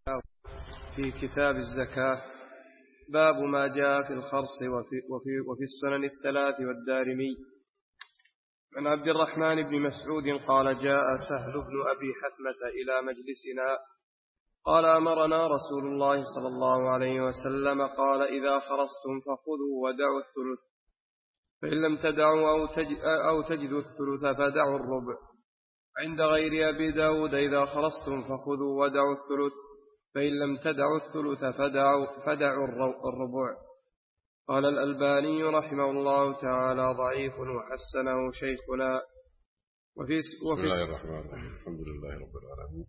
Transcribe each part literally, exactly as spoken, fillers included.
في كتاب الزكاة. باب ما جاء في الخرص وفي, وفي, وفي السنن الثلاث والدارمي. عن عبد الرحمن بن مسعود قال: جاء سهل بن أبي حثمة إلى مجلسنا قال: أمرنا رسول الله صلى الله عليه وسلم قال: إذا خرصتم فخذوا ودعوا الثلث، فإن لم تدعوا أو تجدوا الثلث فدعوا الربع. عند غير أبي داود: إذا خرصتم فخذوا ودعوا الثلث، فإن لم تدعوا الثلث فدعوا, فدعوا الربع. قال الألباني رحمه الله تعالى: ضعيف وحسنه شيخنا. وفي بسم الله الرحمن الرحيم. الحمد لله رب العالمين،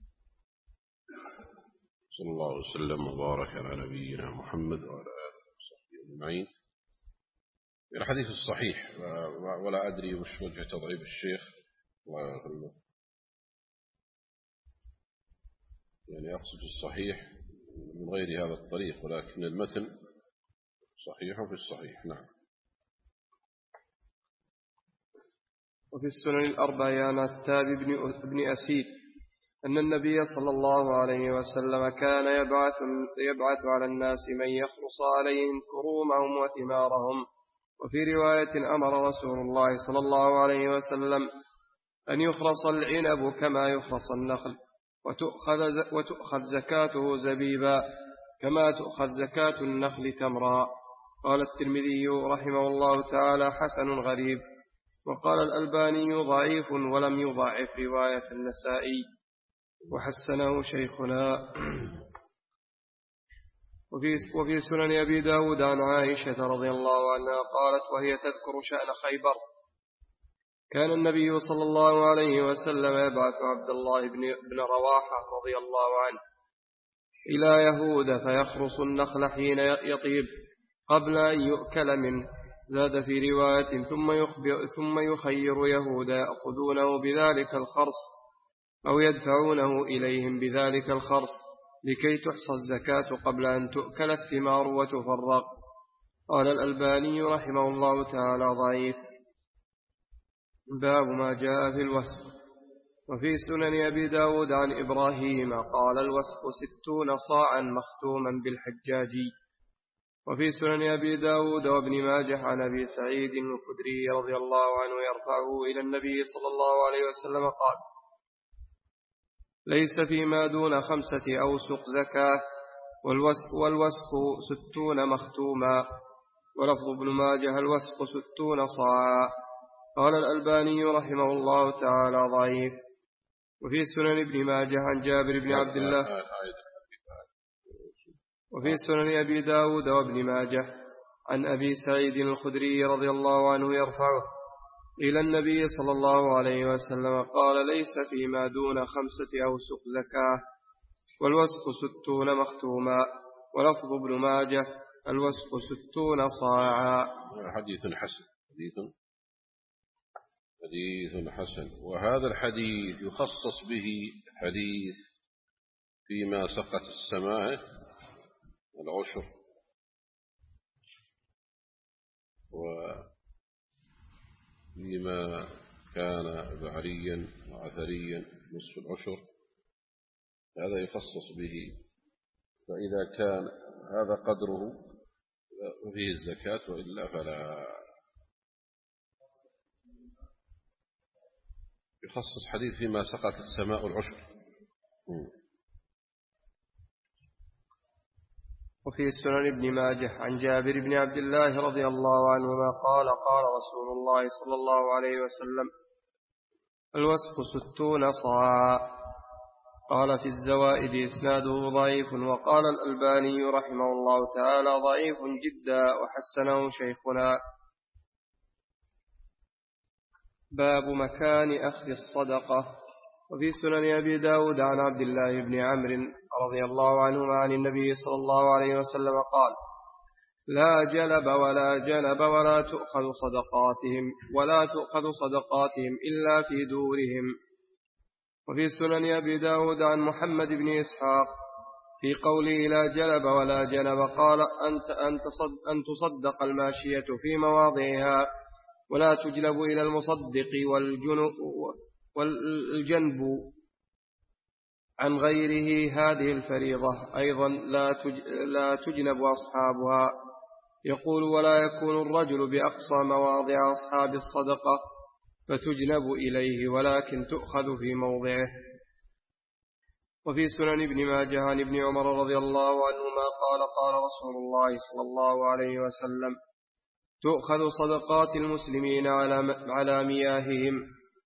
صلى الله وسلم وبارك على نبينا محمد وعلى آله وصحبه أجمعين. الحديث الصحيح، ولا أدري وش وجه تضعيف الشيخ، الله يغفر، يعني أقصد الصحيح من غير هذا الطريق، ولكن المتن صحيح في الصحيح. نعم. وفي السنن الأربع عن عتاب بن أسيد أن النبي صلى الله عليه وسلم كان يبعث, يبعث على الناس من يخرص عليهم كرومهم وثمارهم. وفي رواية: أمر رسول الله صلى الله عليه وسلم أن يخرص العنب كما يخرص النخل، وتؤخذ, وتؤخذ زكاته زبيبا كما تؤخذ زكاة النخل تمرا. قال الترمذي رحمه الله تعالى: حسن غريب. وقال الألباني: ضعيف ولم يضعف رواية النسائي، وحسنه شيخنا. وفي, وفي سنن أبي داود عن عائشة رضي الله عنها قالت وهي تذكر شأن خيبر: كان النبي صلى الله عليه وسلم يبعث عبد الله بن رواحة رضي الله عنه إلى يهود فيخرص النخل حين يطيب قبل أن يؤكل منه. زاد في رواية: ثم, ثم يخير يهود يأخذونه بذلك الخرص أو يدفعونه إليهم بذلك الخرص لكي تحصى الزكاة قبل أن تؤكل الثمار وتفرق. قال الألباني رحمه الله تعالى: ضعيف. باب ما جاء في الوسق. وفي سنن أبي داود عن إبراهيم قال: الوسق ستون صاعا مختوما بالحجاج. وفي سنن أبي داود وابن ماجه عن أبي سعيد الخدري رضي الله عنه يرفعه إلى النبي صلى الله عليه وسلم قال: ليس فيما دون خمسة أوسق زكاة، والوسق, والوسق ستون مختوما. ولفظ ابن ماجه: الوسق ستون صاعا. قال الألباني رحمه الله تعالى: ضعيف. وفي سنن ابن ماجه عن جابر بن عبد الله. وفي سنن أبي داود وابن ماجه عن أبي سعيد الخدري رضي الله عنه يرفعه إلى النبي صلى الله عليه وسلم قال: ليس فيما دون خمسة أوسق زكاة، والوسق ستون مختوما. ولفظ ابن ماجه: الوسق ستون صاعا. حديث حسن، حديث حديث حسن. وهذا الحديث يخصص به حديث فيما سقت السماء العشر، وفيما كان بعريا وعثريا نصف العشر، هذا يخصص به. فإذا كان هذا قدره فيه الزكاة، وإلا فلا. يخصص حديث فيما سقط السماء العشر. وفي سنن ابن ماجه عن جابر بن عبد الله رضي الله عنهما قال: قال رسول الله صلى الله عليه وسلم: الوسق ستون صاعا. قال في الزوائد: إسناده ضعيف. وقال الألباني رحمه الله تعالى: ضعيف جدا، وحسنه شيخنا. باب مكان أخذ الصدقة. وفي سنن أبي داود عن عبد الله بن عمرو رضي الله عنهما عن النبي صلى الله عليه وسلم قال: لا جلب ولا جنب ولا تؤخذ صدقاتهم ولا تؤخذ صدقاتهم إلا في دورهم. وفي سنن أبي داود عن محمد بن إسحاق في قوله: لا جلب ولا جنب قال: أنت أن تصدق الماشية في مواضعها ولا تجلب إلى المصدق والجنب عن غيره هذه الفريضة أيضا لا تجنب أصحابها. يقول ولا يكون الرجل بأقصى مواضع أصحاب الصدقة فتجنب إليه ولكن تؤخذ في موضعه. وفي سنن ابن ماجه عن ابن عمر رضي الله عنهما قال قال رسول الله صلى الله عليه وسلم تؤخذ صدقات المسلمين على مياههم.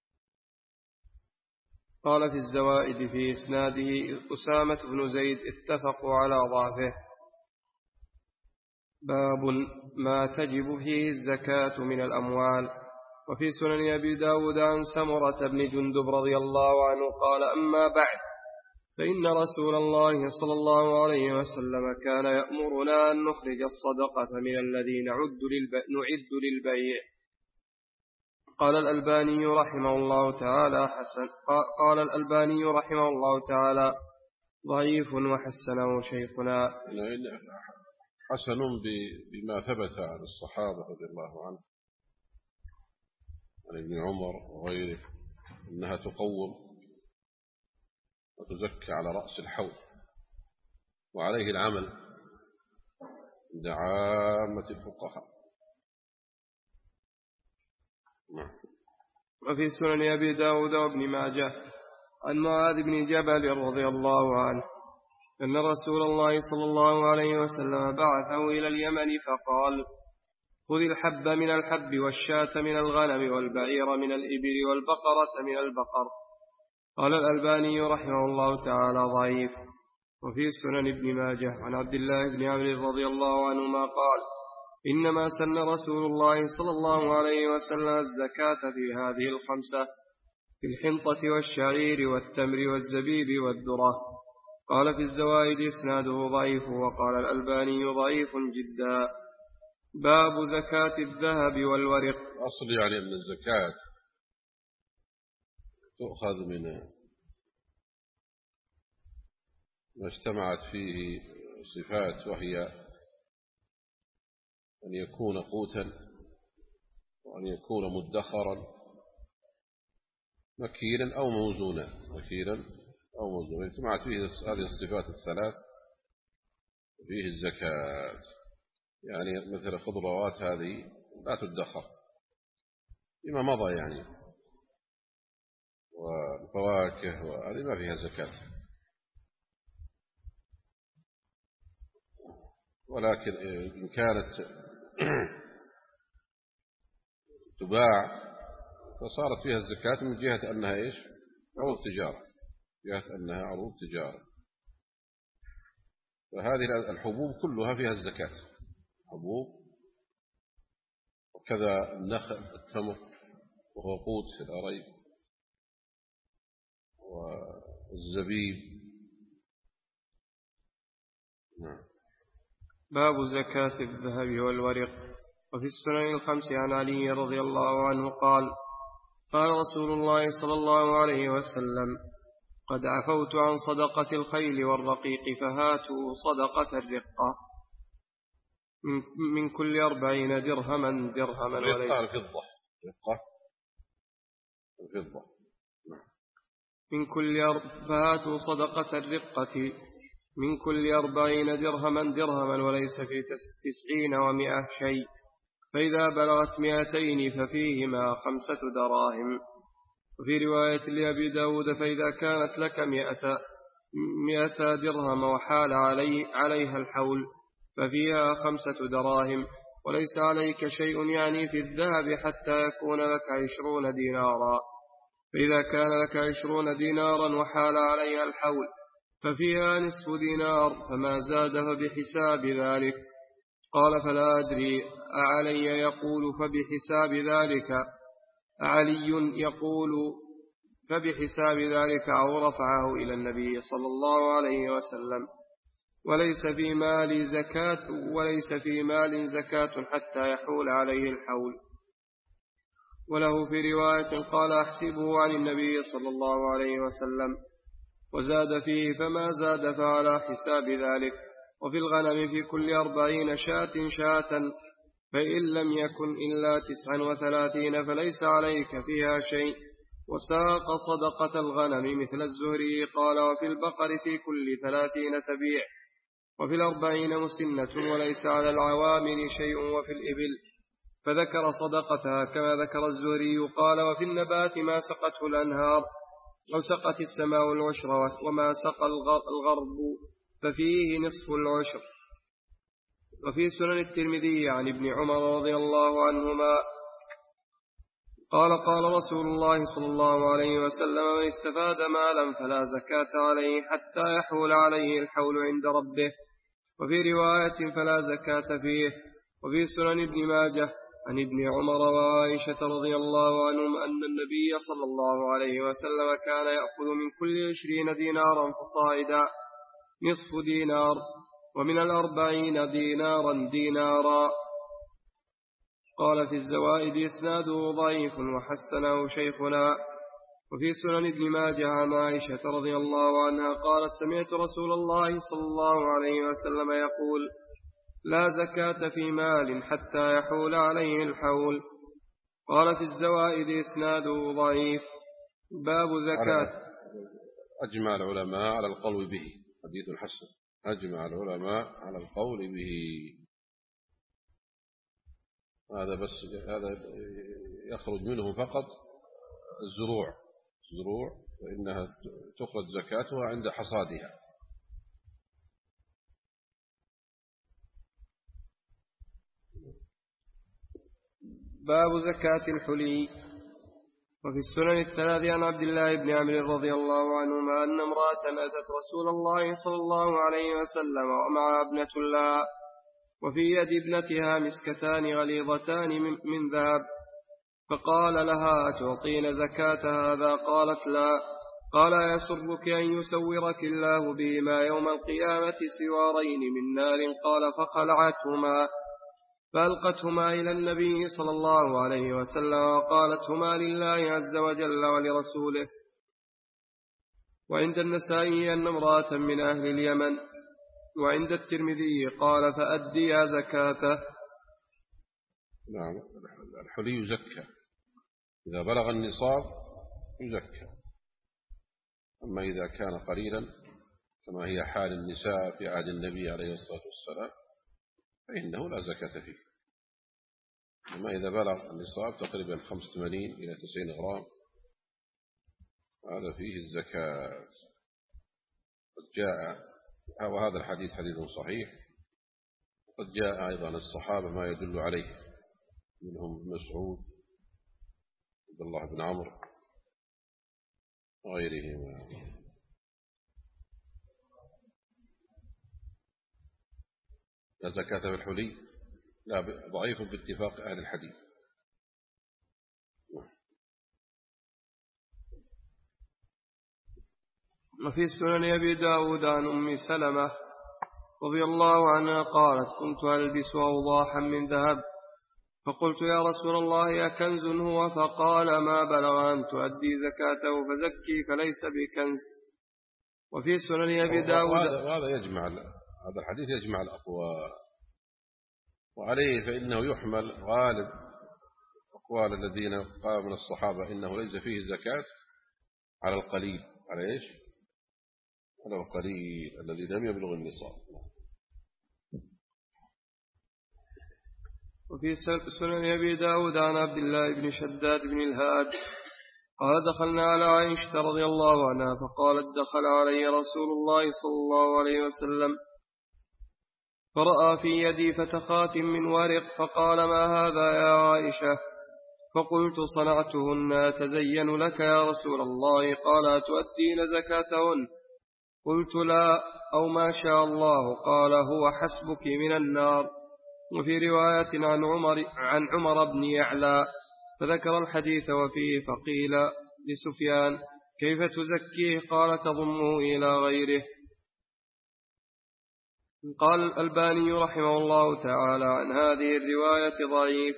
قال في الزوائد في إسناده أسامة بن زيد اتفقوا على ضعفه. باب ما تجب فيه الزكاة من الأموال. وفي سنن أبي داود عن سمرة بن جندب رضي الله عنه قال أما بعد فإن رسول الله صلى الله عليه وسلم كان يأمرنا أن نخرج الصدقة من الذي نعد للبيع. قال الألباني رحمه الله تعالى حسن قال الألباني رحمه الله تعالى ضعيف وحسنه شيخنا. حسن بما ثبت عن الصحابة رضي الله عنه عن ابن عمر وغيره أنها تقوم وتزكى على رأس الحول، وعليه العمل عند عامة الفقهاء. وفي سنن أبي داود وابن ماجه عن معاذ بن جبل رضي الله عنه أن رسول الله صلى الله عليه وسلم بعثه إلى اليمن فقال خذ الحب من الحب والشاة من الغنم والبعير من الإبل والبقرة من البقر. قال الألباني رحمه الله تعالى ضعيف. وفي سنن ابن ماجه عن عبد الله بن عمرو رضي الله عنهما قال إنما سن رسول الله صلى الله عليه وسلم الزكاة في هذه الخمسة في الحنطة والشعير والتمر والزبيب والذرة. قال في الزوائد إسناده ضعيف. وقال الألباني ضعيف جدا. باب زكاة الذهب والورق. أصل يعني أن الزكاة تؤخذ من ما اجتمعت فيه صفات، وهي أن يكون قوتا وأن يكون مدخرا مكيلا أو موزونا مكيلا أو موزونا. اجتمعت فيه هذه الصفات الثلاث فيه الزكاة. يعني مثل الخضروات هذه لا تدخر لما مضى يعني، والفواكه وهذه ما فيها زكاة. ولكن إن كانت تباع فصارت فيها الزكاة من جهة أنها إيش؟ عروض تجارة، جهة أنها عروض تجارة. فهذه الحبوب كلها فيها الزكاة، حبوب. وكذا النخل التمر وهو قوت لا ريب، والزبيب. نعم. باب زكاة الذهب والورق. وفي السنن الخمس عن علي رضي الله عنه قال قال رسول الله صلى الله عليه وسلم قد عفوت عن صدقة الخيل والرقيق فهاتوا صدقة الرقة من كل أربعين درهما درهما وليس الفضة رقة الفضة من كل أرب... فهاتوا صدقة الرقة من كل أربعين درهما درهما وليس في تسعين ومئة شيء، فإذا بلغت مئتين ففيهما خمسة دراهم. وفي رواية لأبي داود فإذا كانت لك مئة, مئة درهم وحال علي عليها الحول ففيها خمسة دراهم وليس عليك شيء، يعني في الذهب حتى يكون لك عشرون دينارا. فإذا كان لك عشرون دينارا وحال عليها الحول ففيها نصف دينار، فما زاد فبحساب ذلك. قال فلا أدري أعلي يقول فبحساب ذلك أعلي يقول فبحساب ذلك أو رفعه إلى النبي صلى الله عليه وسلم. وليس في مال زكاة وليس في مال زكاة حتى يحول عليه الحول. وله في رواية قال أحسبه عن النبي صلى الله عليه وسلم، وزاد فيه فما زاد فعلى حساب ذلك. وفي الغنم في كل أربعين شاة شاة، فإن لم يكن إلا تسعا وثلاثين فليس عليك فيها شيء، وساق صدقة الغنم مثل الزهري قال وفي البقر في كل ثلاثين تبيع وفي الأربعين مسنة وليس على العوامل شيء وفي الإبل فذكر صدقتها كما ذكر الزهري قال وفي النبات ما سقته الأنهار أو سقت السماء العشر وما سقى الغرب ففيه نصف العشر. وفي سنن الترمذي عن ابن عمر رضي الله عنهما قال قال رسول الله صلى الله عليه وسلم من استفاد مالا فلا زكاة عليه حتى يحول عليه الحول عند ربه وفي رواية فلا زكاة فيه. وفي سنن ابن ماجه عن ابن عمر وعائشة رضي الله عنهم أن النبي صلى الله عليه وسلم كان يأخذ من كل عشرين دينارا فصاعدا نصف دينار ومن الأربعين دينارا دينارا. قال في الزوائد إسناده ضعيف وحسنه شيخنا. وفي سنن ابن ماجه عن عائشة رضي الله عنها قالت سمعت رسول الله صلى الله عليه وسلم يقول لا زكاة في مال حتى يحول عليه الحول. قال في الزوائد إسناده ضعيف. باب زكاة. أجمع العلماء على القول به حديث حسن. أجمع العلماء على القول به. هذا بس هذا يخرج منه فقط الزروع الزروع فإنها تخرج زكاتها عند حصادها. باب زكاة الحلي. وفي السنن الثلاث عن عبد الله بن عمرو رضي الله عنهما أن امرأة أتت رسول الله صلى الله عليه وسلم ومعها ابنة لها وفي يد ابنتها مسكتان غليظتان من ذهب فقال لها تعطين زكاة هذا؟ قالت لا. قال يسرك أن يسورك الله بهما يوم القيامة سوارين من نار؟ قال فخلعتهما فألقتهما إلى النبي صلى الله عليه وسلم وقالت هما لله عز وجل ولرسوله. وعند النسائي أن امرأة من أهل اليمن. وعند الترمذي قال فأدي زكاته. نعم الحلي يزكى إذا بلغ النصاب يزكى. أما إذا كان قليلا كما هي حال النساء في عهد النبي عليه الصلاة والسلام فإنه لا زكاة فيه. أما إذا بلغ النصاب تقريبا خمسة وثمانين إلى تسعين غرام هذا فيه الزكاة. قد جاء وهذا الحديث حديث صحيح. قد جاء أيضا الصحابة ما يدل عليه منهم مسعود عبد الله بن عمرو وغيرهما. لا زكاة في الحلي لا ضعيف باتفاق أهل الحديث. وفي سنن أبي داود عن أم سلمة رضي الله عنها قالت كنت ألبس أوضاحا من ذهب فقلت يا رسول الله أكنز هو؟ فقال ما بلغ أن تؤدي زكاته فزكي فليس بكنز. وفي سنن أبي داود وهذا يجمع هذا الحديث يجمع الأقوال وعليه فإنه يحمل غالب أقوال الذين قالوا من الصحابة إنه ليس فيه زكاة على القليل. على إيش؟ على القليل الذي لم يبلغ النصاب. وفي سنن أبي داود عن عبد الله بن شداد بن الهاد قال دخلنا على عائشة رضي الله عنها فقالت دخل علي رسول الله صلى الله عليه وسلم فرأى في يدي فتخات من ورق فقال ما هذا يا عائشة؟ فقلت صنعتهن أتزين لك يا رسول الله؟ قال تؤدين زكاتهن؟ قلت لا أو ما شاء الله. قال هو حسبك من النار. وفي رواية عن عمر, عن عمر بن يعلى فذكر الحديث وفيه فقيل لسفيان كيف تزكيه؟ قال تضمه إلى غيره. قال الألباني رحمه الله تعالى عن هذه الرواية ضعيف.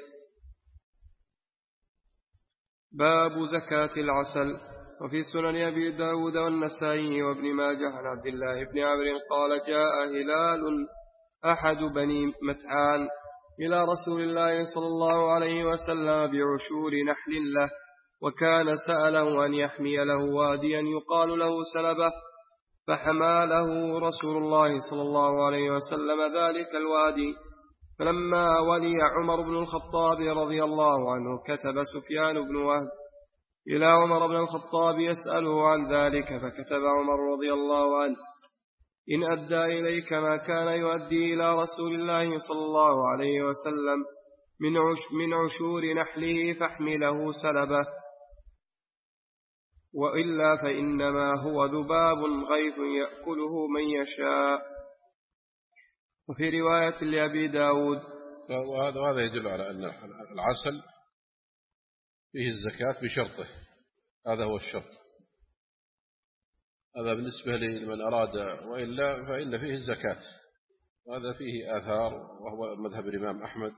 باب زكاة العسل. وفي سنن أبي داود والنسائي وابن ماجه عن عبد الله بن عمرو قال جاء هلال أحد بني متعان إلى رسول الله صلى الله عليه وسلم بعشور نحل له وكان سأله أن يحمي له واديا يقال له سلبة، فحمى له رسول الله صلى الله عليه وسلم ذلك الوادي. فلما ولي عمر بن الخطاب رضي الله عنه كتب سفيان بن وهب إلى عمر بن الخطاب يسأله عن ذلك، فكتب عمر رضي الله عنه: إن أدى إليك ما كان يؤدي إلى رسول الله صلى الله عليه وسلم من من عشور نحله فاحمله سلبه، وإلا فإنما هو ذباب غيث يأكله من يشاء. وفي رواية لأبي داود. وهذا يدل على أن العسل فيه الزكاة بشرطه، هذا هو الشرط. هذا بالنسبة لمن أراد، وإلا فإن فيه الزكاة، وهذا فيه آثار وهو مذهب الإمام أحمد.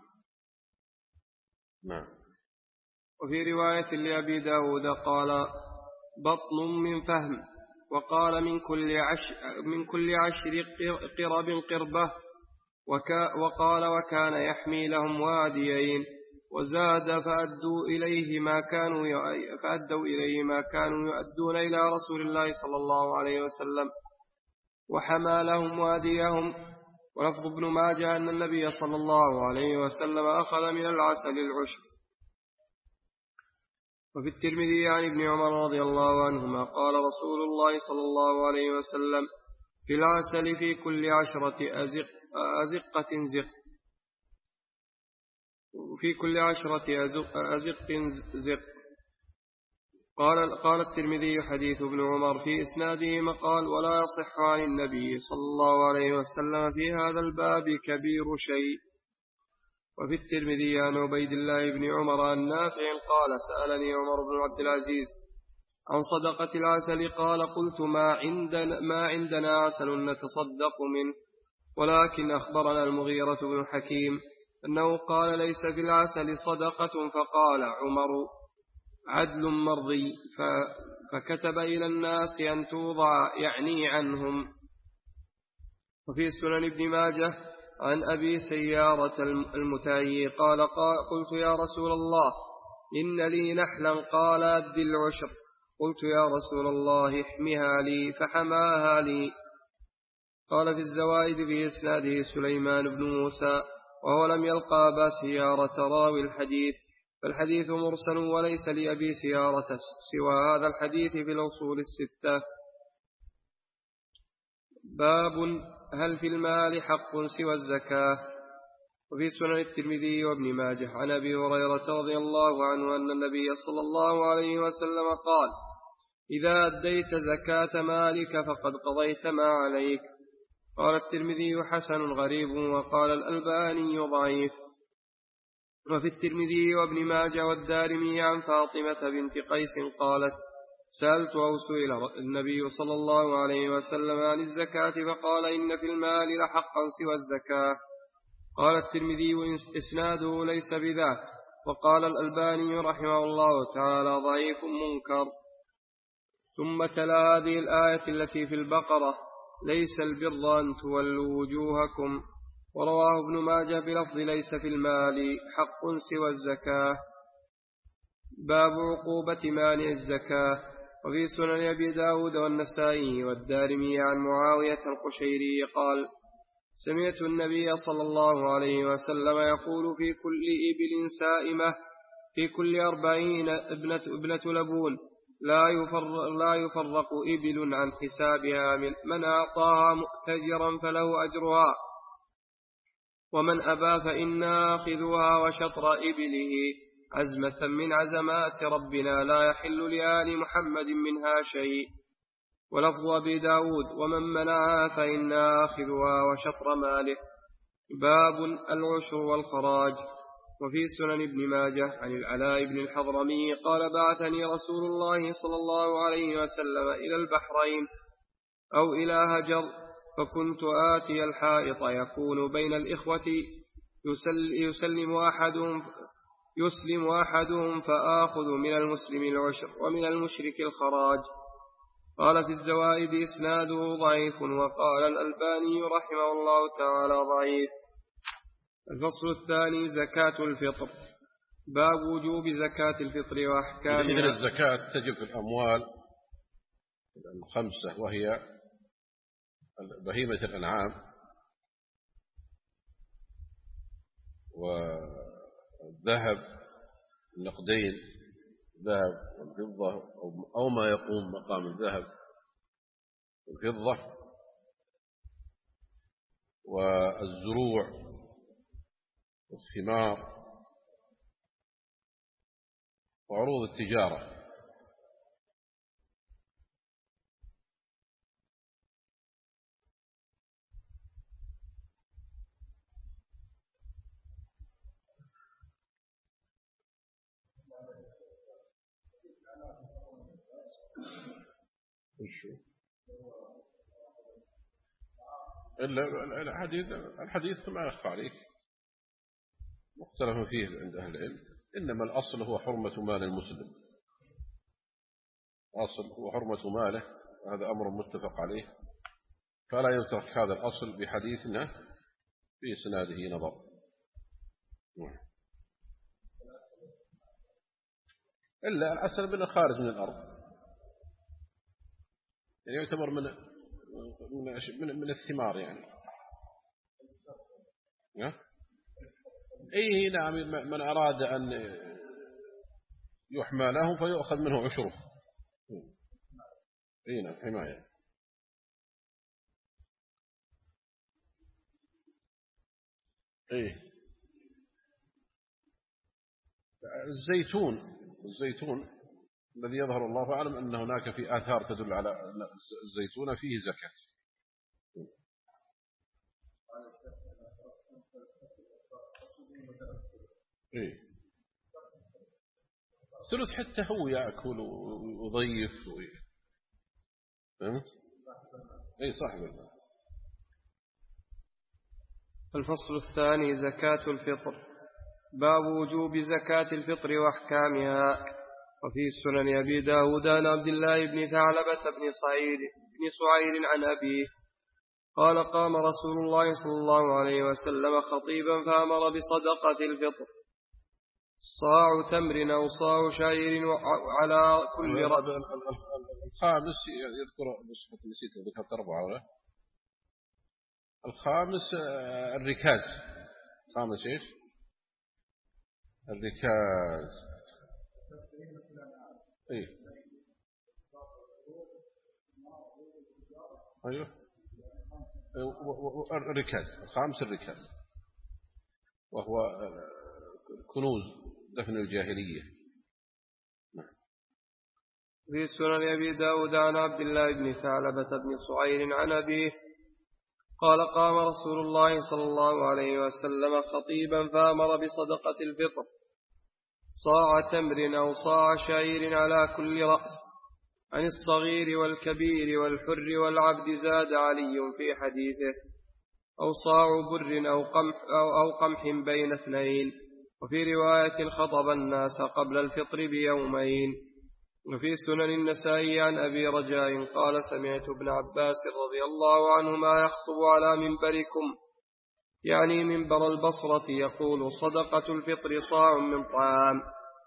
نعم. وفي رواية لأبي داود قال: بطن من فهم، وقال من كل عشر, من كل عشر قرب قربة، وكا وقال وكان يحمي لهم واديين، وزاد فأدوا إليه ما كانوا فأدوا إليه ما كانوا يؤدون إلى رسول الله صلى الله عليه وسلم، وحمى لهم واديهم. ولفظ ابن ماجه أن النبي صلى الله عليه وسلم أخذ من العسل العشر. وفي الترمذي عن ابن عمر رضي الله عنهما قال رسول الله صلى الله عليه وسلم: في العسل في كل عشرة أزق أزقة زق وفي كل عشرة أزق, أزق زق. قال, قال الترمذي: حديث ابن عمر في إسناده مقال، ولا يصح عن النبي صلى الله عليه وسلم في هذا الباب كبير شيء. وفي الترمذي عن عبيد الله بن عمر عن نافع قال: سألني عمر بن عبد العزيز عن صدقة العسل، قال: قلت ما عندنا, ما عندنا عسل نتصدق منه، ولكن أخبرنا المغيرة بن حكيم أنه قال: ليس في العسل صدقة. فقال عمر: عدل مرضي، فكتب إلى الناس أن توضع، يعني عنهم. وفي سنن ابن ماجه عن أبي سيارة المتعي قال: قلت يا رسول الله إن لي نحلا، قال: أد العشر. قلت يا رسول الله احمها لي، فحماها لي. قال في الزوائد في إسناده سليمان بن موسى، وهو لم يلقى أبا سيارة راوي الحديث، فالحديث مرسل، وليس لأبي سيارة سوى هذا الحديث في الأصول الستة. باب هل في المال حق سوى الزكاة. وفي سنن الترمذي وابن ماجه عن أبي هريرة رضي الله عنه أن النبي صلى الله عليه وسلم قال: إذا أديت زكاة مالك فقد قضيت ما عليك. قال الترمذي: حسن غريب. وقال الألباني: ضعيف. وفي الترمذي وابن ماجه والدارمي عن فاطمة بنت قيس قالت: سألت أو سئل النبي صلى الله عليه وسلم عن الزكاة فقال: إن في المال لحقا سوى الزكاة. قال الترمذي: إسناده ليس بذاك. وقال الألباني رحمه الله تعالى: ضعيف منكر. ثم تلا هذه الآية التي في البقرة: ليس البر أن تولوا وجوهكم. ورواه ابن ماجه بلفظ: ليس في المال حق سوى الزكاة. باب عقوبة مانع الزكاة. وفي سنن أبي داود والنسائي والدارمي عن معاوية القشيري قال: سمعت النبي صلى الله عليه وسلم يقول: في كل إبل سائمة في كل أربعين ابنة, ابنة لبون، لا يفرق, لا يفرق إبل عن حسابها، من أعطاها مؤتجرا فله أجرها، ومن أبى فإنا آخذها وشطر إبله، عزمة من عزمات ربنا لا يحل لآل محمد منها شيء. ولفظ أبي داود: ومن منعها فإنا آخذها وشطر ماله. باب العشر والخراج. وفي سنن ابن ماجه عن العلاء بن الحضرمي قال: بعثني رسول الله صلى الله عليه وسلم إلى البحرين أو إلى هجر، فكنت آتي الحائط يكون بين الإخوة، يسلم أحدهم يسلم أحدهم فآخذ من المسلم العشر ومن المشرك الخراج. قال في الزوائد: إسناده ضعيف. وقال الألباني رحمه الله تعالى: ضعيف. الفصل الثاني: زكاة الفطر. باب وجوب زكاة الفطر وأحكامها. إذن الزكاة تجب في الأموال الخمسة، وهي بهيمة الأنعام والذهب النقدين، ذهب والفضة أو ما يقوم مقام الذهب والفضة، والزروع والثمار وعروض التجارة. الحديث الحديث ما يخفى عليك مختلف فيه عند أهل العلم، إنما الأصل هو حرمة مال المسلم، أصل هو حرمة ماله، هذا أمر متفق عليه، فلا يترك هذا الأصل بحديثنا في سناده نظر. إلا الأصل من الخارج من الأرض، يعني يعتبر من من من الثمار يعني. أي نعم، من أراد أن يحمى له فيؤخذ منه عشره. أي نعم، حماية. إيه الزيتون الزيتون الذي يظهر الله أعلم أن هناك في آثار تدل على أن الزيتون فيه زكاة. إيه ثلث حتى هو يأكل ويضيف فهمت؟ إيه صاحب الله. الفصل الثاني زكاة الفطر. باب وجوب زكاة الفطر وأحكامها. وفي سنن أبي داود عن عبد الله بن ثعلبة بن صعيد بن سعير عن أبيه قال قام رسول الله صلى الله عليه وسلم خطيبا فأمر بصدقة الفطر، صاع تمر أو صاع شعير على كل رأس. الخامس يذكر نسيت ذكرت أربعة. الخامس الركاز. خامس إيش؟ الركاز. إيه أيوه الركاز. الخامس الركاز، وهو كنوز دفن الجاهلية. في سنن أبي داود عن عبد الله بن ثعلبة بن صعير عن أبيه قال قام رسول الله صلى الله عليه وسلم خطيبا فأمر بصدقة الفطر، صاع تمر أو صاع شعير على كل رأس، عن الصغير والكبير والحر والعبد، زاد علي في حديثه، أو صاع بر أو قمح, أو أو قمح بين اثنين. وفي رواية خطب الناس قبل الفطر بيومين. وفي سنن النسائي عن أبي رجاء قال سمعت ابن عباس رضي الله عنهما يخطب على منبركم، يعني منبر البصرة، يقول صدقة الفطر صاع من طعام.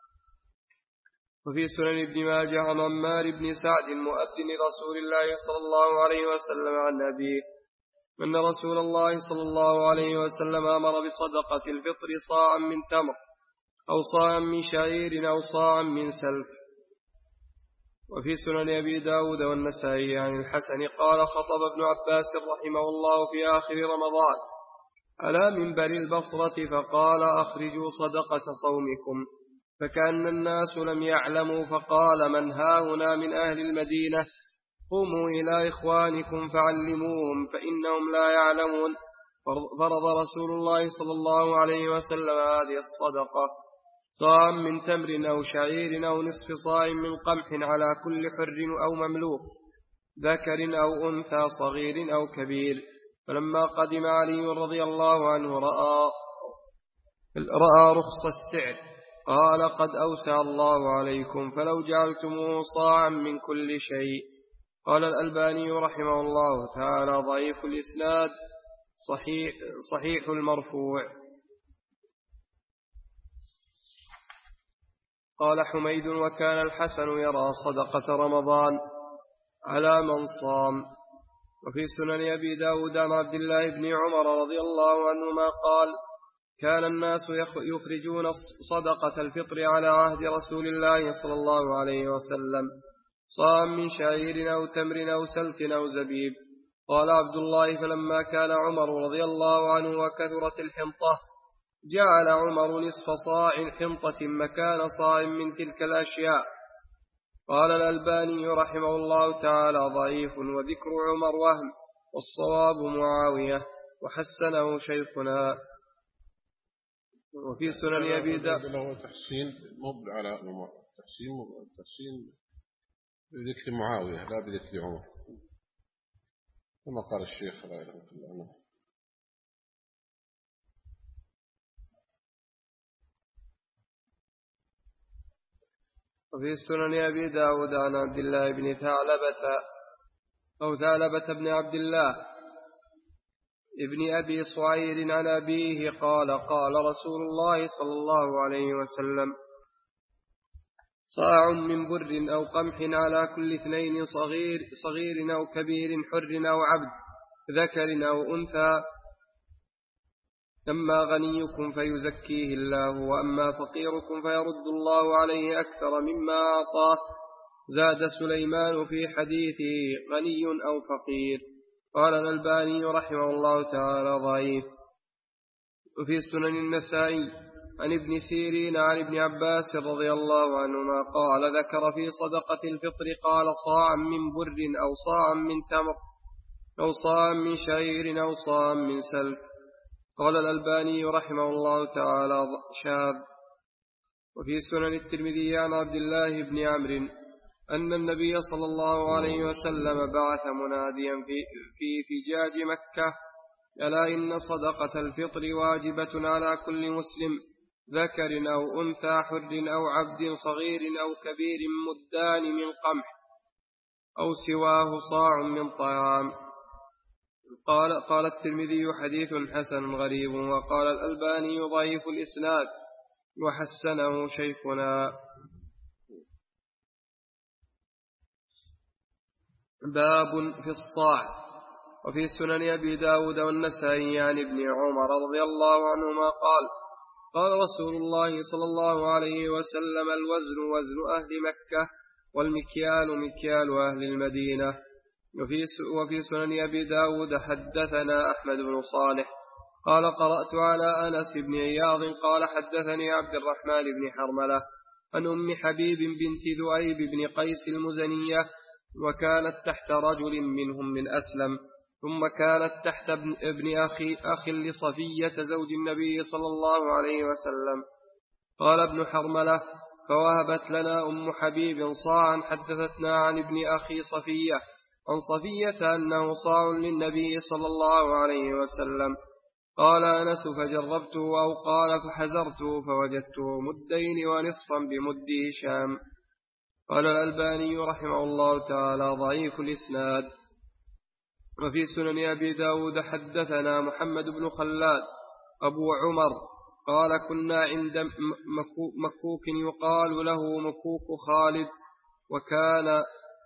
وفي سنن ابن ماجه عن عمار بن سعد مؤذن رسول الله صلى الله عليه وسلم عن أبيه أن رسول الله صلى الله عليه وسلم أمر بصدقة الفطر صاعا من تمر أو صاعا من شعير أو صاعا من سلك. وفي سنن أبي داود والنسائي عن الحسن قال خطب ابن عباس رحمه الله في آخر رمضان على منبر البصرة فقال أخرجوا صدقة صومكم، فكأن الناس لم يعلموا، فقال من ها هنا من أهل المدينة قوموا إلى إخوانكم فعلموهم فإنهم لا يعلمون. فرض رسول الله صلى الله عليه وسلم هذه الصدقة، صاع من تمر أو شعير أو نصف صاع من قمح على كل حر أو مملوك، ذكر أو أنثى، صغير أو كبير. فلما قدم علي رضي الله عنه رأى, رأى رخص السعر قال قد أوسع الله عليكم فلو جعلتموه صاعا من كل شيء. قال الألباني رحمه الله تعالى ضعيف الإسناد صحيح, صحيح المرفوع. قال حميد وكان الحسن يرى صدقة رمضان على من صام. وفي سنن أبي داود عن عبد الله بن عمر رضي الله عنهما قال كان الناس يخرجون صدقة الفطر على عهد رسول الله صلى الله عليه وسلم صاع من شعير أو تمر أو سلت أو زبيب. قال عبد الله فلما كان عمر رضي الله عنه وكثرت الحنطة جعل عمر نصف صاع حنطة مكان صاع من تلك الأشياء. قال الألباني رحمه الله تعالى ضعيف وذكر عمر وهم والصواب معاوية وحسنه شيخنا. وفي سنن أبي داود له تحسين مبل على تحسين تحسين بذكر معاوية لا بذكر عمر كما قال الشيخ لا إله إلا الله. وفي سنن أبي داود عن عبد الله بن ثعلبة أو ثعلبة بن عبد الله ابن أبي صعير عن أبيه قال قال رسول الله صلى الله عليه وسلم صاع من بر أو قمح على كل اثنين صغير, صغير أو كبير حر أو عبد ذكر أو أنثى. أما غنيكم فيزكيه الله وأما فقيركم فيرد الله عليه أكثر مما أعطاه. زاد سليمان في حديثه غني أو فقير. قال الألباني رحمه الله تعالى ضعيف. وفي سنن النسائي عن ابن سيرين عن ابن عباس رضي الله عنهما قال ذكر في صدقة الفطر قال صاعا من بر أو صاعا من تمر أو صاعا من شعير أو صاعا من سلك. قال الألباني رحمه الله تعالى شاذ. وفي سنن الترمذي عن عبد الله بن عمرو أن النبي صلى الله عليه وسلم بعث مناديا في, في فجاج مكة ألا إن صدقة الفطر واجبة على كل مسلم ذكر أو أنثى حر أو عبد صغير أو كبير مدان من قمح أو سواه صاع من طعام. قال, قال الترمذي حديث حسن غريب. وقال الألباني ضعيف الإسناد وحسنه شيخنا. باب في الصاع. وفي سنن أبي داود والنسائي عن ابن عمر رضي الله عنهما قال قال رسول الله صلى الله عليه وسلم الوزن وزن أهل مكة والمكيال مكيال أهل المدينة. وفي, وفي سنن أبي داود حدثنا أحمد بن صالح قال قرأت على أنس بن عياض قال حدثني عبد الرحمن بن حرملة عن أم حبيب بنت ذؤيب بن قيس المزنية وكانت تحت رجل منهم من أسلم ثم كانت تحت ابن, ابن أخي, أخي لصفية زوج النبي صلى الله عليه وسلم. قال ابن حرملة فوهبت لنا أم حبيب صاعا حدثتنا عن ابن أخي صفية عن صفية أنه صاع للنبي صلى الله عليه وسلم. قال أنس فجربته أو قال فحزرته فوجدته مدين ونصفا بمد هشام. قال الألباني رحمه الله تعالى ضعيف الإسناد. وفي سنن أبي داود حدثنا محمد بن خلاد أبو عمر قال كنا عند مكوك يقال له مكوك خالد وكان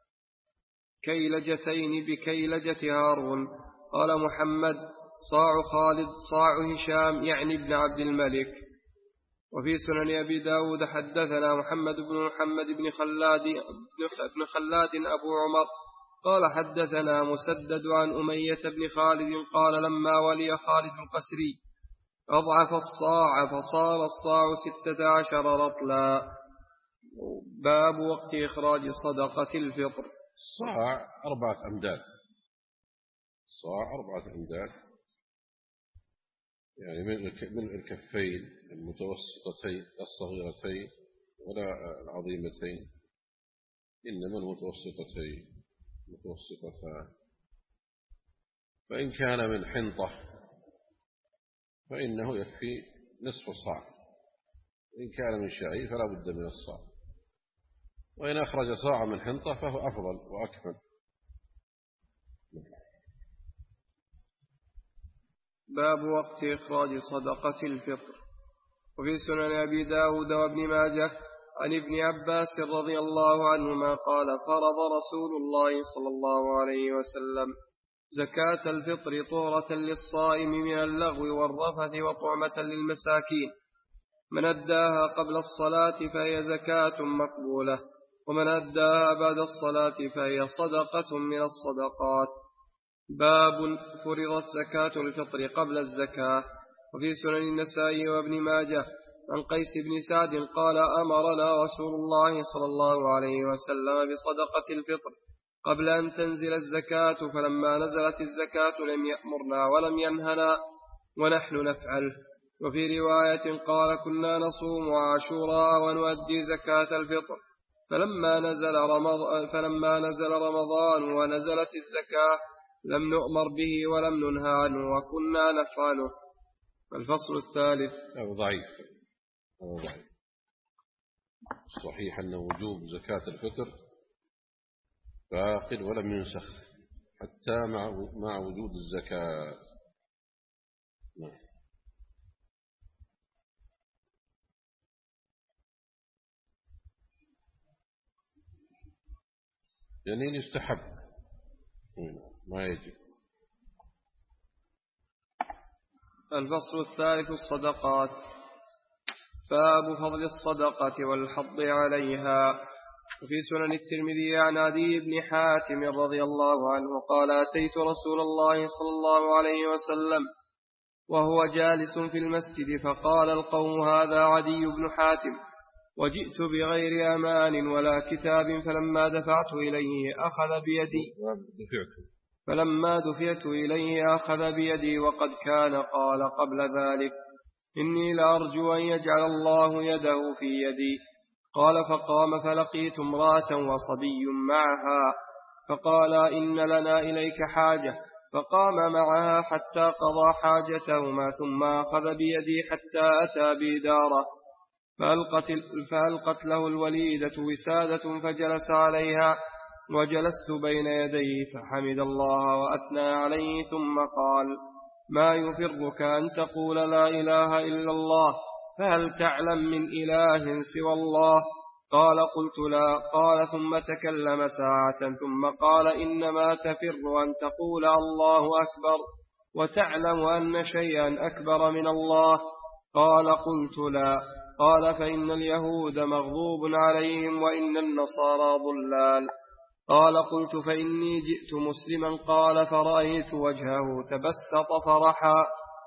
كيلجتين بكيلجة هارون. قال محمد صاع خالد صاع هشام يعني ابن عبد الملك. وفي سنن أبي داود حدثنا محمد بن محمد بن خلاد بن خلاد أبو عمر قال حدثنا مسدد عن أمية بن خالد قال لما ولي خالد القسري أضعف الصاع فصار الصاع ستة عشر رطلا. باب وقت إخراج صدقة الفطر. الصاع أربعة أمداد. الصاع أربعة أمداد يعني من الكفين المتوسطتين الصغيرتين ولا العظيمتين إنما المتوسطتين متوسطتان. فإن كان من حنطة فإنه يكفي نصف الصاع وإن كان من شعير فلا بد من الصاع وإن أخرج صاع من حنطة فهو أفضل وأكمل. باب وقت إخراج صدقة الفطر. وفي سنن أبي داود وابن ماجه عن ابن عباس رضي الله عنهما قال فرض رسول الله صلى الله عليه وسلم زكاة الفطر طهرة للصائم من اللغو والرفث وطعمة للمساكين، من أداها قبل الصلاة فهي زكاة مقبولة، ومن أداها بعد الصلاة فهي صدقة من الصدقات. باب فرضت زكاة الفطر قبل الزكاة. وفي سنن النسائي وابن ماجه عن قيس بن سعد قال أمرنا رسول الله صلى الله عليه وسلم بصدقة الفطر قبل أن تنزل الزكاة، فلما نزلت الزكاة لم يأمرنا ولم ينهنا ونحن نفعل. وفي رواية قال كنا نصوم عاشوراء ونؤدي زكاة الفطر، فلما نزل رمضان, فلما نزل رمضان ونزلت الزكاة لم نؤمر به ولم ننهى عنه وكنا نفعله. الفصل الثالث. أو ضعيف. أو ضعيف. صحيح أن وجوب زكاة الفطر باق ولم ينسخ حتى مع مع وجود الزكاة. نعم. يعني يستحب ما يجب. الفصل الثالث الصدقات. باب فضل الصدقة والحض عليها. وفي سنن الترمذي عن عدي بن حاتم رضي الله عنه قال أتيت رسول الله صلى الله عليه وسلم وهو جالس في المسجد فقال القوم هذا عدي بن حاتم، وجئت بغير أمان ولا كتاب، فلما دفعت إليه أخذ بيدي فلما دفعت إليه أخذ بيدي وقد كان قال قبل ذلك إني لأرجو أن يجعل الله يده في يدي. قال فقام فلقيت امرأة وصبي معها فقال إن لنا إليك حاجة، فقام معها حتى قضى حاجتهما ثم أخذ بيدي حتى أتى بي داره، فألقت, فألقت له الوليدة وسادة فجلس عليها وجلست بين يديه فحمد الله وأثنى عليه ثم قال ما يفرك أن تقول لا إله إلا الله، فهل تعلم من إله سوى الله؟ قال قلت لا. قال ثم تكلم ساعة ثم قال إنما تفر أن تقول الله أكبر وتعلم أن شيئا أكبر من الله. قال قلت لا. قال فإن اليهود مغضوب عليهم وإن النصارى ضلال. قال قلت فإني جئت مسلما. قال فرأيت وجهه تبسط فرحا.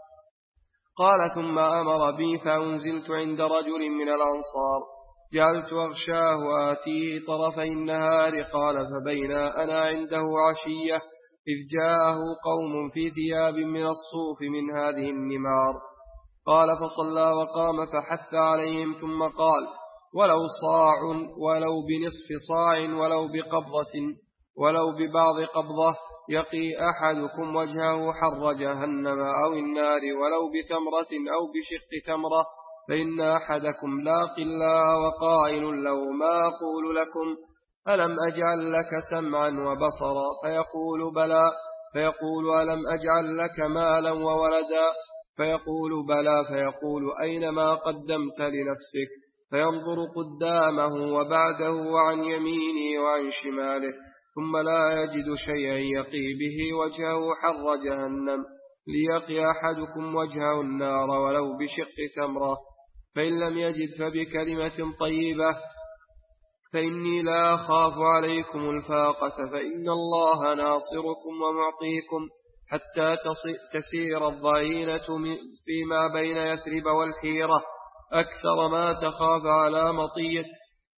قال ثم أمر بي فأنزلت عند رجل من الأنصار جعلت أغشاه وآتيه طرفي النهار. قال فبينا أنا عنده عشية إذ جاءه قوم في ثياب من الصوف من هذه النمار. قال فصلى وقام فحث عليهم ثم قال ولو صاع ولو بنصف صاع ولو بقبضة ولو ببعض قبضة يقي أحدكم وجهه حر جهنم أو النار ولو بتمرة أو بشق تمرة، فإن أحدكم لاقي الله وقائل له ما أقول لكم ألم أجعل لك سمعا وبصرا؟ فيقول بلى. فيقول ألم أجعل لك مالا وولدا؟ فيقول بلى. فيقول أين ما قدمت لنفسك؟ فينظر قدامه وبعده وعن يمينه وعن شماله ثم لا يجد شيئا يقي به وجهه حر جهنم، ليقي أحدكم وجهه النار ولو بشق تمرة. فإن لم يجد فبكلمة طيبة. فإني لا أخاف عليكم الفاقة، فإن الله ناصركم ومعطيكم حتى تسير الضعينة فيما بين يثرب والحيرة أكثر ما تخاف على مطية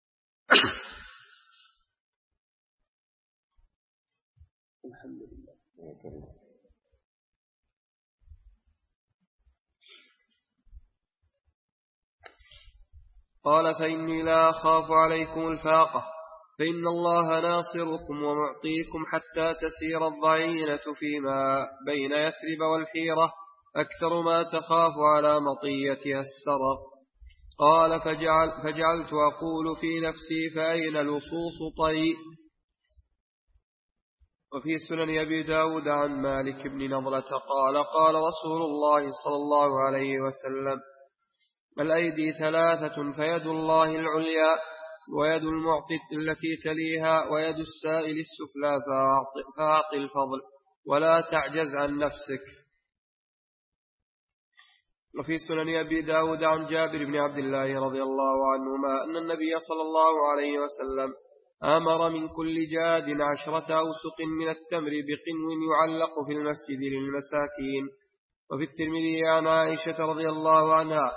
الحمد لله. قال فإني لا أخاف عليكم الفاقة، فإن الله ناصركم ومعطيكم حتى تسير الضعينة فيما بين يثرب والحيرة أكثر ما تخاف على مطيتها السرق. قال فجعل فجعلت أقول في نفسي فأين لصوص طريق. وفي سنن أبي داود عن مالك بن نضرة قال قال رسول الله صلى الله عليه وسلم الأيدي ثلاثة فيد الله العليا ويد المعطي التي تليها ويد السائل السفلى فأعط الفضل ولا تعجز عن نفسك. وفي سنن أبي داود عن جابر بن عبد الله رضي الله عنهما أن النبي صلى الله عليه وسلم أمر من كل جاد عشرة أوسق من التمر بقنو يعلق في المسجد للمساكين. وفي الترمذي عن عائشة رضي الله عنها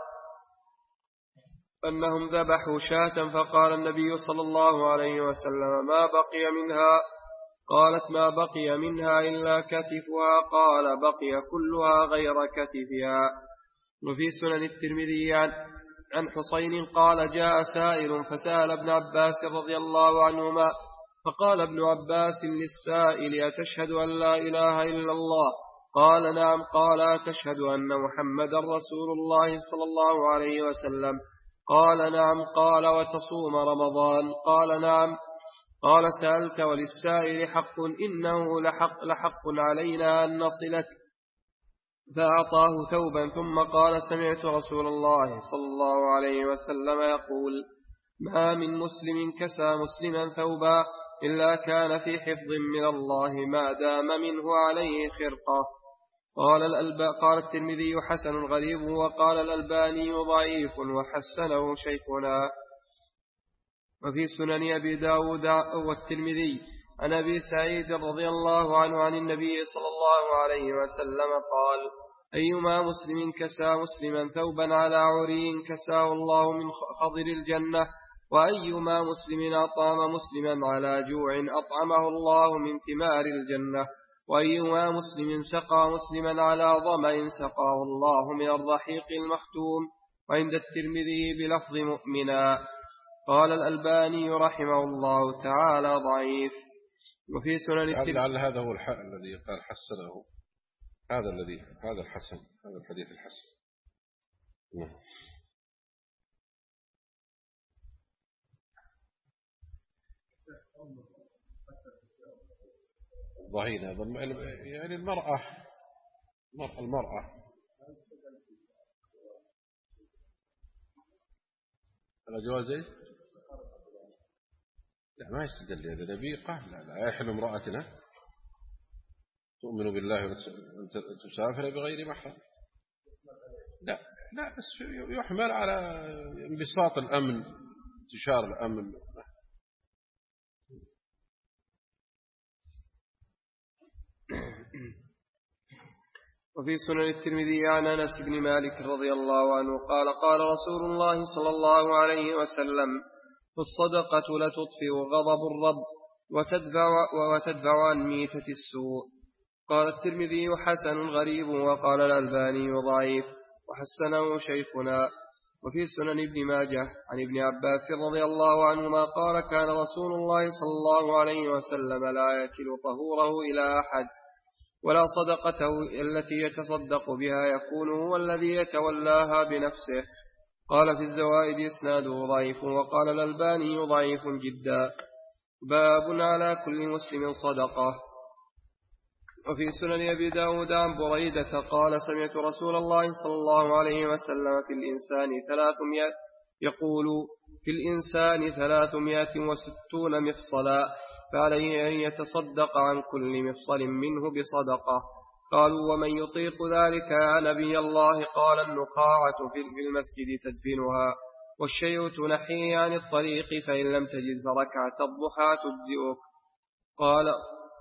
أنهم ذبحوا شاة فقال النبي صلى الله عليه وسلم ما بقي منها؟ قالت ما بقي منها إلا كتفها، قال بقي كلها غير كتفها. وفي سنن الترمذي عن عن حسين قال جاء سائل فسأل ابن عباس رضي الله عنهما فقال ابن عباس للسائل أتشهد أن لا إله إلا الله؟ قال نعم. قال أتشهد أن محمد رسول الله صلى الله عليه وسلم؟ قال نعم. قال وتصوم رمضان؟ قال نعم. قال سألت وللسائل حق إنه لحق, لحق علينا أن نصلك. فأعطاه ثوبا ثم قال سمعت رسول الله صلى الله عليه وسلم يقول ما من مسلم كسى مسلما ثوبا إلا كان في حفظ من الله ما دام منه عليه خرقة. قال الألباني قال الترمذي حسن غريب وقال الألباني ضعيف وحسنه شيخنا. وفي سنن أبي داود والترمذي عن أبي سعيد رضي الله عنه عن النبي صلى الله عليه وسلم قال أيما مسلم كسى مسلما ثوبا على عري كساه الله من خضر الجنة، وأيما مسلم أطعم مسلما على جوع أطعمه الله من ثمار الجنة، وأيما مسلم سقى مسلما على ظمأ سقاه الله من الرحيق المختوم. وعند الترمذي بلفظ مؤمنا. قال الألباني رحمه الله تعالى ضعيف. وفي سنن الترمذي لعل هذا هو الحق الذي قال حسنه، هذا الذي هذا الحسن، هذا الحديث الحسن. ضعيف هذا يعني المرأة المرأة على جوازه لا ما يستدل هذا نبي قال لا لا يحل امرأتنا تؤمن بالله وتسافر بغير محرم. لا لا بس يحمل على انبساط الأمن، انتشار الأمن. وفي سنن الترمذي عن أنس بن مالك رضي الله عنه قال قال رسول الله صلى الله عليه وسلم الصدقة لتطفئ غضب الرب وتدفع, وتدفع عن ميتة السوء. قال الترمذي حسن غريب وقال الألباني ضعيف وحسنه شيخنا. وفي سنن ابن ماجه عن ابن عباس رضي الله عنهما قال كان رسول الله صلى الله عليه وسلم لا يكل طهوره إلى أحد ولا صدقته التي يتصدق بها يكون هو الذي يتولاها بنفسه. قال في الزوائد إسناده ضعيف وقال الألباني ضعيف جدا. باب على كل مسلم صدقة. وفي سنن أبي داود عن بريدة قال سمعت رسول الله صلى الله عليه وسلم في الإنسان ثلاثمائة يقول في الإنسان ثلاثمائة وستون مفصلا فعليه أن يتصدق عن كل مفصل منه بصدقة. قالوا ومن يطيق ذلك يا نبي الله؟ قال النقاعة في المسجد تدفنها والشيء تنحيه عن الطريق فإن لم تجد فركعة الضحى تجزئك. قال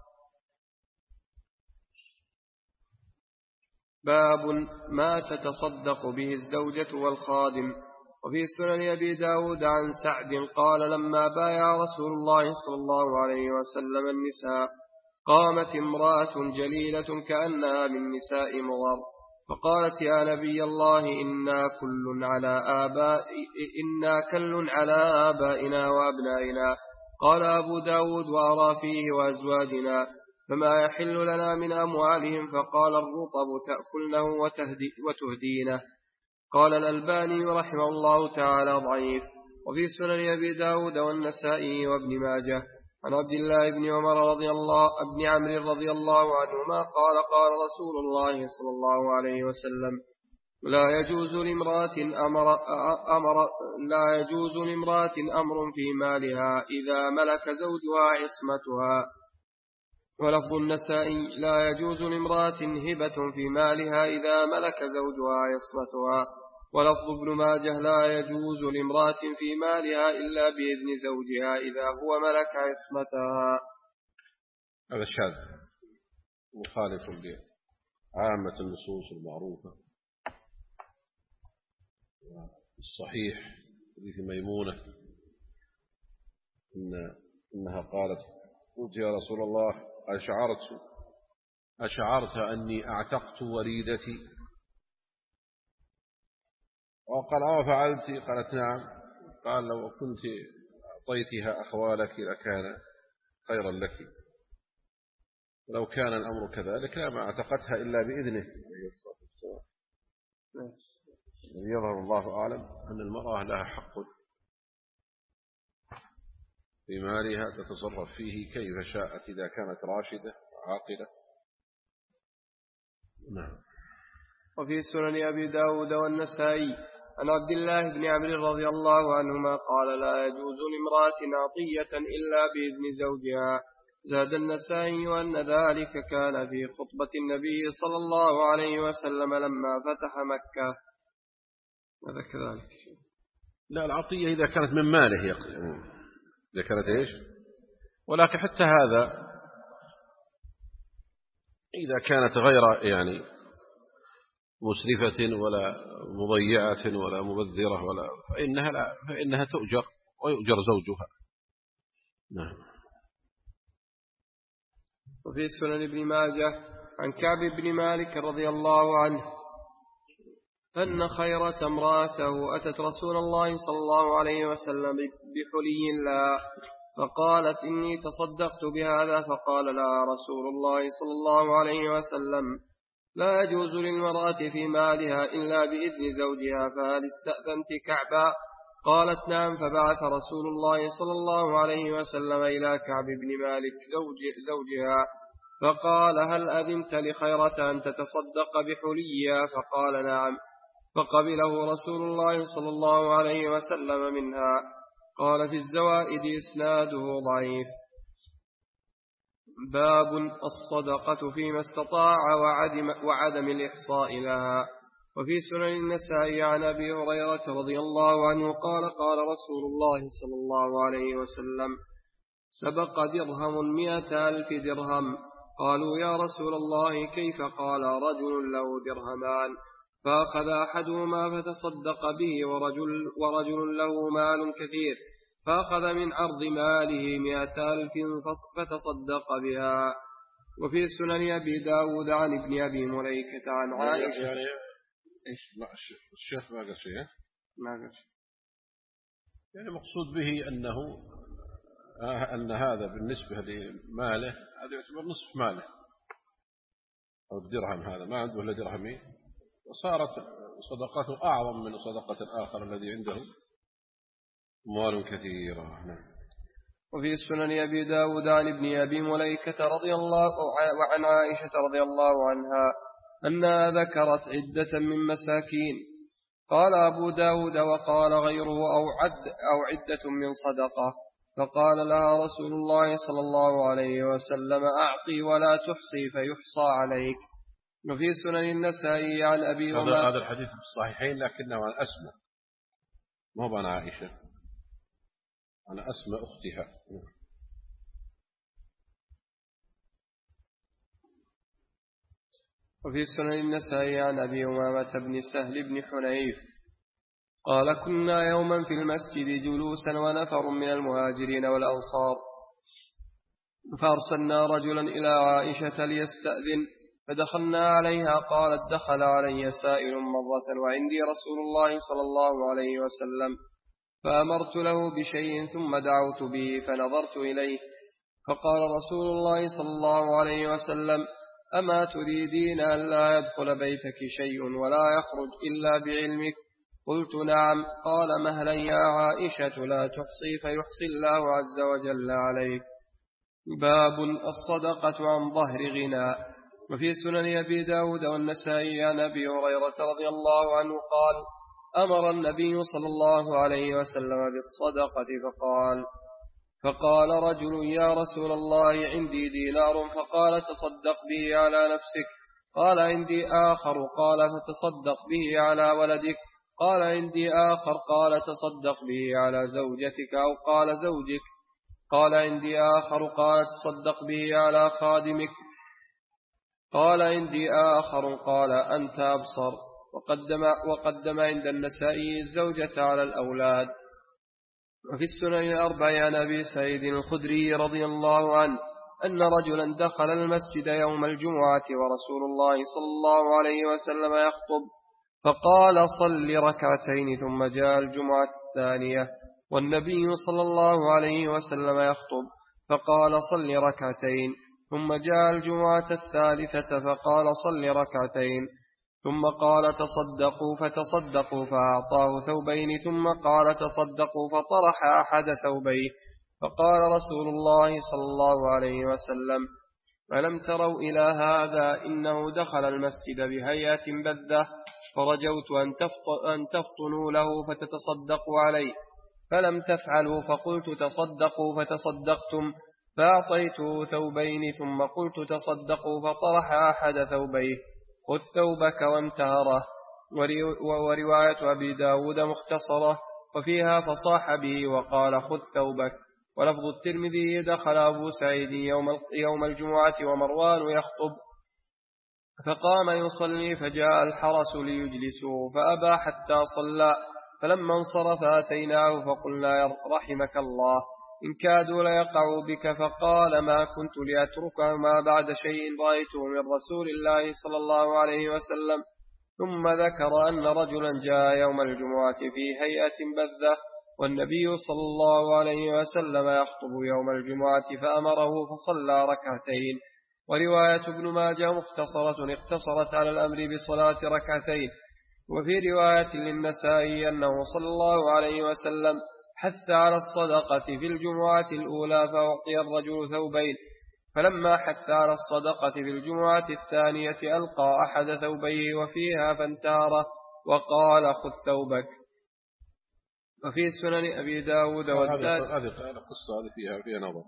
باب ما تتصدق به الزوجة والخادم. وفي سنن أبي داود عن سعد قال لما بايع رسول الله صلى الله عليه وسلم النساء قامت امرأة جليلة كأنها من نساء مضر فقالت يا نبي الله إنا كل على آباء إنا كل على آبائنا وأبنائنا. قال أبو داود وأرى فيه وأزواجنا فما يحل لنا من أموالهم؟ فقال الرطب تأكلنه وتهدينه. قال الألباني رحمه الله تعالى ضعيف. وفي سنن أبي داود والنسائي وابن ماجه عن عبد الله بن عمر رضي الله ابن عمرو رضي الله عنهما قال قال رسول الله صلى الله عليه وسلم لا يجوز لامرأة أمر, أمر لا يجوز لامرأة أمر في مالها إذا ملك زوجها عصمتها. ولفظ النسائي لا يجوز لامرأة هبة في مالها إذا ملك زوجها عصمتها. ولفظ ابن ماجه لا يجوز لامرأة في مالها إلا بإذن زوجها إذا هو ملك عصمتها. هذا شاذ مخالف بعامة النصوص المعروفة. الصحيح حديث ميمونة إن إنها قالت: قلت يا رسول الله أشعرت أشعرت أني أعتقت وليدتي؟ وقال: أو فعلت؟ قالت: نعم. قال: لو كنت أعطيتها أخوالك لكان خيرا لك، ولو كان الأمر كذلك لما اعتقتها إلا بإذنه. يظهر الله أعلم أن المرأة لها حق في مالها تتصرف فيه كيف شاءت إذا كانت راشدة عاقلة. نعم. وفي سنن أبي داود والنسائي عن عبد الله بن عمرو رضي الله عنهما قال: لا يجوز لامرأة عطية إلا بإذن زوجها. زاد النسائي أن ذلك كان في خطبة النبي صلى الله عليه وسلم لما فتح مكة. هذا كذلك. لا، العطية إذا كانت من ماله يقصد، إذا كانت إيش، ولكن حتى هذا إذا كانت غير يعني مسرفة ولا مضيعة ولا مبذرة ولا فإنها, لا فإنها تؤجر ويؤجر زوجها. نعم. وفي سنن ابن ماجه عن كعب بن مالك رضي الله عنه أن خيرة امرأته أتت رسول الله صلى الله عليه وسلم بحلي لا، فقالت: إني تصدقت بهذا. فقال لها رسول الله صلى الله عليه وسلم: لا يجوز للمرأة في مالها إلا بإذن زوجها، فهل استأذنت كعبا؟ قالت: نعم. فبعث رسول الله صلى الله عليه وسلم إلى كعب بن مالك زوج زوجها فقال: هل أذنت لخيرة أن تتصدق بحليها؟ فقال: نعم. فقبله رسول الله صلى الله عليه وسلم منها. قال في الزوائد إسناده ضعيف. باب الصدقة فيما استطاع وعدم, وعدم الإحصاء لها. وفي سنن النسائي عن أبي هريرة رضي الله عنه قال: قال رسول الله صلى الله عليه وسلم: سبق درهم مئة ألف درهم. قالوا: يا رسول الله كيف؟ قال: رجل له درهمان فأخذ أحدهما فتصدق به، ورجل, ورجل له مال كثير فأخذ من عرض ماله مئة ألف فتصدق بها. وفي سنن أبي داود عن ابن أبي مليكة عن عائشة. يعني إيش الشيخ ما قال شيء؟ ما قال شيء. يعني مقصود به أنه آه أن هذا بالنسبة لماله هذا يعتبر نصف ماله، أو الدرهم هذا ما عنده إلا درهمين، وصارت صدقته أعظم من صدقة الآخر الذي عنده أموال كثيرة. نعم. وفي سنن أبي داود عن ابن أبي مليكة رضي الله وعن عائشة رضي الله عنها أنها ذكرت عدة من مساكين. قال أبو داود: وقال غيره أو, عد أو عدة من صدقة. فقال لها رسول الله صلى الله عليه وسلم: أعطي ولا تحصي فيحصى عليك. وفي سنن النسائي عن أبي هذا هذا الحديث في الصحيحين لكنه عن أسماء، ما هو عن عائشة، عن أسماء أختها. وفي سنن النسائي عن أبي أمامة بن سهل بن حنيف قال: كنا يوما في المسجد جلوسا ونفر من المهاجرين والأنصار، فأرسلنا رجلا إلى عائشة ليستأذن، فدخلنا عليها. قالت: دخل علي سائل مرة وعندي رسول الله صلى الله عليه وسلم، فأمرت له بشيء ثم دعوت به فنظرت إليه، فقال رسول الله صلى الله عليه وسلم: أما تريدين أن لا يدخل بيتك شيء ولا يخرج إلا بعلمك؟ قلت: نعم. قال: مهلا يا عائشة لا تحصي فيحصي الله عز وجل عليك. باب الصدقة عن ظهر غنى. وفي سنن أبي داود والنسائي عن أبي هريرة رضي الله عنه قال أمر النبي صلى الله عليه وسلم بالصدقة فقال فقال رجل يا رسول الله عندي دينار فقال تصدق به على نفسك. قال عندي آخر قال فتصدق به على ولدك. قال عندي آخر قال تصدق به على زوجتك أو قال زوجك. قال عندي آخر قال تصدق به على خادمك. قال عندي آخر قال أنت أبصر. وقدم, وقدم عند النسائي الزوجة على الأولاد. وفي السنن الأربع عن أبي سعيد الخدري رضي الله عنه أن رجلا دخل المسجد يوم الجمعة ورسول الله صلى الله عليه وسلم يخطب فقال صل ركعتين ثم جاء الجمعة الثانية والنبي صلى الله عليه وسلم يخطب فقال صل ركعتين ثم جاء الجمعة الثالثة فقال صل ركعتين ثم قال تصدقوا فتصدقوا فأعطاه ثوبين ثم قال تصدقوا فطرح أحد ثوبيه فقال رسول الله صلى الله عليه وسلم ألم تروا إلى هذا إنه دخل المسجد بهيئة بذة فرجوت أن تفطنوا له فتتصدقوا عليه فلم تفعلوا فقلت تصدقوا فتصدقتم فأعطيته ثوبين ثم قلت تصدقوا فطرح أحد ثوبيه خذ ثوبك وانتهره. ورواية أبي داود مختصرة وفيها فصاح به وقال خذ ثوبك. ولفظ الترمذي دخل أبو سعيد يوم, يوم الجمعة ومروان يخطب فقام يصلي فجاء الحرس ليجلسوه فأبى حتى صلى فلما انصرف أتيناه فقلنا رحمك الله إن كادوا ليقعوا بك فقال ما كنت لأترك ما بعد شيء رأيته من رسول الله صلى الله عليه وسلم. ثم ذكر أن رجلا جاء يوم الجمعة في هيئة بذة والنبي صلى الله عليه وسلم يخطب يوم الجمعة فأمره فصلى ركعتين. ورواية ابن ماجه مختصرة اقتصرت على الأمر بصلاة ركعتين. وفي رواية للنسائي أنه صلى الله عليه وسلم حث على الصدقة في الجمعة الأولى فأعطي الرجل ثوبين فلما حث على الصدقة في الجمعة الثانية ألقى أحد ثوبيه وفيها فانتهره وقال خذ ثوبك. وفي سنن أبي داود والداد هذه القصة هذه فيها فيها نظر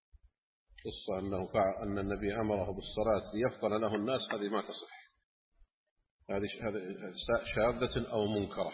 قصة أنه أن النبي أمره بالصلاة ليفطن له الناس هذه ما تصح هذه شاذة أو منكرة.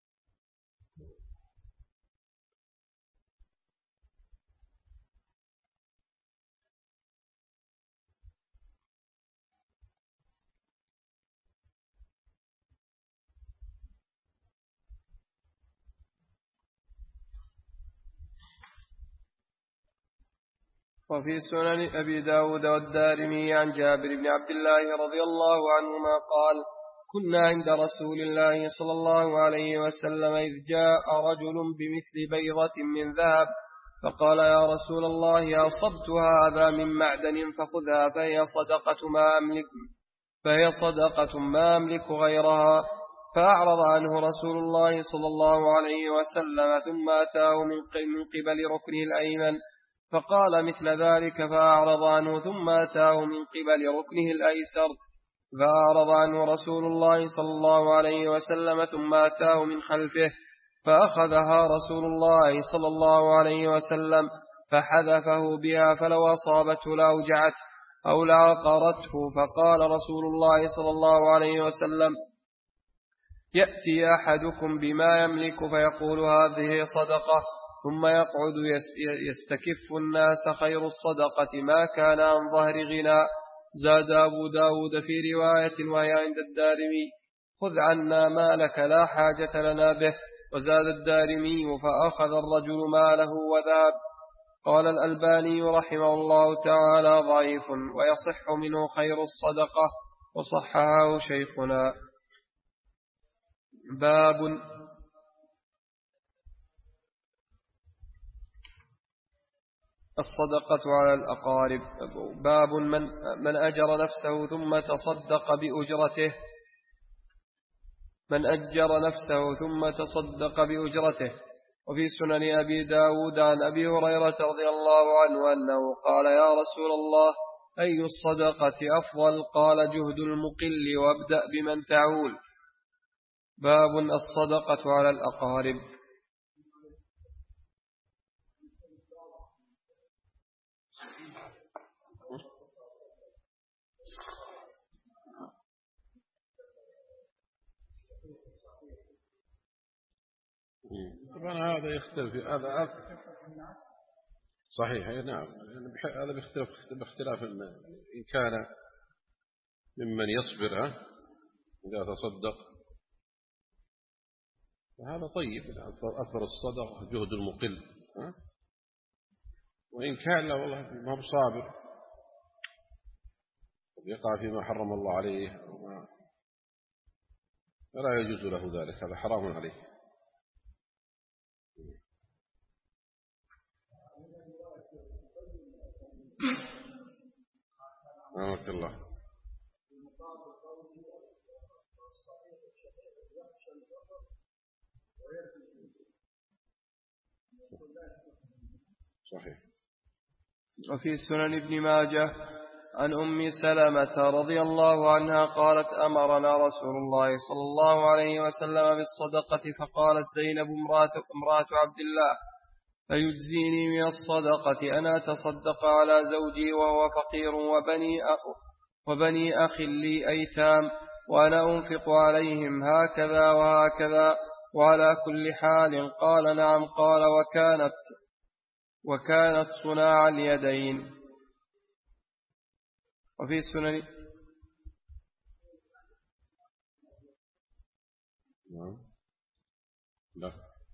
وفي سنن أبي داود والدارمي عن جابر بن عبد الله رضي الله عنهما قال كنا عند رسول الله صلى الله عليه وسلم إذ جاء رجل بمثل بيضة من ذهب فقال يا رسول الله أصبت هذا من معدن فخذها فهي صدقة ما أملك فهي صدقة ما أملك غيرها. فأعرض عنه رسول الله صلى الله عليه وسلم ثم أتاه من قبل ركنه الأيمن فقال مثل ذلك فأعرض عنه ثم أتاه من قبل ركنه الأيسر فأعرض عنه رسول الله صلى الله عليه وسلم ثم أتاه من خلفه فأخذها رسول الله صلى الله عليه وسلم فحذفه بها فلو أصابته لأوجعته أو لعقرته. فقال رسول الله صلى الله عليه وسلم يأتي أحدكم بما يملك فيقول هذه صدقة ثم يقعد يستكف الناس خير الصدقة ما كان عن ظهر غنى. زاد أبو داود في رواية وهي عند الدارمي خذ عنا مالك لا حاجة لنا به. وزاد الدارمي فأخذ الرجل ماله وذهب. قال الألباني رحمه الله تعالى ضعيف ويصح منه خير الصدقة وصححه شيخنا. باب الصدقة على الأقارب. باب من, من أجر نفسه ثم تصدق بأجرته من أجر نفسه ثم تصدق بأجرته. وفي سنن أبي داود عن أبي هريرة رضي الله عنه أنه قال يا رسول الله أي الصدقة أفضل؟ قال جهد المقل وابدأ بمن تعول. باب الصدقة على الأقارب. طبعا هذا يختلف، هذا صحيح نعم، هذا بيختلف باختلاف إن كان ممن يصبر إذا تصدق فهذا طيب، أثر الصدق جهد المقل. وإن كان لا والله ما بصابر يقع فيما حرم الله عليه فلا يجوز له ذلك، هذا حرام عليه. رحمك الله. صحيح. وفي سنن ابن ماجه عن أم سلمة رضي الله عنها قالت أمرنا رسول الله صلى الله عليه وسلم بالصدقة، فقالت زينب امرأة عبد الله فيجزيني من الصدقة أن أتصدق على زوجي وهو فقير وبني أخ وبني أخ لي أيتام وأنا أنفق عليهم هكذا وهكذا وعلى كل حال؟ قال نعم. قال وكانت وكانت صناع اليدين. وفي السنن نعم لا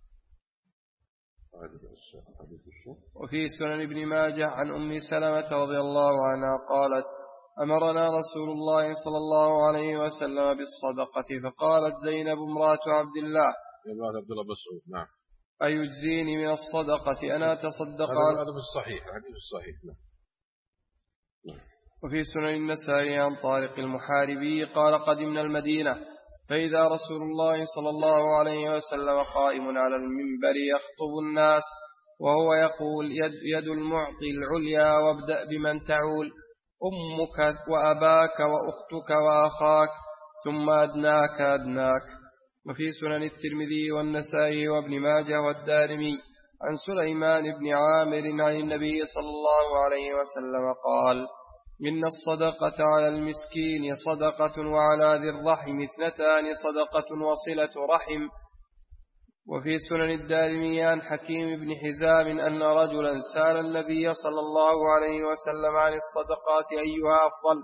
وفي سنن ابن ماجه عن أم سلمة رضي الله عنها قالت أمرنا رسول الله صلى الله عليه وسلم بالصدقة، فقالت زينب امرأة عبد الله عبد الله مسعود نعم أيجزيني من الصدقة أنا أتصدق؟ هذا بالصحيح، حديث الصحيح. نعم. وفي سنن النسائي عن طارق المحاربي قال قدمنا المدينة فإذا رسول الله صلى الله عليه وسلم قائم على المنبر يخطب الناس وهو يقول يد, يد المعطي العليا وابدأ بمن تعول، أمك وأباك وأختك وأخاك ثم أدناك أدناك. وفي سنن الترمذي والنسائي وابن ماجه والدارمي عن سليمان بن عامر عن النبي صلى الله عليه وسلم قال إن الصدقة على المسكين صدقة وعلى ذي الرحم اثنتان صدقة وصلة رحم. وفي سنن الدارمي عن حكيم بن حزام أن رجلا سأل النبي صلى الله عليه وسلم عن الصدقات أيها أفضل؟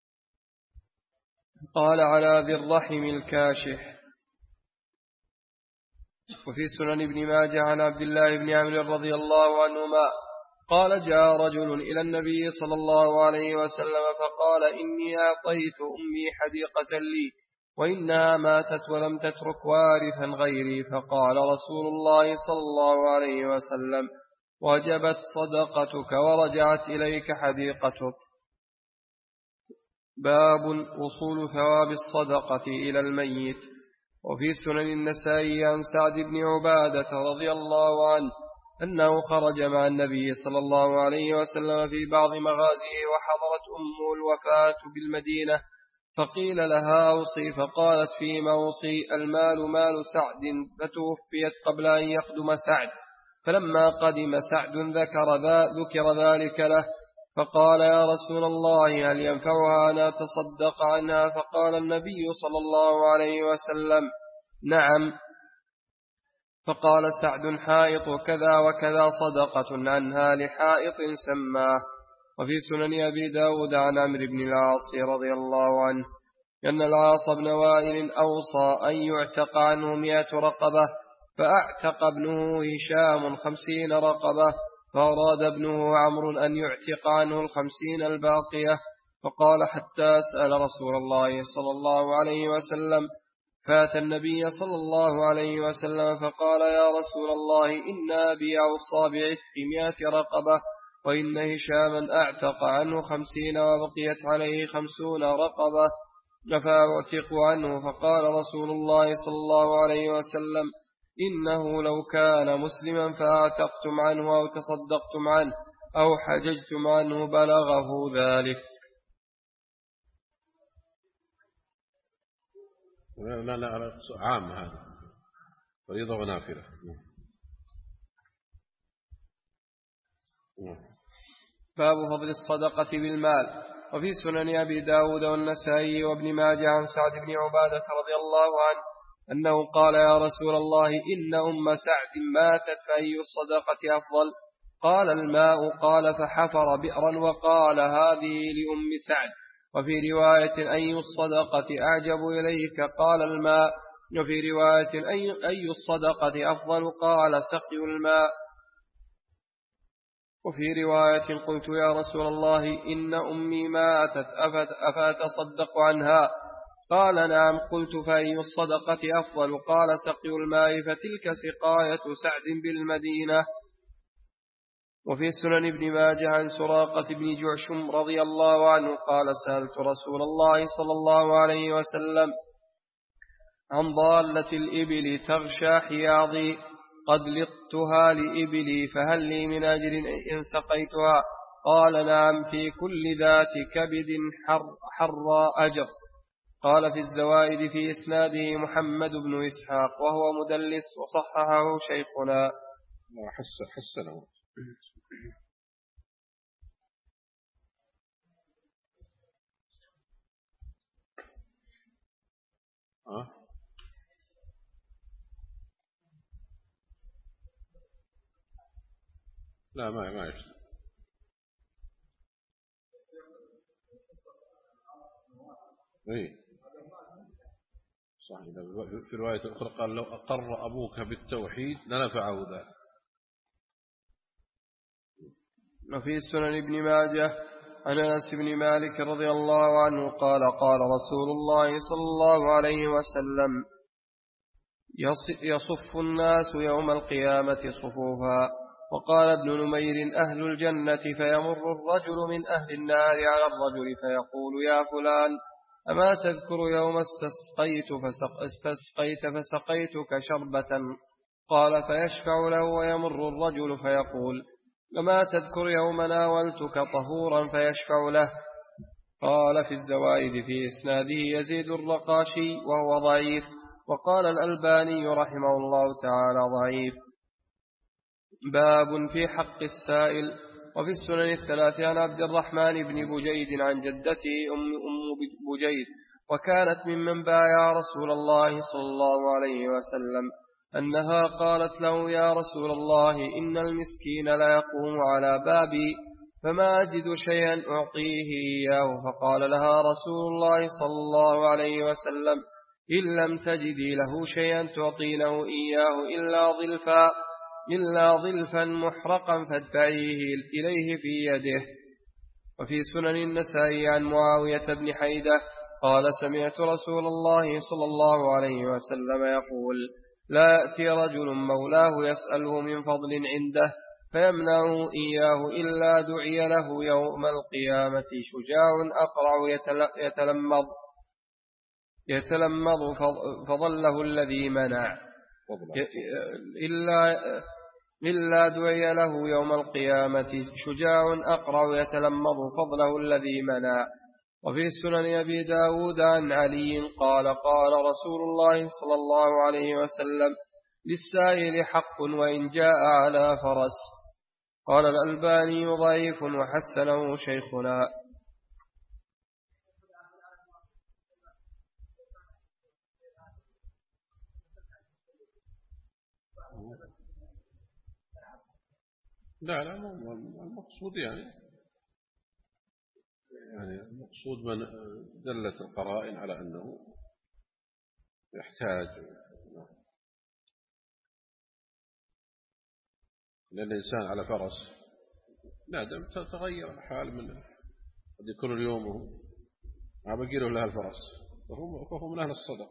قال على ذي الرحم الكاشح. وفي سنن ابن ماجه عن عبد الله بن عمرو رضي الله عنهما قال جاء رجل إلى النبي صلى الله عليه وسلم فقال إني أعطيت أمي حديقة لي وإنها ماتت ولم تترك وارثا غيري، فقال رسول الله صلى الله عليه وسلم وجبت صدقتك ورجعت إليك حديقتك. باب وصول ثواب الصدقة إلى الميت. وفي سنن النسائي عن سعد بن عبادة رضي الله عنه أنه خرج مع النبي صلى الله عليه وسلم في بعض مغازيه وحضرت أمه الوفاة بالمدينة فقيل لها أوصي، فقالت فيما أوصي؟ المال مال سعد، فتوفيت قبل أن يقدم سعد، فلما قدم سعد ذكر, ذكر ذلك له فقال يا رسول الله هل ينفعها أن أتصدق عنها؟ فقال النبي صلى الله عليه وسلم نعم. فقال سعد حائط كذا وكذا صدقة عنها لحائط سماه. وفي سنن أبي داود عن عمرو بن العاص رضي الله عنه أن العاص بن وائل أوصى أن يعتق عنه مئة رقبة، فأعتق ابنه هشام خمسين رقبة، فأراد ابنه عمرو أن يعتق عنه الخمسين الباقية، فقال حتى أسأل رسول الله صلى الله عليه وسلم، فات النبي صلى الله عليه وسلم فقال يا رسول الله إن أبي أوصى بعتق مئة رقبة وإن هشاما أعتق عنه خمسين وبقيت عليه خمسون رقبة فأعتق عنه. فقال رسول الله صلى الله عليه وسلم إنه لو كان مسلما فأعتقتم عنه أو تصدقتم عنه أو حججتم عنه بلغه ذلك. لا لا عام هذا فريضة ونافلة. باب فضل الصدقة بالمال. وفي سنن أبي داود والنسائي وابن ماجه عن سعد بن عبادة رضي الله عنه أنه قال يا رسول الله إن أم سعد ماتت فأي الصدقة أفضل؟ قال الماء. قال فحفر بئرا وقال هذه لأم سعد. وفي رواية أي الصدقة أعجب إليك؟ قال الماء. وفي رواية أي, أي الصدقة أفضل؟ قال سقي الماء. وفي رواية قلت يا رسول الله إن أمي ماتت أفأتصدق عنها؟ قال نعم. قلت فأي الصدقة أفضل؟ قال سقي الماء. فتلك سقاية سعد بالمدينة. وفي سنن ابن ماجه عن سراقة بن جعشم رضي الله عنه قال سألت رسول الله صلى الله عليه وسلم عن ضالة الإبل تغشى حياضي قد لقتها لإبلي فهل لي من أجر إن سقيتها؟ قال نعم في كل ذات كبد حر, حر أجر. قال في الزوائد في إسناده محمد بن إسحاق وهو مدلس وصححه شيخنا. حسن حسنه. أه؟ لا ما ما يشتغل. اي صحيح. في رواية أخرى قال لو أقر أبوك بالتوحيد لنفعه ذلك. وفي سنن ابن ماجه عن أنس بن مالك رضي الله عنه قال قال رسول الله صلى الله عليه وسلم يصف الناس يوم القيامة صفوفا. وقال ابن نمير أهل الجنة فيمر الرجل من أهل النار على الرجل فيقول يا فلان أما تذكر يوم استسقيت, فسق استسقيت فسقيتك شربة؟ قال فيشفع له ويمر الرجل فيقول أما تذكر يوم ناولتك طهورا؟ فيشفع له. قال في الزوائد في إسناده يزيد الرقاشي وهو ضعيف. وقال الألباني رحمه الله تعالى ضعيف. باب في حق السائل. وفي السنن الثلاث عن عبد الرحمن بن بجيد عن جدته أم, أم بجيد وكانت ممن بايع رسول الله صلى الله عليه وسلم أنها قالت له يا رسول الله إن المسكين لا يقوم على بابي فما أجد شيئا أعطيه إياه. فقال لها رسول الله صلى الله عليه وسلم إن لم تجدي له شيئا تعطينه إياه إلا ظلفا إلا ظلفا محرقا فادفعيه إليه في يده. وفي سنن النسائي عن معاوية بن حيدة قال سمعت رسول الله صلى الله عليه وسلم يقول لا يأتي رجل مولاه يسأله من فضل عنده فيمنعه إياه إلا دعي له يوم القيامة شجاع أقرع يتلمض يتلمض فضله الذي منع إلا إلا دعي له يوم القيامة شجاع أقرع يتلمض فضله الذي منع. وفي سنن أبي داود عن علي قال قال رسول الله صلى الله عليه وسلم للسائل حق وإن جاء على فرس. قال الألباني ضعيف وحسنه شيخنا. لا لا المقصود يعني يعني المقصود من دلت القرائن على أنه يحتاج للإنسان على فرس لا دم تتغير الحال منه قد يكون اليوم هو ما بقي له لها الفرس فهو من أهل الصدق.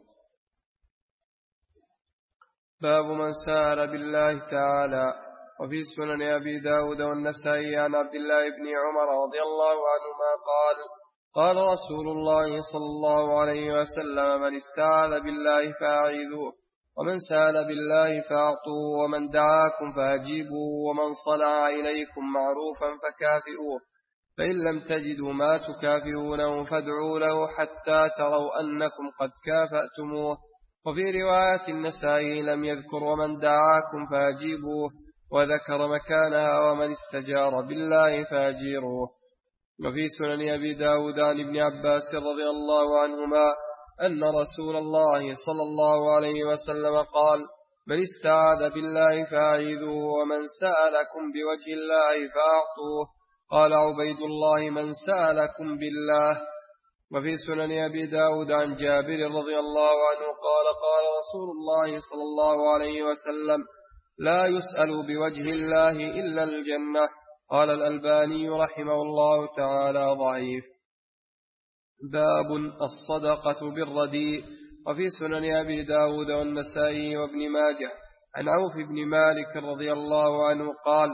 باب من سأل بالله تعالى. وفي سنن أبي داود والنسائي عن عبد الله بن عمر رضي الله عنهما قال قال رسول الله صلى الله عليه وسلم من استعاذ بالله فأعيذوه ومن سأل بالله فأعطوه ومن دعاكم فأجيبوه ومن صنع إليكم معروفا فكافئوه فإن لم تجدوا ما تكافئونه فادعوا له حتى تروا أنكم قد كافأتموه. وفي رواية النسائي لم يذكر ومن دعاكم فأجيبوه وذكر مكانها ومن استجار بالله فأجيروه. وفي سنن أبي داود عن ابن عباس رضي الله عنهما أن رسول الله صلى الله عليه وسلم قال من استعاذ بالله فأعيذوه ومن سألكم بوجه الله فأعطوه. قال عبيد الله من سألكم بالله. وفي سنن أبي داود عن جابر رضي الله عنه قال قال رسول الله صلى الله عليه وسلم لا يسأل بوجه الله إلا الجنة. قال الألباني رحمه الله تعالى ضعيف. باب الصدقة بالرديء. وفي سنن أبي داود والنسائي وابن ماجه عن عوف بن مالك رضي الله عنه قال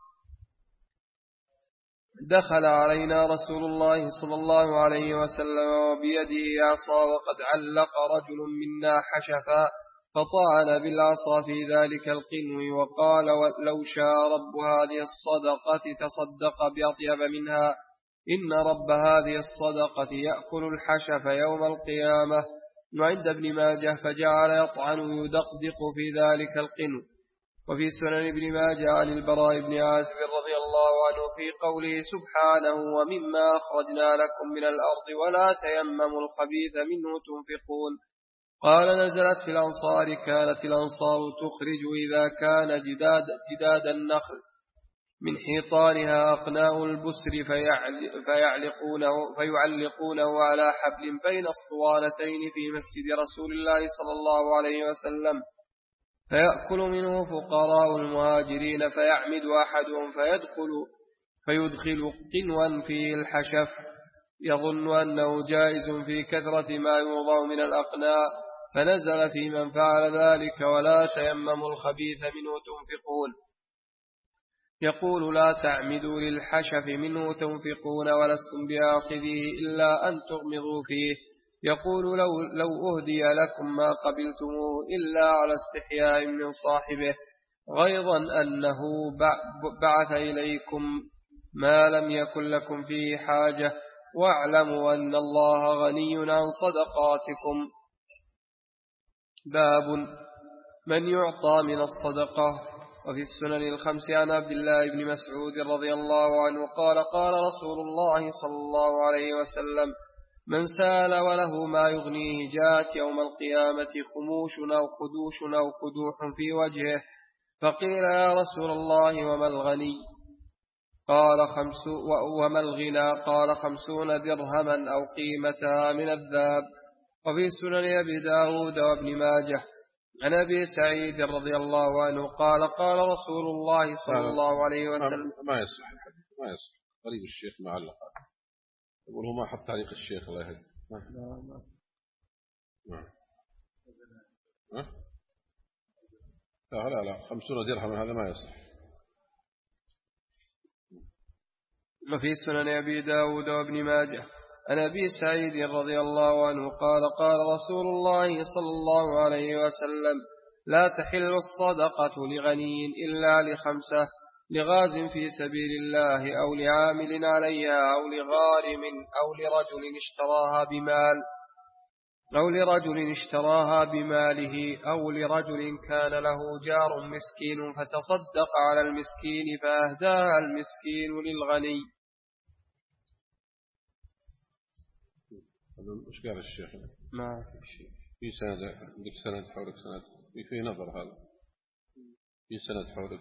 دخل علينا رسول الله صلى الله عليه وسلم وبيده عصا وقد علق رجل منا حشفا فطعن بالعصا في ذلك القنو وقال لو شاء رب هذه الصدقة تصدق بأطيب منها إن رب هذه الصدقة يأكل الحشف يوم القيامة. وعند ابن ماجه فجعل يطعن يدقدق في ذلك القنو. وفي سنن ابن ماجه عن البراء بن عازب رضي الله عنه في قوله سبحانه ومما أخرجنا لكم من الأرض ولا تيمموا الخبيث منه تنفقون. قال نزلت في الأنصار كانت الأنصار تخرج إذا كان جداد, جداد النخل من حيطانها أقناء البسر فيعلقونه, فيعلقونه على حبل بين اسطوانتين في مسجد رسول الله صلى الله عليه وسلم فيأكل منه فقراء المهاجرين فيعمد أحدهم فيدخل فيدخل قنوا فيه الحشف يظن أنه جائز في كثرة ما يوضع من الأقناء فنزل في من فعل ذلك ولا تيمموا الخبيث منه تنفقون. يقول لا تعمدوا للحشف منه تنفقون ولستم بآخذه إلا أن تغمضوا فيه. يقول لو, لو أهدي لكم ما قبلتموه إلا على استحياء من صاحبه غيظا أنه بعث إليكم ما لم يكن لكم فيه حاجة واعلموا أن الله غني عن صدقاتكم. باب من يعطى من الصدقة. وفي السنن الخمس عن عبد الله بن مسعود رضي الله عنه قال قال رسول الله صلى الله عليه وسلم من سال وله ما يغنيه جاءت يوم القيامة خموش أو خدوش أو قدوح في وجهه فقيل يا رسول الله وما الغني قال خمس وما الغنى قال خمسون درهما أو قيمتها من الذهب. وفي سنن أبي داود وابن ماجه عن أبي سعيد رضي الله عنه قال قال رسول الله صلى الله عليه وسلم ما يصح الحديث ما يصح قريب الشيخ معلق يقول هو ما حط تعليق الشيخ الله يهدي ما لا لا لا خمسون درهم هذا ما يصح. وفي سنن أبي داود وابن ماجه عن أبي سعيد رضي الله عنه قال قال رسول الله صلى الله عليه وسلم لا تحل الصدقة لغني إلا لخمسة لغاز في سبيل الله أو لعامل عليها أو لغارم أو لرجل اشتراها بمال أو لرجل اشتراها بماله أو لرجل كان له جار مسكين فتصدق على المسكين فأهداها المسكين للغني. وش قال الشيخ؟ ما في شيء في سند عندك سند حولك سند في في نظر هذا في سند حولك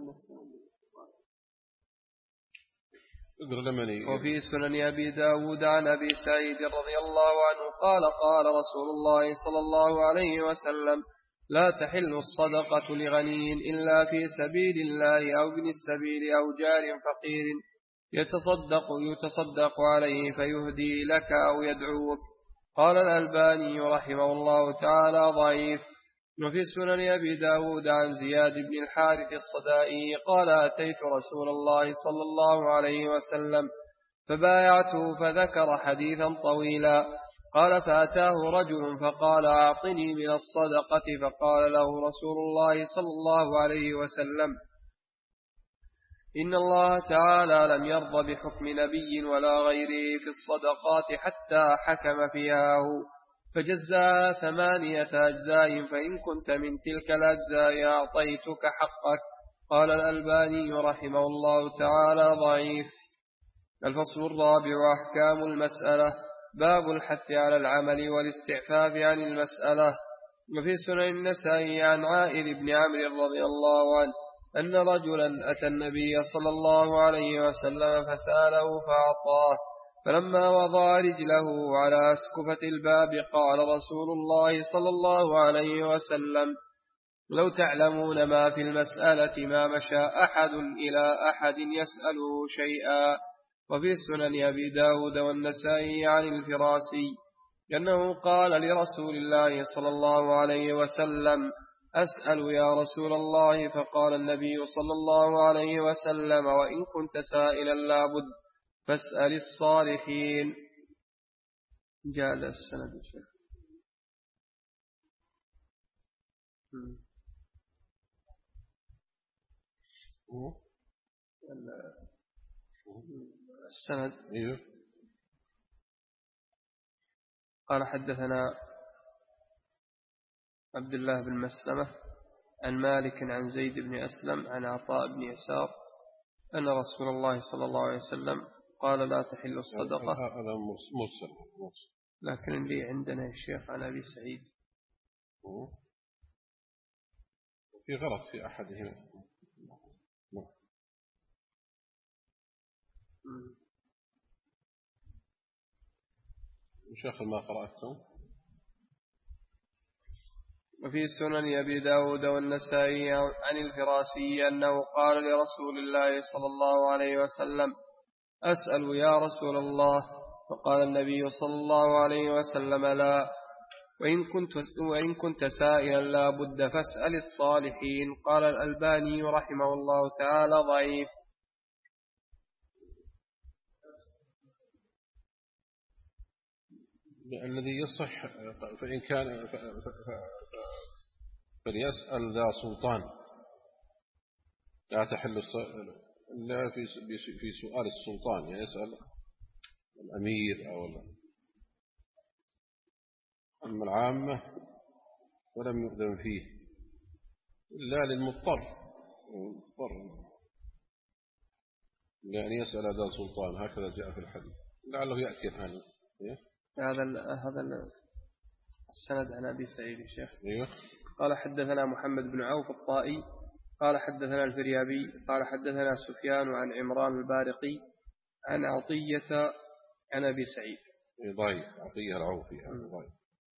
اقرأ لمني. وفي سنن أبي داود عن أبي سعيد رضي الله عنه قال قال رسول الله صلى الله عليه وسلم لا تحل الصدقة لغني إلا في سبيل الله أو ابن السبيل أو جار فقير يتصدق يتصدق عليه فيهدي لك أو يدعوك. قال الألباني رحمه الله تعالى ضعيف. وفي سنن أبي داود عن زياد بن الحارث الصدائي قال أتيت رسول الله صلى الله عليه وسلم فبايعته فذكر حديثا طويلا قال فأتاه رجل فقال أعطني من الصدقة، فقال له رسول الله صلى الله عليه وسلم إن الله تعالى لم يرض بحكم نبي ولا غيره في الصدقات حتى حكم فيها هو، فجزاها ثمانية أجزاء، فإن كنت من تلك الأجزاء أعطيتك حقك. قال الألباني رحمه الله تعالى ضعيف. الفصل الرابع: أحكام المسألة. باب الحث على العمل والاستعفاف عن المسألة. وفي سنن النسائي عن عائذ بن عمرو رضي الله عنه أن رجلا أتى النبي صلى الله عليه وسلم فسأله فأعطاه، فلما وضع رجله على أسكفة الباب قال رسول الله صلى الله عليه وسلم لو تعلمون ما في المسألة ما مشى أحد إلى أحد يسأله شيئا. وفي سنن أبي داود والنسائي عن الفراسي أنه قال لرسول الله صلى الله عليه وسلم أسأل يا رسول الله، فقال النبي صلى الله عليه وسلم وإن كنت سائلا لابد فاسأل الصالحين. جاء السند الشيخ. السند قال حدثنا عبد الله بن مسلمة عن مالك عن زيد بن أسلم عن عطاء بن يسار أن رسول الله صلى الله عليه وسلم قال لا تحل الصدقة. هذا مرسل، لكن اللي عندنا الشيخ عن أبي سعيد في غلط في أحدهما. شيخ ما قرأتم. وفي سنن أبي داود والنسائي عن الفراسي أنه قال لرسول الله صلى الله عليه وسلم أسأل يا رسول الله، فقال النبي صلى الله عليه وسلم لا، وإن كنت, وإن كنت سائلا لا بد فاسأل الصالحين. قال الألباني رحمه الله تعالى ضعيف. الذي يصح فإن كان فليسأل ذا سلطان، لا تحل إلا في سؤال السلطان، يعني يسأل الأمير أو أما العامة ولم يؤذن فيه إلا للمضطر، يعني يسأل ذا سلطان، هكذا جاء في الحديث، لعله يأتي الآن. هذا هذا السند عن أبي سعيد الشيخ. أيوه. قال حدثنا محمد بن عوف الطائي قال حدثنا الفريابي قال حدثنا سفيان عن عمران البارقي عن عطية عن أبي سعيد. ضعيف عطية العوفي ضعيف.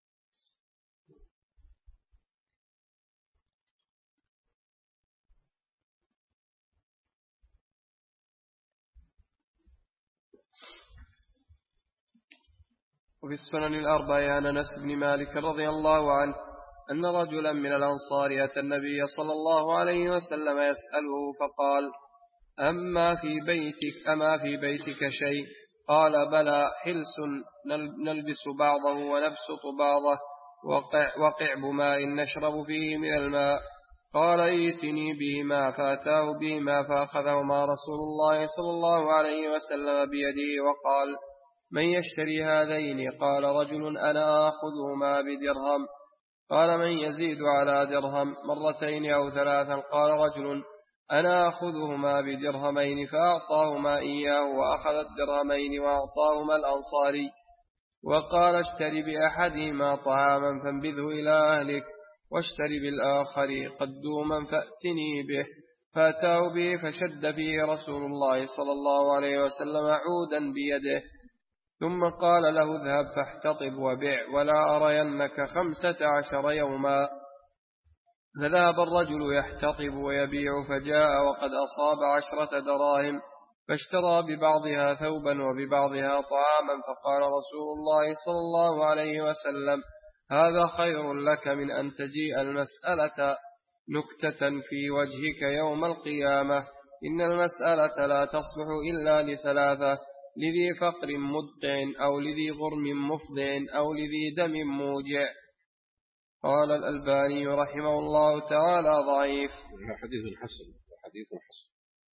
وفي السنن الأربعة عن أنس بن مالك رضي الله عنه أن رجلا من الأنصار أتى النبي صلى الله عليه وسلم يسأله فقال أما في بيتك أما في بيتك شيء؟ قال بلى، حلس نلبس بعضه ونبسط بعضه، وقع وقعب ماء نشرب فيه من الماء. قال ائتني بهما، فأتاه بهما فأخذهما رسول الله صلى الله عليه وسلم بيده وقال من يشتري هذين؟ قال رجل أنا آخذهما بدرهم. قال من يزيد على درهم؟ مرتين أو ثلاثا. قال رجل أنا أخذهما بدرهمين، فأعطاهما إياه وأخذ الدرهمين وأعطاهما الأنصاري، وقال اشتري بأحدهما طعاما فانبذه إلى أهلك، واشتري بالآخر قدوما فأتني به. فأتاه به فشد فيه رسول الله صلى الله عليه وسلم عودا بيده، ثم قال له اذهب فاحتطب وبع ولا أرينك خمسة عشر يوما. فذهب الرجل يحتطب ويبيع، فجاء وقد أصاب عشرة دراهم، فاشترى ببعضها ثوبا وببعضها طعاما، فقال رسول الله صلى الله عليه وسلم هذا خير لك من أن تجيء المسألة نكتة في وجهك يوم القيامة. إن المسألة لا تصلح إلا لثلاثة: لذي فقر مدقع أو لذي غرم مفضع أو لذي دم موجع. قال الألباني رحمه الله تعالى ضعيف. حديث حسن حديث حسن.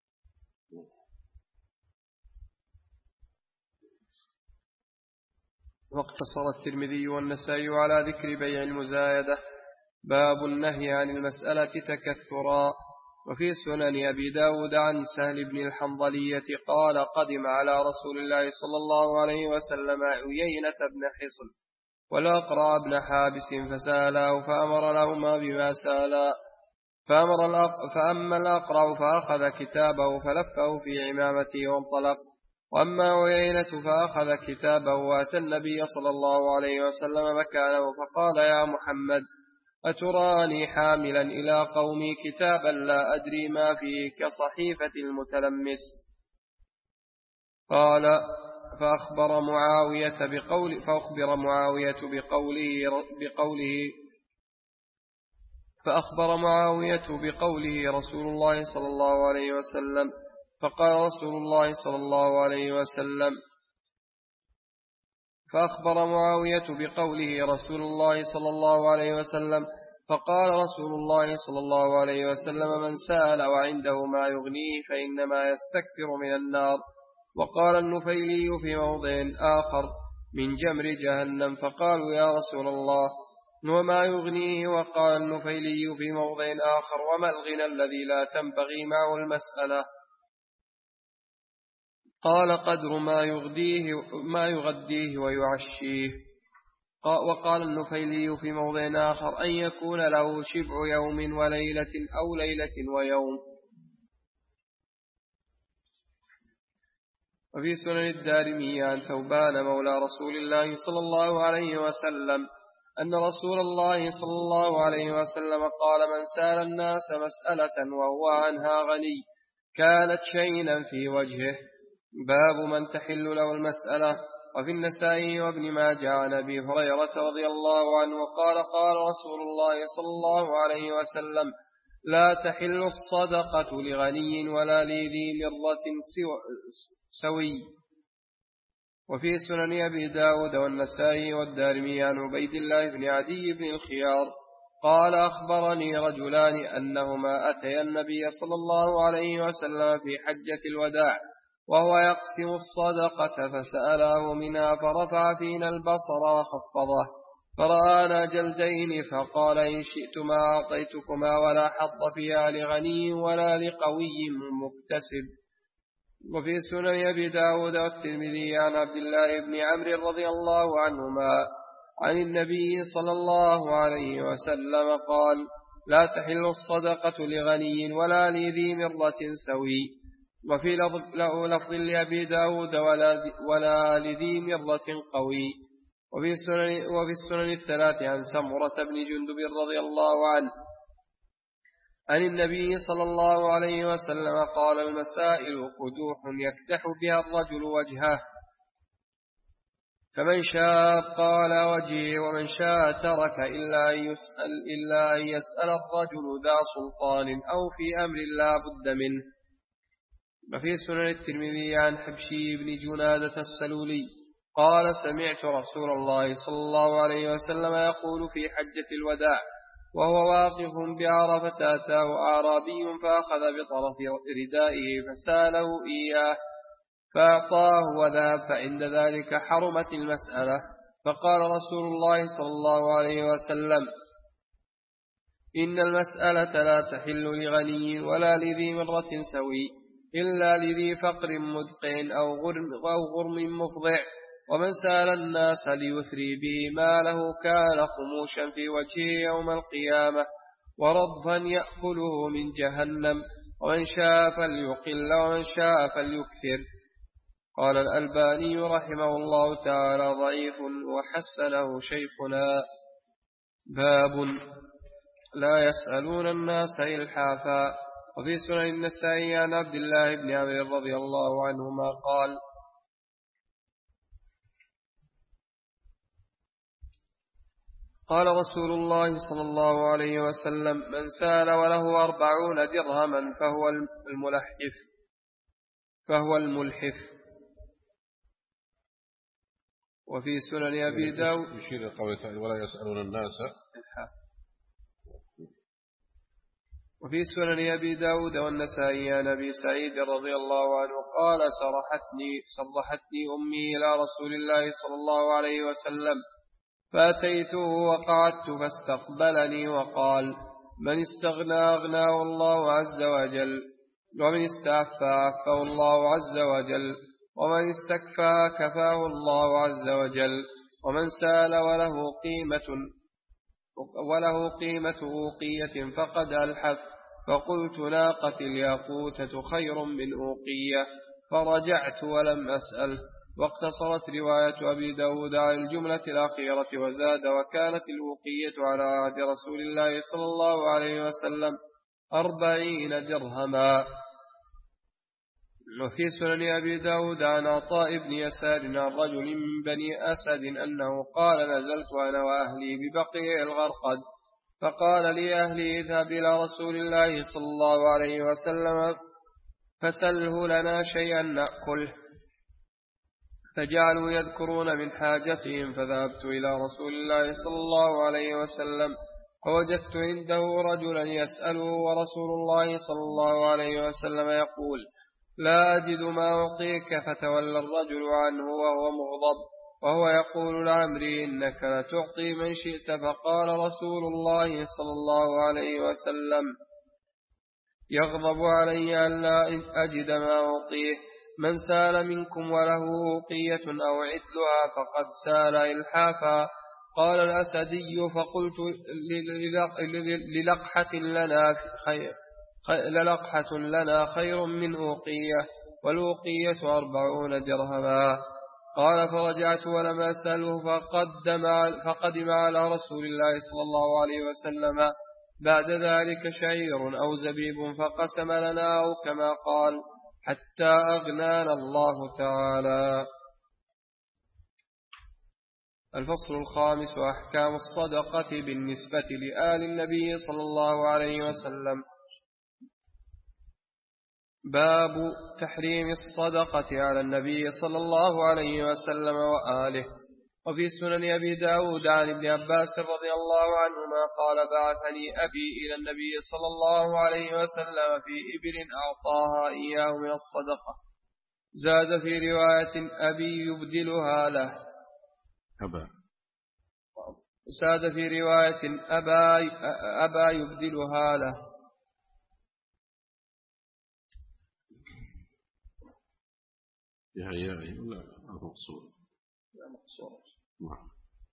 واقتصر الترمذي والنسائي على ذكر بيع المزايدة. باب النهي عن المسألة تكثرا. وفي سنن أبي داود عن سهل بن الحنظلية قال قدم على رسول الله صلى الله عليه وسلم عيينة بن حصن والأقرع بن حابس فساله فأمر لهما بما سالا. فأمر الأق... فأما الأقرع فأخذ كتابه فلفه في عمامته وانطلق، وأما عيينة فأخذ كتابه وأتى النبي صلى الله عليه وسلم مكانه فقال يا محمد أتراني حاملا إلى قومي كتابا لا أدري ما فيه كصحيفة المتلمس؟ قال فأخبر معاوية بقول فأخبر معاوية بقوله بقوله فأخبر معاوية بقوله رسول الله صلى الله عليه وسلم. فقال رسول الله صلى الله عليه وسلم فأخبر معاوية بقوله رسول الله صلى الله عليه وسلم فقال رسول الله صلى الله عليه وسلم من سأل وعنده ما يغنيه فإنما يستكثر من النار. وقال النفيلي في موضع آخر من جمر جهنم فقالوا يا رسول الله وما يغنيه؟ وقال النفيلي في موضع آخر وما الغنى الذي لا تنبغي معه المسألة؟ قال قدر ما يغديه ما يغديه ويعشيه. وقال النفيلي في موضع آخر أن يكون له شبع يوم وليلة أو ليلة ويوم. وفي سنن الدارمي عن ثوبان مولى رسول الله صلى الله عليه وسلم أن رسول الله صلى الله عليه وسلم قال من سأل الناس مسألة وهو عنها غني كانت شينا في وجهه. باب من تحل له المسألة. وفي النسائي وابن ماجه عن أبي هريرة رضي الله عنه قال قال رسول الله صلى الله عليه وسلم لا تحل الصدقة لغني ولا لذي مرة سوي. وفي سنن أبي داود والنسائي والدارمي عن عبيد الله بن عدي بن الخيار قال أخبرني رجلان أنهما أتيا النبي صلى الله عليه وسلم في حجة الوداع وهو يقسم الصدقة فسأله منها فرفع فينا البصر وخفضه فرآنا جلدين فقال إن شئتما أعطيتكما ولا حظ فيها لغني ولا لقوي مكتسب. وفي سنن أبي داود والترمذي عن عبد الله بن عمرو رضي الله عنهما عن النبي صلى الله عليه وسلم قال لا تحل الصدقة لغني ولا لذي مرة سوي. وفي لفظ لأبي داود ولا, ولا لذي مرة قوي. وفي السنن, وفي السنن الثلاث عن سمرة بن جندب رضي الله عنه عن النبي صلى الله عليه وسلم قال المسائل قدوح يفتح بها الرجل وجهه فمن شاء قال وجهه ومن شاء ترك إلا أن يسأل, إلا أن يسأل الرجل ذا سلطان أو في أمر لا بد منه. وفي سنن الترمذي عن حبشي بن جنادة السلولي قال سمعت رسول الله صلى الله عليه وسلم يقول في حجة الوداع وهو واقف بعرفة أتاه أعرابي فأخذ بطرف ردائه فساله إياه فأعطاه وذهب فعند ذلك حرمت المسألة. فقال رسول الله صلى الله عليه وسلم إن المسألة لا تحل لغني ولا لذي مرة سوي إلا لذي فقر مدقع أو غرم, أو غرم مفضع. ومن سأل الناس ليثري به ماله كان خموشا في وجهه يوم القيامة ورضفا يأكله من جهنم. ومن شاء فليقل ومن شاء فليكثر. قال الألباني رحمه الله تعالى ضعيف وحسنه شيخنا. باب لا يسألون الناس إلحافا. وفي سنن النسائي عن عبد الله بن عمرو رضي الله عنهما قال قال رسول الله صلى الله عليه وسلم من سأل وله أربعون درهما فهو الملحف فهو الملحف وفي سنن أبي داود يشير قوله ولا يسألون الناس. وفي سنن أبي داود والنسائي عن أبي سعيد رضي الله عنه قال صرحتني, صرحتني أمي إلى رسول الله صلى الله عليه وسلم فأتيته وقعدت فاستقبلني وقال من استغنى أغناه الله عز وجل ومن استعفى عفه الله عز وجل ومن استكفى كفاه الله عز وجل ومن سال وله قيمة وله قيمة أوقية فقد ألحف. فقلت ناقتي الياقوتة خير من أوقية فرجعت ولم أسأل. واقتصرت رواية أبي داود على الجملة الأخيرة وزاد وكانت الأوقية على عهد رسول الله صلى الله عليه وسلم أربعين درهما. وفي سنن أبي داود عن عطاء بن يسار عن رجل من بني أسد أنه قال نزلت أنا وأهلي ببقيع الغرقد فقال لي أهلي اذهب إلى رسول الله صلى الله عليه وسلم فسله لنا شيئا نأكله. فجعلوا يذكرون من حاجتهم فذهبت إلى رسول الله صلى الله عليه وسلم فوجدت عنده رجلا يسأله ورسول الله صلى الله عليه وسلم يقول لا أجد ما أعطيك. فتولى الرجل عنه وهو مغضب وهو يقول لعمري إنك لتعطي من شئت. فقال رسول الله صلى الله عليه وسلم يغضب علي أن لا أجد ما أعطيه. من سال منكم وله أوقية أو عدلها فقد سال إلحافا. قال الأسدي فقلت للقحة لنا خير للقحة لنا خير من أوقية والأوقية أربعون درهما. قال فرجعت ولم أسأله فقدم, فقدم على رسول الله صلى الله عليه وسلم بعد ذلك شعير أو زبيب فقسم لنا أو كما قال حتى أغنانا الله تعالى. الفصل الخامس أحكام الصدقة بالنسبة لآل النبي صلى الله عليه وسلم. باب تحريم الصدقة على النبي صلى الله عليه وسلم وآله. وفي سنن أبي داود عن ابن عباس رضي الله عنهما قال بعثني أبي إلى النبي صلى الله عليه وسلم في إبل أعطاها إياه من الصدقة. زاد في رواية أبي يبدلها له أبا زاد في رواية أبا, أبا يبدلها له. يا يا لا مقصور لا مقصور. نعم.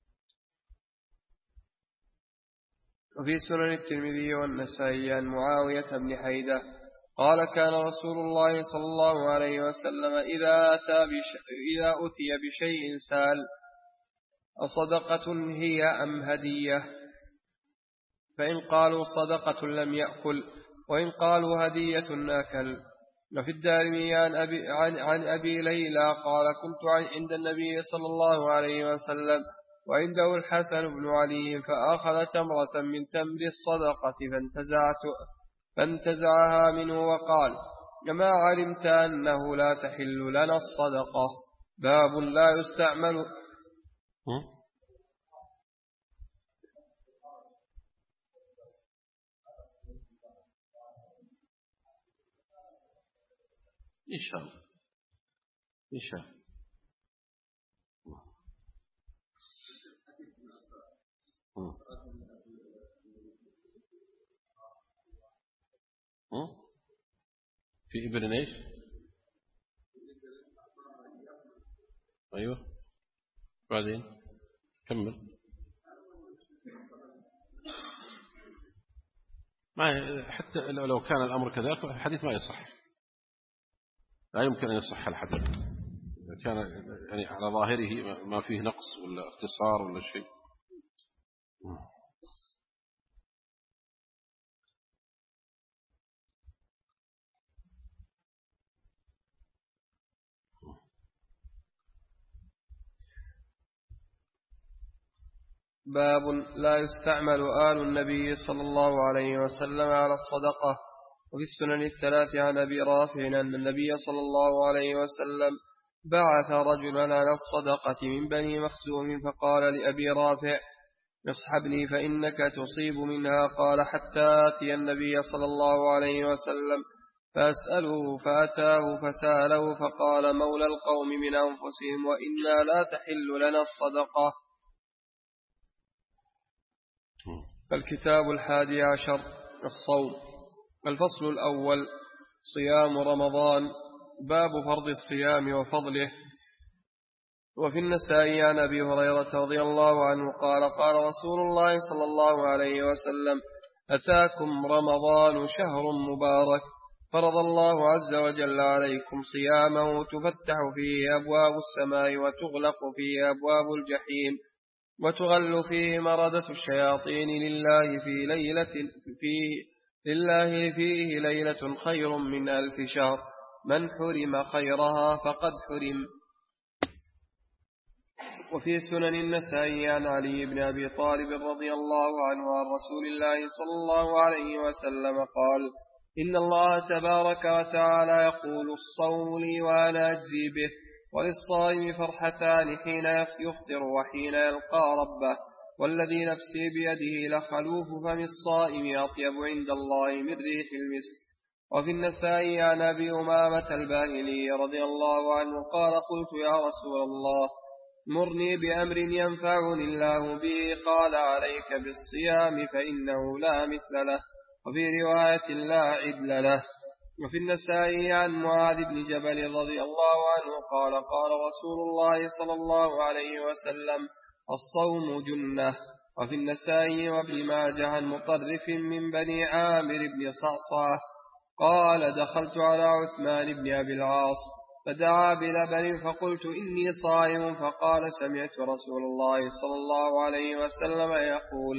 وفي سنن الترمذي والنسائي عن معاوية بن حيدة قال كان رسول الله صلى الله عليه وسلم إذا أتى بش... إذا أتي بشيء سال أصدقة هي أم هدية؟ فإن قالوا صدقة لم يأكل وإن قالوا هدية أكل. وفي الدارمي عن أبي, عن, عن أبي ليلى قال كنت عند النبي صلى الله عليه وسلم وعنده الحسن بن علي فأخذ تمرة من تمر الصدقة فانتزعت فانتزعها منه وقال كما علمت أنه لا تحل لنا الصدقة. باب لا يستعمل إن شاء الله إن شاء الله. في إبن إيش؟ أيوة بعدين كمل. ما حتى لو كان الأمر كذلك الحديث ما يصح، لا يمكن أن يصح الحديث إذا كان يعني على ظاهره ما فيه نقص ولا اختصار ولا شيء. باب لا يستعمل آل النبي صلى الله عليه وسلم على الصدقة. وفي السنن الثلاث عن أبي رافع أن النبي صلى الله عليه وسلم بعث رجلا على الصدقة من بني مخزوم فقال لأبي رافع اصحبني فإنك تصيب منها. قال حتى آتي النبي صلى الله عليه وسلم فأسأله، فأتاه فسأله فقال مولى القوم من أنفسهم وإنا لا تحل لنا الصدقة. الكتاب الحادي عشر الصوم. الفصل الأول صيام رمضان. باب فرض الصيام وفضله. وفي النسائي عن أبي هريرة رضي الله عنه قال قال رسول الله صلى الله عليه وسلم أتاكم رمضان شهر مبارك فرض الله عز وجل عليكم صيامه تفتح فيه أبواب السماء وتغلق فيه أبواب الجحيم وتغل فيه مردة الشياطين لله في ليلة فيه لله فيه ليلة خير من ألف شهر من حرم خيرها فقد حرم. وفي سنن النسائي عن علي بن أبي طالب رضي الله عنه عن رسول الله صلى الله عليه وسلم قال إن الله تبارك وتعالى يقول الصوم لي وأنا أجزي به وللصائم فرحتان حين يفطر وحين يلقى ربه والذي نفسي بيده لخلوف فم الصائم أطيب عند الله من ريح المسك. وفي النسائي عن أبي أمامة الباهلي رضي الله عنه قال قلت يا رسول الله مرني بأمر ينفعني الله به قال عليك بالصيام فإنه لا مثل له وفي رواية لا عدل له. وفي النسائي عن معاذ بن جبل رضي الله عنه قال قال رسول الله صلى الله عليه وسلم الصوم جنة. وفي النسائي وابن ماجه عن مطرف من بني عامر بن صعصعة قال دخلت على عثمان بن أبي العاص فدعا بلبن فقلت إني صائم فقال سمعت رسول الله صلى الله عليه وسلم يقول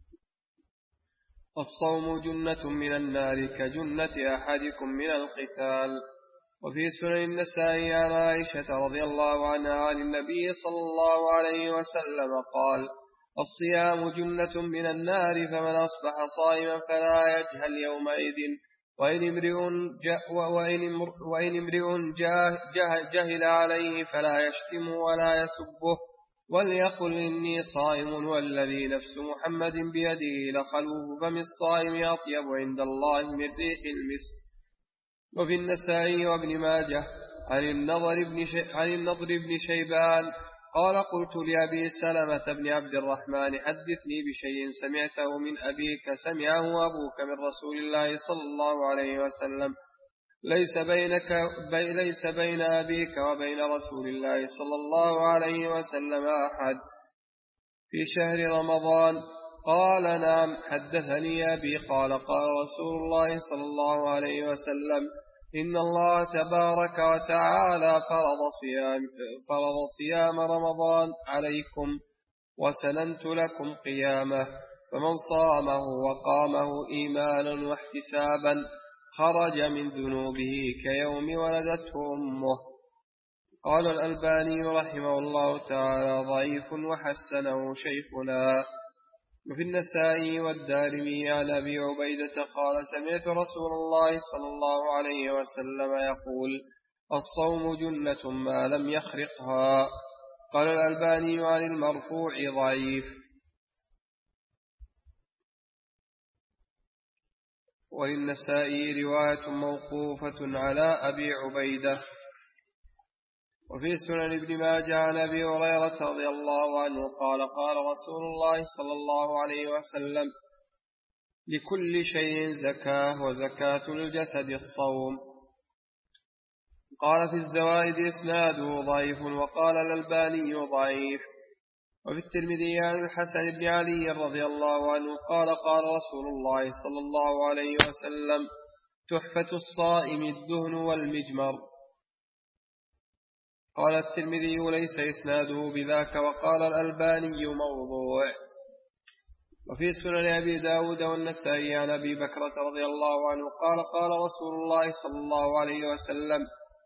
الصوم جنة من النار كجنة أحدكم من القتال. وفي سنن النسائي عن عائشة رضي الله عنها عن النبي صلى الله عليه وسلم قال الصيام جنة من النار فمن أصبح صائما فلا يجهل يومئذ وإن امرئ جهل عليه فلا يشتم ولا يسبه وليقل إني صائم والذي نفس محمد بيده لخلوف فم الصائم أطيب عند الله من ريح المسك. وفي النسائي وابن ماجه عن النضر بن, عن النضر بن شيبان قال قلت لأبي سلمة بن عبد الرحمن حدثني بشيء سمعته من أبيك سمعه أبوك من رسول الله صلى الله عليه وسلم ليس بينك بي ليس بين أبيك وبين رسول الله صلى الله عليه وسلم أحد في شهر رمضان. قال نعم حدثني أبي قال قال رسول الله صلى الله عليه وسلم إن الله تبارك وتعالى فرض صيام, فرض صيام رمضان عليكم وسننت لكم قيامه فمن صامه وقامه إيمانا واحتسابا خرج من ذنوبه كيوم ولدته أمه. قال الألباني رحمه الله تعالى ضعيف وحسنه شيخنا. وفي النسائي والدارمي عن أبي عبيدة قال سمعت رسول الله صلى الله عليه وسلم يقول الصوم جنة ما لم يخرقها. قال الألباني عن المرفوع ضعيف. وللنسائي رواية موقوفة على أبي عبيدة. وفي سنن ابن ماجه عن أبي هريرة رضي الله عنه قال قال رسول الله صلى الله عليه وسلم لكل شيء زكاة وزكاة الجسد الصوم. قال في الزوائد إسناده ضعيف وقال الألباني ضعيف. وفي الترمذي عن الحسن بن علي رضي الله عنه قال قال رسول الله صلى الله عليه وسلم تحفة الصائم الدهن والمجمر. قال الترمذي ليس إسناده بذاك وقال الألباني موضوع. وفي سنن أبي داود والنسائي عن أبي بكرة رضي الله عنه قال قال رسول الله صلى الله عليه وسلم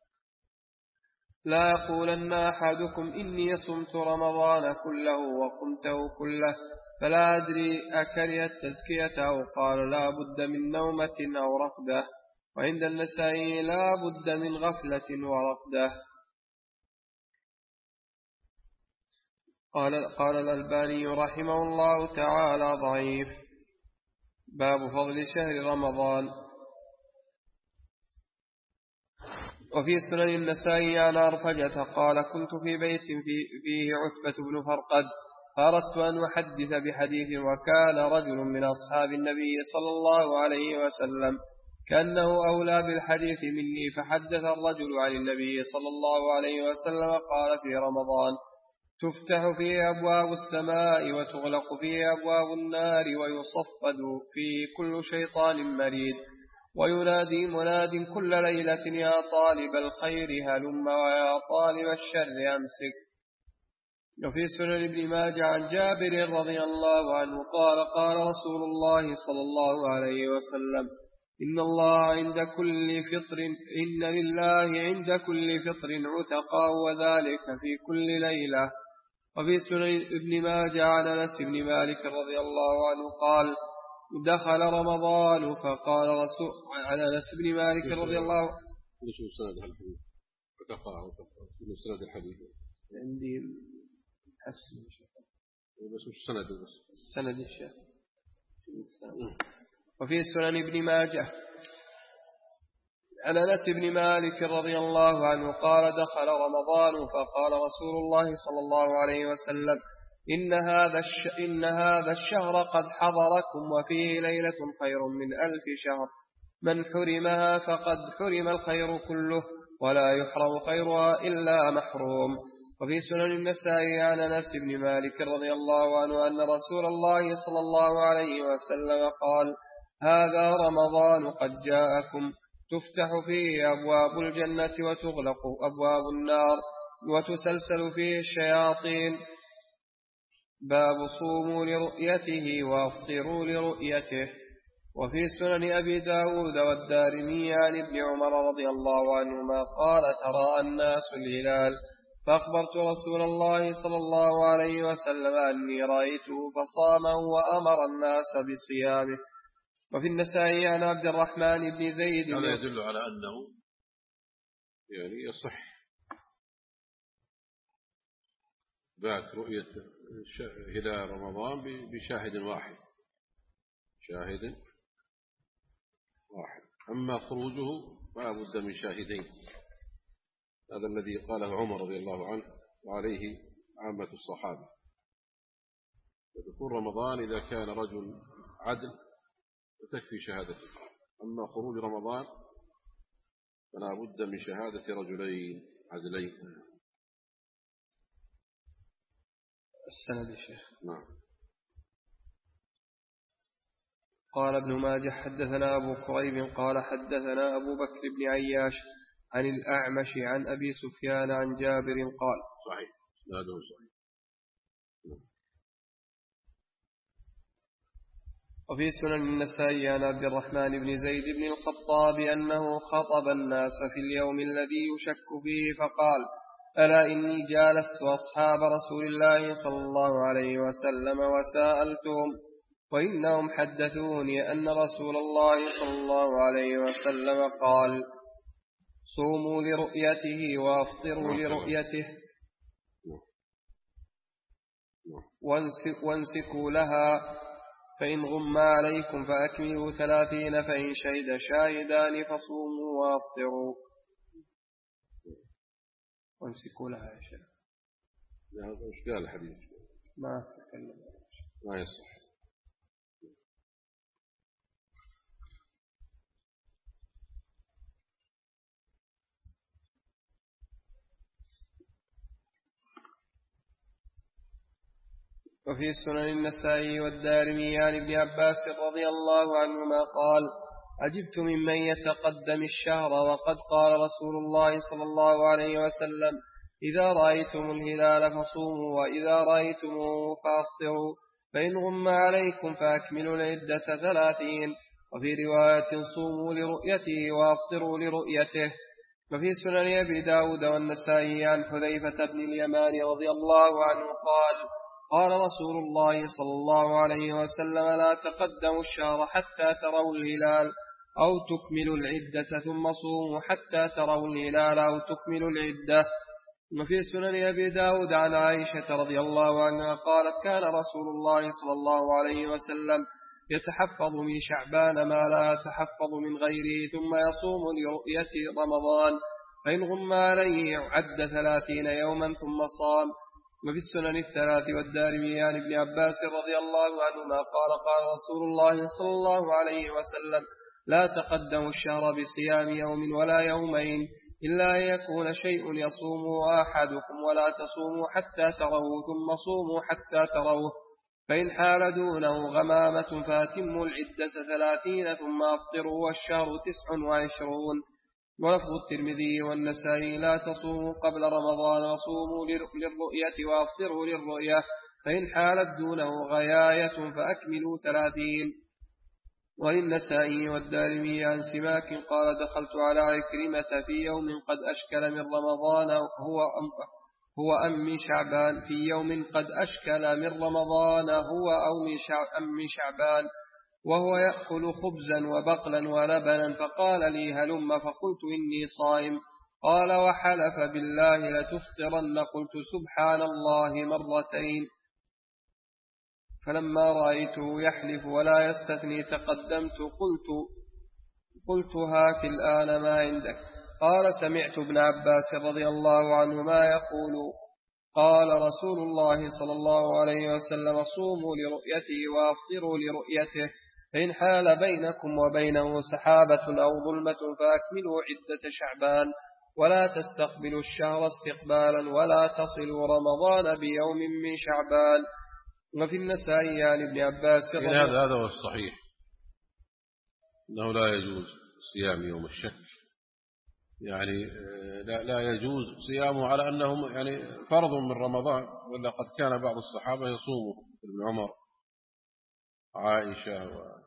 لا يقولن أحدكم إني صمت رمضان كله وقمته كله فلا أدري أكره التزكية أو قال لا بد من نومة أو رقدة. وعند النسائي لا بد من غفلة ورقدة. قال, قال الألباني رحمه الله تعالى ضعيف. باب فضل شهر رمضان. وفي سنن النسائي عن أرفجة قال كنت في بيت في فيه عتبة بن فرقد فأردت أن أحدث بحديث وكان رجل من أصحاب النبي صلى الله عليه وسلم كأنه أولى بالحديث مني، فحدث الرجل عن النبي صلى الله عليه وسلم قال في رمضان تفتح فيه أبواب السماء وتغلق فيه أبواب النار ويصفد فيه كل شيطان مريد، وينادي مناد كل ليلة يا طالب الخير هلم ويا طالب الشر أمسك. وفي سنن ابن ماجه عن جابر رضي الله عنه قال قال رسول الله صلى الله عليه وسلم إن الله عند كل فطر إن لله عند كل فطر عتقا وذلك في كل ليلة. وفي سنن ابن ماجه عن أنس بن مالك رضي الله عنه قال دخل رمضان فقال رسول عن أنس بن مالك رضي الله عنه نشوف سند الحديث وتقرأ سند الحديث عندي حسن بس مش سند بس السند الشيخ. وفي سنن ابن ماجه عن أنس بن مالك رضي الله عنه قال دخل رمضان فقال رسول الله صلى الله عليه وسلم إن هذا الش... إن هذا الشهر قد حضركم وفيه ليلة خير من ألف شهر، من حرمها فقد حرم الخير كله ولا يحرم خيرها إلا محروم. وفي سنن النسائي عن أنس بن مالك رضي الله عنه أن رسول الله صلى الله عليه وسلم قال هذا رمضان قد جاءكم تفتح فيه أبواب الجنة وتغلق أبواب النار وتسلسل فيه الشياطين. باب صوموا لرؤيته وافطروا لرؤيته. وفي سنن أبي داود والدارمي عن ابن عمر رضي الله عنهما قال ترى الناس الهلال فأخبرت رسول الله صلى الله عليه وسلم أني رأيته فصامه وأمر الناس بصيامه. وفي النسائي عن عبد الرحمن بن زيد هذا يدل على أنه يعني يصح بات رؤية هلال رمضان بشاهد واحد شاهد واحد، أما خروجه فلا بد من شاهدين. هذا الذي قاله عمر رضي الله عنه وعليه عامة الصحابة. ودخول رمضان إذا كان رجل عدل وتكفي شهادته، أما خروج رمضان فلا بد من شهادة رجلين عدلين. السند الشيخ. نعم. قال ابن ماجه حدثنا أبو كريب قال حدثنا أبو بكر بن عياش عن الأعمش عن أبي سفيان عن جابر قال صحيح هذا صحيح. وفي سنن النسائي عن عبد الرحمن بن زيد بن الخطاب أنه خطب الناس في اليوم الذي يشك فيه فقال ألا إني جالست أصحاب رسول الله صلى الله عليه وسلم وسألتهم وإنهم حدثوني أن رسول الله صلى الله عليه وسلم قال صوموا لرؤيته وافطروا لرؤيته وانسكوا لها، فإن غم عليكم فأكملوا ثلاثين، فإن شهد شاهدان فصوموا وافطروا. وانسكوا لها يا شيخ. لا هذا مش قال الحديث ما تكلم ما يصح. وفي سنن النسائي والدارمي عن ابن عباس رضي الله عنهما قال عجبت ممن يتقدم الشهر وقد قال رسول الله صلى الله عليه وسلم إذا رأيتم الهلال فصوموا وإذا رأيتموه فأفطروا، فإن غم عليكم فأكملوا العدة ثلاثين. وفي رواية صوموا لرؤيته وأفطروا لرؤيته. وفي سنن أبي داود والنسائي عن حذيفة بن اليمان رضي الله عنه قال قال رسول الله صلى الله عليه وسلم لا تقدموا الشهر حتى تروا الهلال أو تكملوا العدة ثم صوموا حتى تروا الهلال أو تكملوا العدة. وفي سنن أبي داود عن عائشة رضي الله عنها قالت كان رسول الله صلى الله عليه وسلم يتحفظ من شعبان ما لا يتحفظ من غيره ثم يصوم لرؤية رمضان فإن غم عليه عد ثلاثين يوما ثم صام. وفي السنن الثلاث والدارمي عن ابن عباس رضي الله عنهما قال قال رسول الله صلى الله عليه وسلم لا تقدموا الشهر بصيام يوم ولا يومين إلا أن يكون شيء يصومه أحدكم ولا تصوموا حتى تروه ثم صوموا حتى تروه فإن حال دونه غمامة فاتموا العدة ثلاثين ثم أفطروا والشهر تسع وعشرون. ولفظ الترمذي والنسائي لا تصوموا قبل رمضان وصوموا للرؤية وأفطروا للرؤية فإن حالت دونه غياية فأكملوا ثلاثين. وللنسائي والدارمي عن سماك قال دخلت على عكرمة في يوم قد أشكل من رمضان هو أم, هو أم من شعبان في يوم قد أشكل من رمضان هو أو من شعبان وهو يأكل خبزا وبقلا ولبنا فقال لي هلم فقلت إني صائم قال وحلف بالله لتفطرن قلت سبحان الله مرتين فلما رأيته يحلف ولا يستثني تقدمت قلت قلت هات الآن ما عندك قال سمعت ابن عباس رضي الله عنهما يقول قال رسول الله صلى الله عليه وسلم صوموا لرؤيته وأفطروا لرؤيته فإن حال بينكم وبينه سحابة أو ظلمة فأكملوا عدة شعبان ولا تستقبلوا الشهر استقبالا ولا تصلوا رمضان بيوم من شعبان. وفي النسائي عن ابن عباس هذا هذا هو الصحيح أنه لا يجوز صيام يوم الشك يعني لا, لا يجوز صيامه على أنه يعني فرض من رمضان ولا قد كان بعض الصحابة يصومه ابن عمر عائشة و...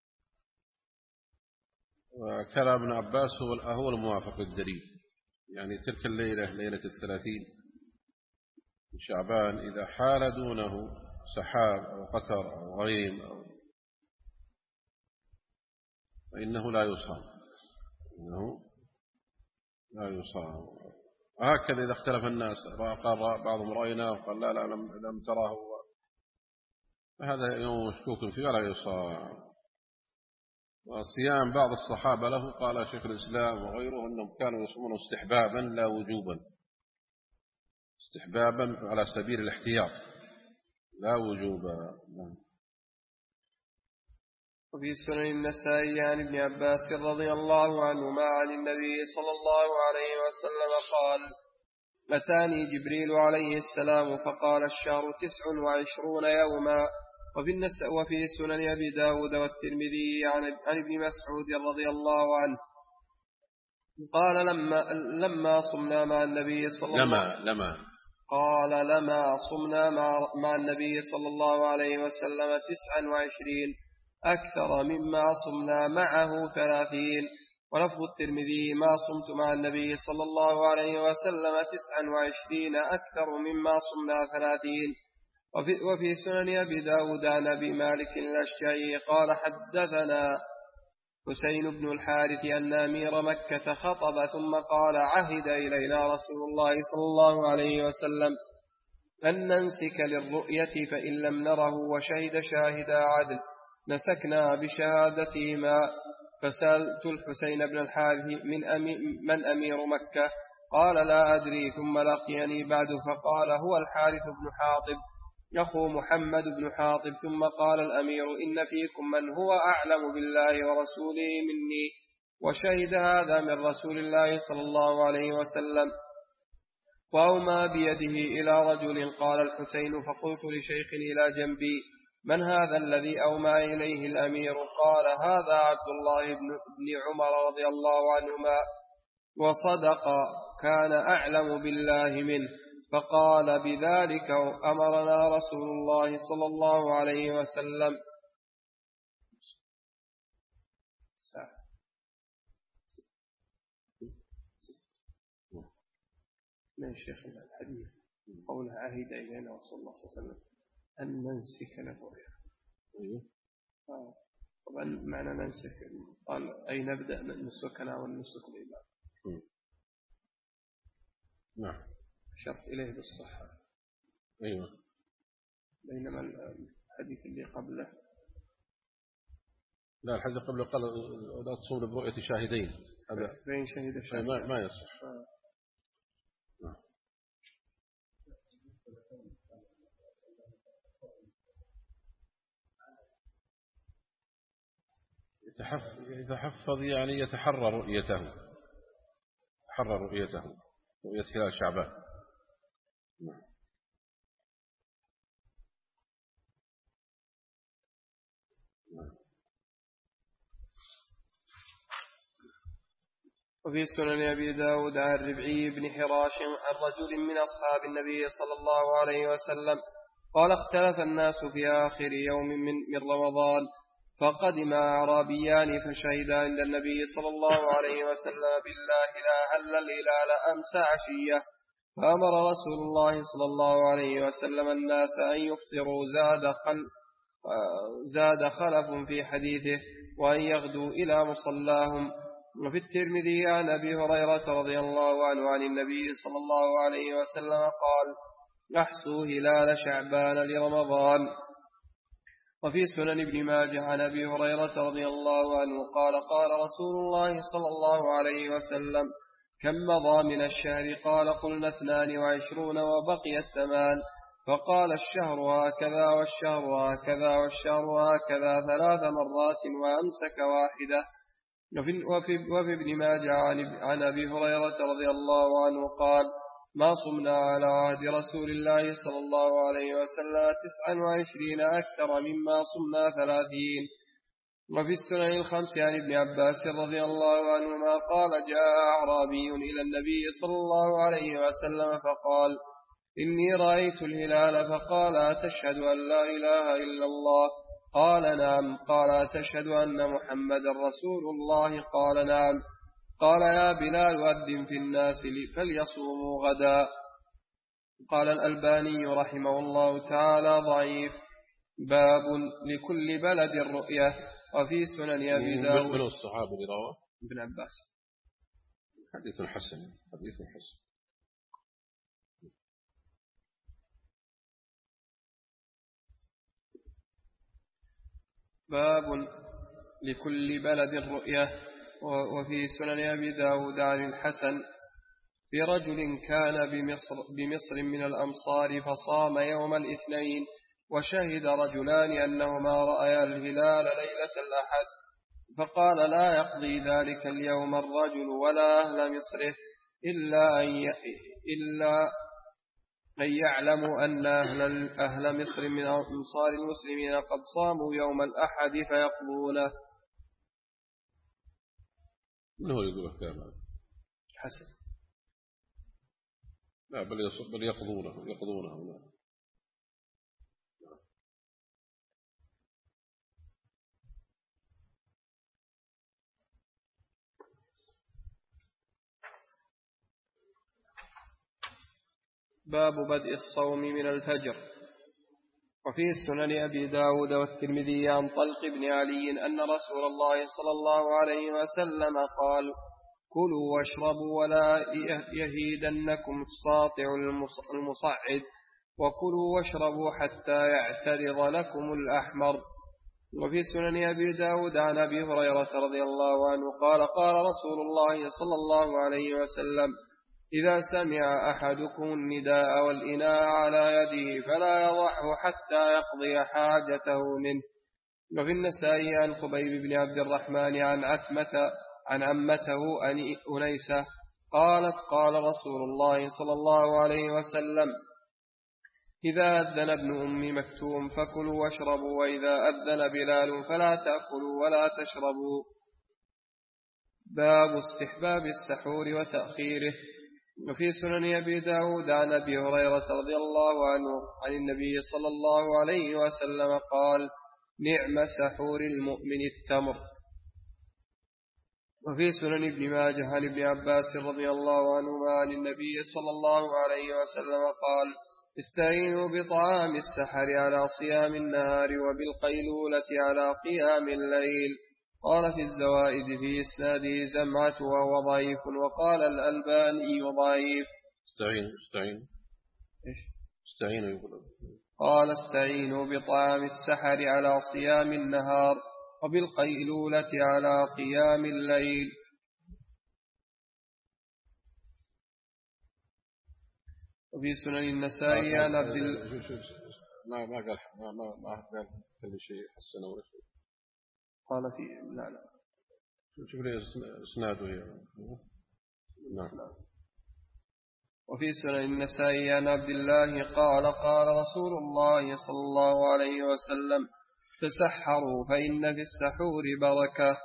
وكان ابن عباس هو هو الموافق للدليل يعني تلك الليلة ليلة الثلاثين من شعبان إذا حال دونه سحاب أو قتر أو غيم أو فإنه لا يصام إنه لا يصام. هكذا إذا اختلف الناس قال بعضهم رأيناه وقال لا لا لم, لم تراه فهذا يوم مشكوك فيه ولا يصام. وصيام بعض الصحابة له قال شيخ الإسلام وغيره أنهم كانوا يصومون استحبابا لا وجوبا استحبابا على سبيل الاحتياط لا وجوبا. وفي سنن النسائي عن ابن عباس رضي الله عنهما عن النبي صلى الله عليه وسلم قال أتاني جبريل عليه السلام فقال الشهر تسع وعشرون يوما. وفي, وفي سنن أبي داود والترمذي عن ابن مسعود رضي الله عنه قال لما, لما صمنا مع النبي صلى الله عليه وسلم لما قال لما صمنا مع, مع النبي صلى الله عليه وسلم تسعا وعشرين أكثر مما صمنا معه ثلاثين. ولفظ الترمذي ما صمت مع النبي صلى الله عليه وسلم تسعا وعشرين أكثر مما صمنا ثلاثين. وفي, وفي سنن أبي داود عن أبي مالك الأشجعي قال حدثنا حسين بن الحارث أن أمير مكة خطب ثم قال عهد إلينا رسول الله صلى الله عليه وسلم أن ننسك للرؤية فإن لم نره وشهد شاهد عدل نسكنا بشهادتهما. فسألت الحسين بن الحارث من, أمي من أمير مكة قال لا أدري ثم لقيني بعد فقال هو الحارث بن حاطب أخو محمد بن حاطب. ثم قال الأمير إن فيكم من هو أعلم بالله ورسوله مني وشهد هذا من رسول الله صلى الله عليه وسلم. وأومى بيده إلى رجل قال الحسين فقلت لشيخ إلى جنبي من هذا الذي أومى إليه الأمير قال هذا عبد الله بن عمر رضي الله عنهما وصدق كان أعلم بالله منه. فقال بذلك أمرنا رسول الله صلى الله عليه وسلم. من شيخ الحديث قوله عهد إلينا رسول الله صلى الله عليه وسلم أن ننسك للرؤيا. طبعا معنى ننسك قال أي نبدأ نسكنا ونسك العباد. نعم. أشرت إليه بالصحة. أيوة. بينما الحديث اللي قبله لا، الحديث قبله قال لا تصوم برؤية شاهدين، هذا بين شهيد شاهد ما, ما يصح. ف... يتحفظ يعني يتحرى رؤيته، يتحرى رؤيته رؤية هلال شعبان. وفي سنن أبي داود عن ربعي بن حراش عن رجل من أصحاب النبي صلى الله عليه وسلم قال اختلف الناس في آخر يوم من, من رمضان فقدم أعرابيان فشهدا عند النبي صلى الله عليه وسلم بالله لا هل الهلال أمس عشية، فأمر رسول الله صلى الله عليه وسلم الناس أن يفطروا زاد, خل زاد خلف في حديثه وأن يغدوا إلى مصلاهم. وفي الترمذي عن أبي هريرة رضي الله عنه عن النبي صلى الله عليه وسلم قال احسوا هلال شعبان لرمضان. وفي سنن ابن ماجه عن أبي هريرة رضي الله عنه قال قال رسول الله صلى الله عليه وسلم كم مضى من الشهر؟ قال قلنا اثنان وعشرون وبقي الثمان، فقال الشهر هكذا والشهر هكذا والشهر هكذا ثلاث مرات وأمسك واحدة. وفي, وفي, وفي ابن ماجه عن, عن أبي هريرة رضي الله عنه قال ما صمنا على عهد رسول الله صلى الله عليه وسلم تسعا وعشرين أكثر مما صمنا ثلاثين. وفي السنن الخمس عن ابن عباس رضي الله عنهما قال جاء أعرابي إلى النبي صلى الله عليه وسلم فقال إني رأيت الهلال، فقال أتشهد أن لا إله إلا الله؟ قال نعم. قال أتشهد أن محمد رسول الله؟ قال نعم. قال يا بلال أذن في الناس فليصوموا غدا. قال الألباني رحمه الله تعالى ضعيف. باب لكل بلد رؤية. وفي سنن أبي داود من الصحابة اللي رواه ابن عباس حديث حسن حديث حسن. باب لكل بلد رؤية. وفي سنن أبي داود عن الحسن في رجل كان بمصر, بمصر من الأمصار فصام يوم الاثنين وشهد رجلان أنهما رأيا الهلال ليلة الأحد، فقال لا يقضي ذلك اليوم الرجل ولا أهل مصره إلا أن إلا أن يعلموا أن أهل, أهل مصر من أمصار المسلمين قد صاموا يوم الأحد فيقضونه. من هو يقول كلام حسن؟ لا بل بل يقضونه يقضونه لا. باب بدء الصوم من الفجر. وفي سنن أبي داود والترمذي عن طلق بن علي أن رسول الله صلى الله عليه وسلم قال كلوا واشربوا ولا يهيدنكم الساطع المصعد، وكلوا واشربوا حتى يعترض لكم الأحمر. وفي سنن أبي داود عن أبي هريرة رضي الله عنه قال قال رسول الله صلى الله عليه وسلم إذا سمع أحدكم النداء والإناء على يده فلا يضعه حتى يقضي حاجته منه. وفي النسائي عن خبيب بن عبد الرحمن عن عتمة عن عمته أنيسة قالت قال رسول الله صلى الله عليه وسلم إذا أذن ابن أم مكتوم فكلوا واشربوا، وإذا أذن بلال فلا تأكلوا ولا تشربوا. باب استحباب السحور وتأخيره. وفي سنن أبي داود عن أبي هريرة رضي الله عنه عن النبي صلى الله عليه وسلم قال نعم سحور المؤمن التمر. وفي سنن ابن ماجه عن ابن عباس رضي الله عنهما عن النبي صلى الله عليه وسلم قال استعينوا بطعام السحر على صيام النهار وبالقيلولة على قيام الليل. قال في الزوائد في إسناده زمعة وهو ضعيف، وقال الألباني ضعيف. استعينوا استعينوا إيش استعينوا يقول. قال استعينوا بطعام السحر على صيام النهار وبالقيلولة على قيام الليل. وفي سنن النسائي عن عبد الله ما ما قال ما ما ما قال كل شيء حسنه ولا شيء. قال في لا لا شوف لي اسناده هي. نعم. وفي سنن النسائي عن عبد الله قال قال رسول الله صلى الله عليه وسلم تسحروا فإن في السحور بركة.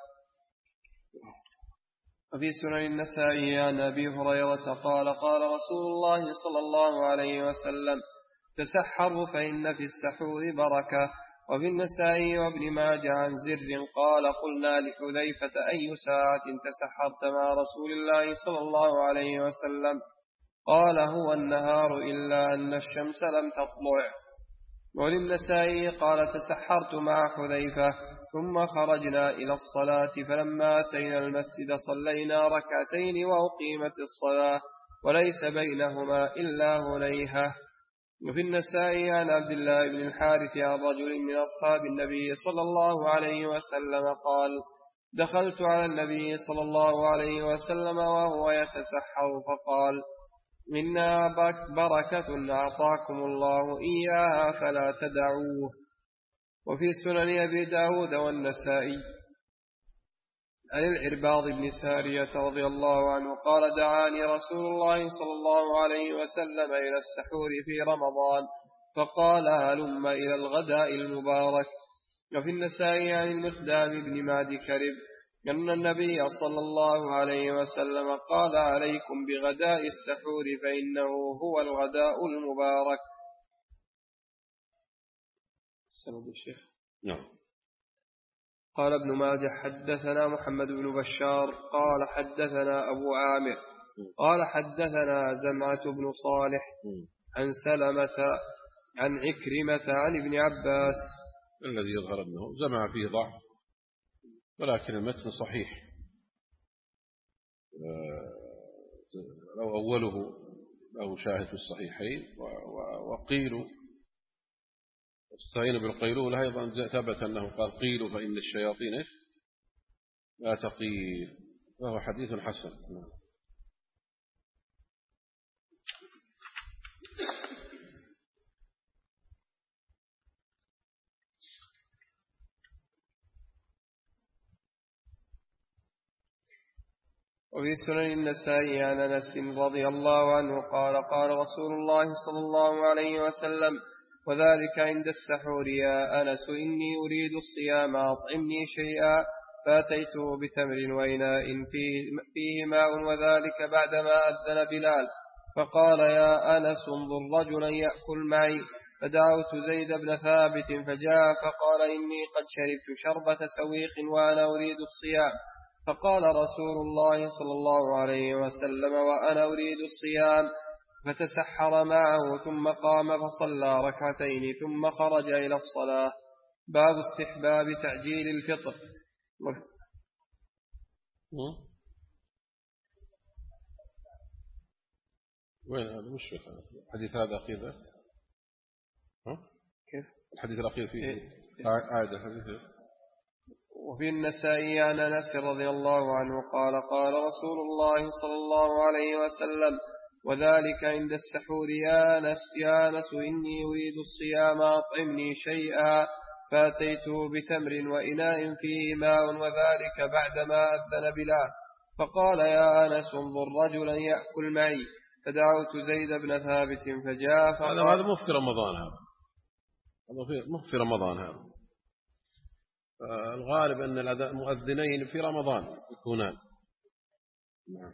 وفي سنن النسائي عن أبي هريرة قال قال رسول الله صلى الله عليه وسلم تسحروا فإن في السحور بركة. وفي النسائي وابن ماجه عن زر قال قلنا لحذيفة أي ساعة تسحرت مع رسول الله صلى الله عليه وسلم قال هو النهار إلا أن الشمس لم تطلع. وللنسائي قال تسحرت مع حذيفة ثم خرجنا إلى الصلاة فلما أتينا المسجد صلينا ركعتين وأقيمت الصلاة وليس بينهما إلا هنيهة. وفي النسائي عن عبد الله بن الحارث عن رجل من أصحاب النبي صلى الله عليه وسلم قال دخلت على النبي صلى الله عليه وسلم وهو يتسحر فقال إنها بركة أعطاكم الله إياها فلا تدعوه. وفي سنن أبي داود والنسائي عن العرباض بن سارية رضي الله عنه قال دعاني رسول الله صلى الله عليه وسلم إلى السحور في رمضان فقال هلم إلى الغداء المبارك. وفي النسائي عن المقدام بن معد كرب أن النبي صلى الله عليه وسلم قال عليكم بغداء السحور فإنه هو الغداء المبارك. السند الشيخ. نعم. قال ابن ماجه حدثنا محمد بن بشار قال حدثنا أبو عامر قال حدثنا زمعة بن صالح عن سلمة عن عكرمة عن ابن عباس. الذي يظهر أنه زمع فيه ضعف ولكن المتن صحيح لو أوله له شاهد في الصحيحين. وقيلوا استعينوا بالقيلولة أيضا ثبت أنه قال قيلوا فإن الشياطين لا تقيل وهو حديث حسن. وفي سنن النسائي عن أنس رضي الله عنه قال قال رسول الله صلى الله عليه وسلم وذلك عند السحور يا أنس إني أريد الصيام أطعمني شيئا فأتيته بتمر وإناء فيه, فيه ماء وذلك بعدما أذن بلال فقال يا أنس انظر رجلا يأكل معي فدعوت زيد بن ثابت فجاء فقال إني قد شربت شربة سويق وأنا أريد الصيام فقال رسول الله صلى الله عليه وسلم وأنا أريد الصيام فتسحر معه ثم قام فصلى ركعتين ثم خرج إلى الصلاة. باب استحباب تعجيل الفطر. وين هذا مش الحديث هذا أخير ده؟ ها؟ كيف الحديث الأخير فيه عادة الحديث. وفي النسائي عن أنس رضي الله عنه قال قال رسول الله صلى الله عليه وسلم وذلك عند السحور يا أنس يا أنس إني أريد الصيام أطعمني شيئا فأتيته بتمر وإناء فيه ماء وذلك بعدما أذن بلال فقال يا أنس انظر رجلا يأكل معي فدعوت زيد بن ثابت فجاء فقال هذا مو في رمضان هذا مو في رمضان هذا الغالب أن المؤذنين في رمضان يكونان. نعم.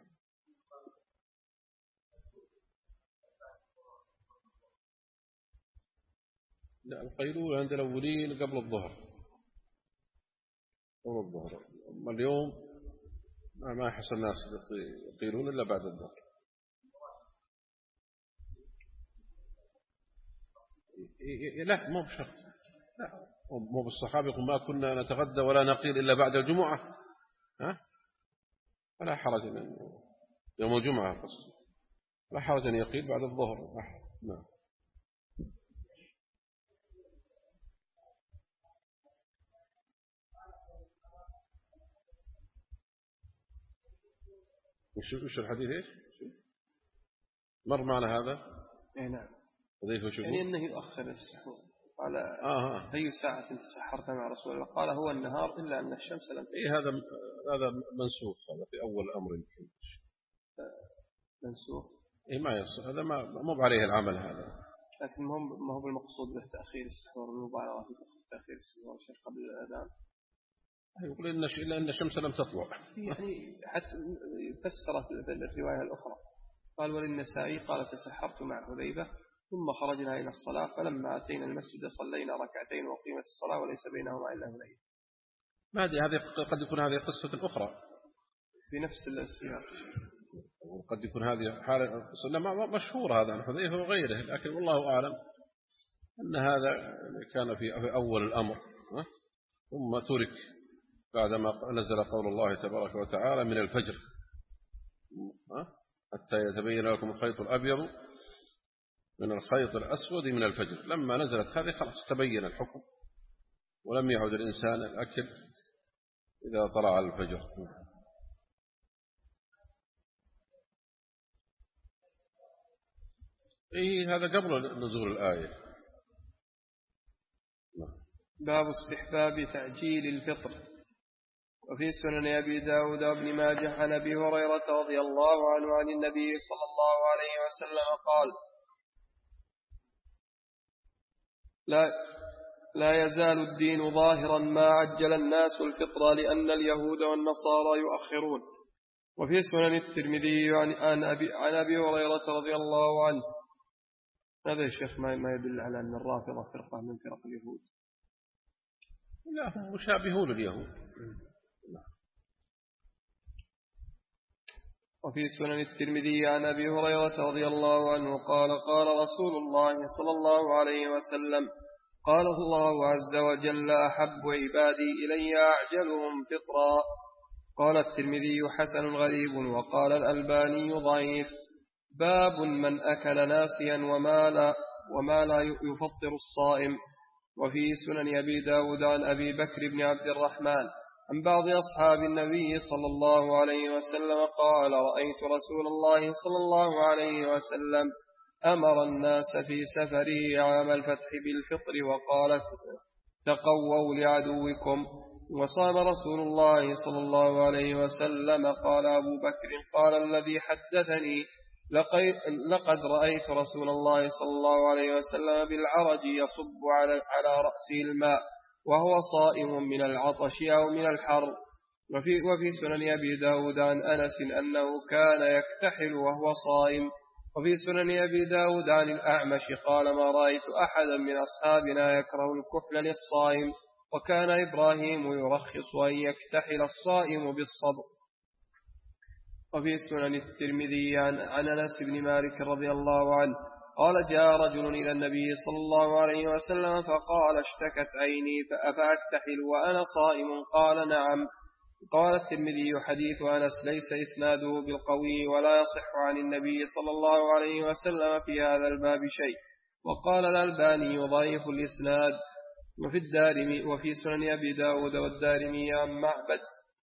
لا القيلولة عند الأولين قبل الظهر قبل الظهر. أما اليوم ما يحصل الناس يقيلون إلا بعد الظهر. لا مو بشرط. لا مو بالصحابة يقول ما كنا نتغدى ولا نقيل إلا بعد الجمعة. ها ولا حرج من يوم الجمعة خصوصا. لا حرج أن يقيل بعد الظهر. نعم. وش الحديث إيش؟ مر معنا هذا؟ إيه نعم. يعني أنه يؤخر السحور. قال آه. أي ساعة تسحرت مع رسول الله؟ قال هو النهار إلا أن الشمس لم تغرب. إيه هذا هذا منسوخ، هذا في أول أمر منسوخ. إيه ما يصح، هذا ما مو عليه العمل هذا. لكن ما هو ما هو بالمقصود به تأخير السحور، المبالغة في تأخير السحور قبل الأذان. يقول إن إلا أن الشمس لم تطلع. يعني حتى فسرت الرواية الأخرى، قال وللنسائي قال تسحرت مع حذيفة ثم خرجنا إلى الصلاة فلما أتينا المسجد صلينا ركعتين وقيمت الصلاة وليس بينهما إلا هنين. ما هذه هذه قد يكون هذه قصة أخرى في نفس السياق، وقد يكون هذه حالة قصة مشهور هذا عن حذيفة وغيره، لكن والله أعلم أن هذا كان في أول الأمر ثم ترك بعدما نزل قول الله تبارك وتعالى من الفجر حتى يتبين لكم الخيط الأبيض من الخيط الأسود من الفجر. لما نزلت هذه خلاص تبين الحكم ولم يعد الإنسان الأكل إذا طلع الفجر. إيه هذا قبل نزول الآية. باب استحباب تعجيل الفطر. وفي سنن أبي داود وابن ماجه عن أبي هريرة رضي الله عنه عن النبي صلى الله عليه وسلم قال لا, لا يزال الدين ظاهرا ما عجل الناس الفطر لأن اليهود والنصارى يؤخرون. وفي سنن الترمذي عن أبي, عن أبي هريرة رضي الله عنه. هذا يا شيخ ما يدل على أن الرافضة فرقة من فرق اليهود. لا هم مشابهون اليهود. وفي سنن الترمذي عن أبي هريرة رضي الله عنه قال قال رسول الله صلى الله عليه وسلم قال الله عز وجل أحب عبادي إلي أعجلهم فطرا. قال الترمذي حسن غريب وقال الألباني ضعيف. باب من أكل ناسيا وما لا, وما لا يفطر الصائم. وفي سنن أبي داود عن أبي بكر بن عبد الرحمن عن بعض أصحاب النبي صلى الله عليه وسلم قال رأيت رسول الله صلى الله عليه وسلم أمر الناس في سفره عام الفتح بالفطر وقال تقووا لعدوكم. وصام رسول الله صلى الله عليه وسلم. قال أبو بكر قال الذي حدثني لقد رأيت رسول الله صلى الله عليه وسلم بالعرج يصب على رأسه الماء وهو صائم من العطش أو من الحر. وفي, وفي سنن أبي داود عن أنس أنه كان يكتحل وهو صائم. وفي سنن أبي داود عن الأعمش قال ما رأيت أحدا من أصحابنا يكره الكحل للصائم وكان إبراهيم يرخص أن يكتحل الصائم بالصبر. وفي سنن الترمذي عن أنس بن مالك رضي الله عنه قال جاء رجل إلى النبي صلى الله عليه وسلم فقال اشتكت عيني فأفتحل وأنا صائم قال نعم. قال الترمذي حديث أنس ليس إسناده بالقوي ولا يصح عن النبي صلى الله عليه وسلم في هذا الباب شيء. وقال الألباني ضعيف الإسناد. وفي الدارمي وفي سنن أبي داود والدارمي عن معبد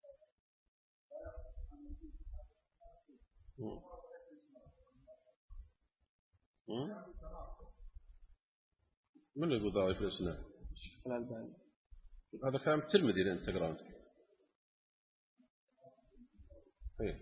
من يقول ضعيف الإسناد؟ الألباني. هذا كلام الترمذي اللي انت قرأته. ايه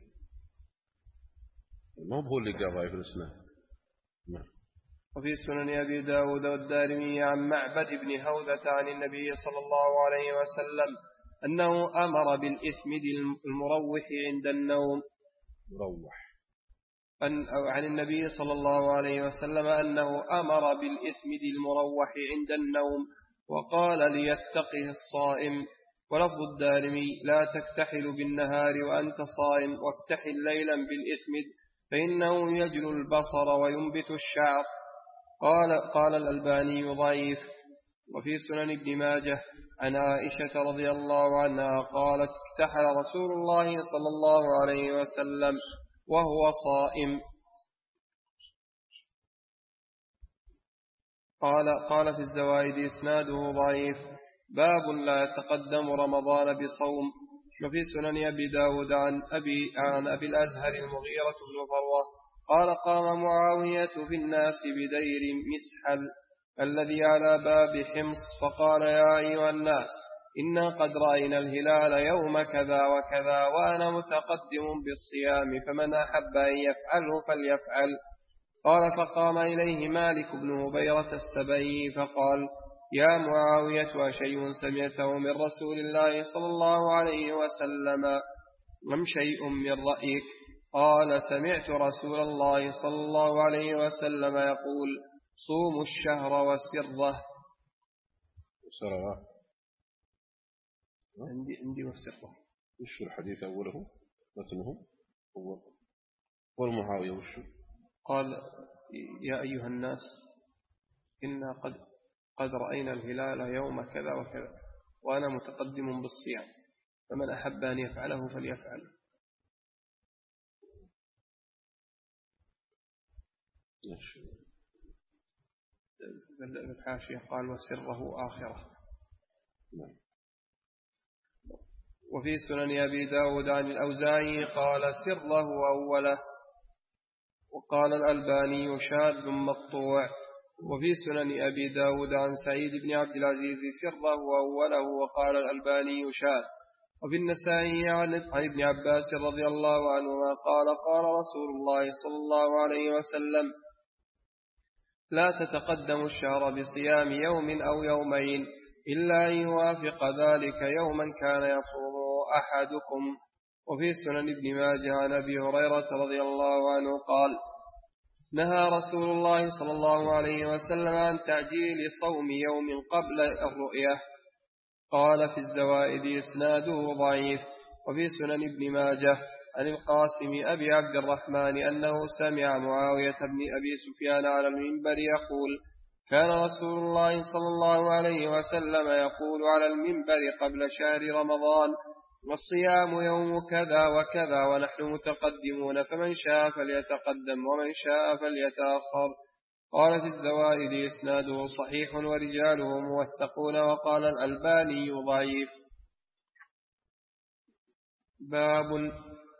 ما هو اللي قال ضعيف الإسناد. وفي سنن أبي داود والدارمي عن معبد بن هوذة عن النبي صلى الله عليه وسلم أنه أمر بالإثمد المروح عند النوم. مروح. أن عن النبي صلى الله عليه وسلم أنه أمر بالإثمد المروح عند النوم وقال ليتقه الصائم. ولفظ الدارمي لا تكتحل بالنهار وأنت صائم واكتحل ليلا بالإثمد فإنه يجل البصر وينبت الشعر. قال, قال الألباني ضعيف. وفي سنن ابن ماجه عن عائشة رضي الله عنها قالت اكتحل رسول الله صلى الله عليه وسلم وهو صائم. قال قال في الزوائد إسناده ضعيف. باب لا يتقدم رمضان بصوم. وفي سنن أبي داود عن أبي, عن أبي الأزهر المغيرة بن فروة قال قام معاوية في الناس بدير مسحل الذي على باب حمص فقال يا أيها الناس إنا قد رأينا الهلال يوم كذا وكذا وأنا متقدم بالصيام فمن أحب أن يفعله فليفعل. قال فقام إليه مالك بن هبيرة السبعي فقال يا معاوية أشيء سمعته من رسول الله صلى الله عليه وسلم أم شيء من رأيك؟ قال سمعت رسول الله صلى الله عليه وسلم يقول صوموا الشهر وسره. وسره عندي عندي وسره. وش الحديث أوله متنه هو والمعاوية وش قال يا أيها الناس إنا قد قد رأينا الهلال يوم كذا وكذا وأنا متقدم بالصيام فمن أحب أن يفعله فليفعل. الحاشية قال وسره آخرة. وفي سنن أبي داود عن الأوزاعي قال سره أوله وقال الألباني شاذ مقطوع. وفي سنن أبي داود عن سعيد بن عبد العزيز سره أوله وقال الألباني شاذ. وفي النسائي عن ابن عباس رضي الله عنهما قال قال رسول الله صلى الله عليه وسلم لا تتقدم الشهر بصيام يوم أو يومين إلا أن يوافق ذلك يوما كان يصوم أحدكم. وفي سنن ابن ماجه عن أبي هريرة رضي الله عنه قال نهى رسول الله صلى الله عليه وسلم عن تعجيل صوم يوم قبل الرؤية. قال في الزوائد إسناده ضعيف. وفي سنن ابن ماجه عن القاسم أبي عبد الرحمن أنه سمع معاوية بن أبي سفيان على المنبر يقول كان رسول الله صلى الله عليه وسلم يقول على المنبر قبل شهر رمضان والصيام يوم كذا وكذا ونحن متقدمون فمن شاء فليتقدم ومن شاء فليتأخر. قال في الزوائد إسناده صحيح ورجاله موثقون وقال الألباني ضعيف. باب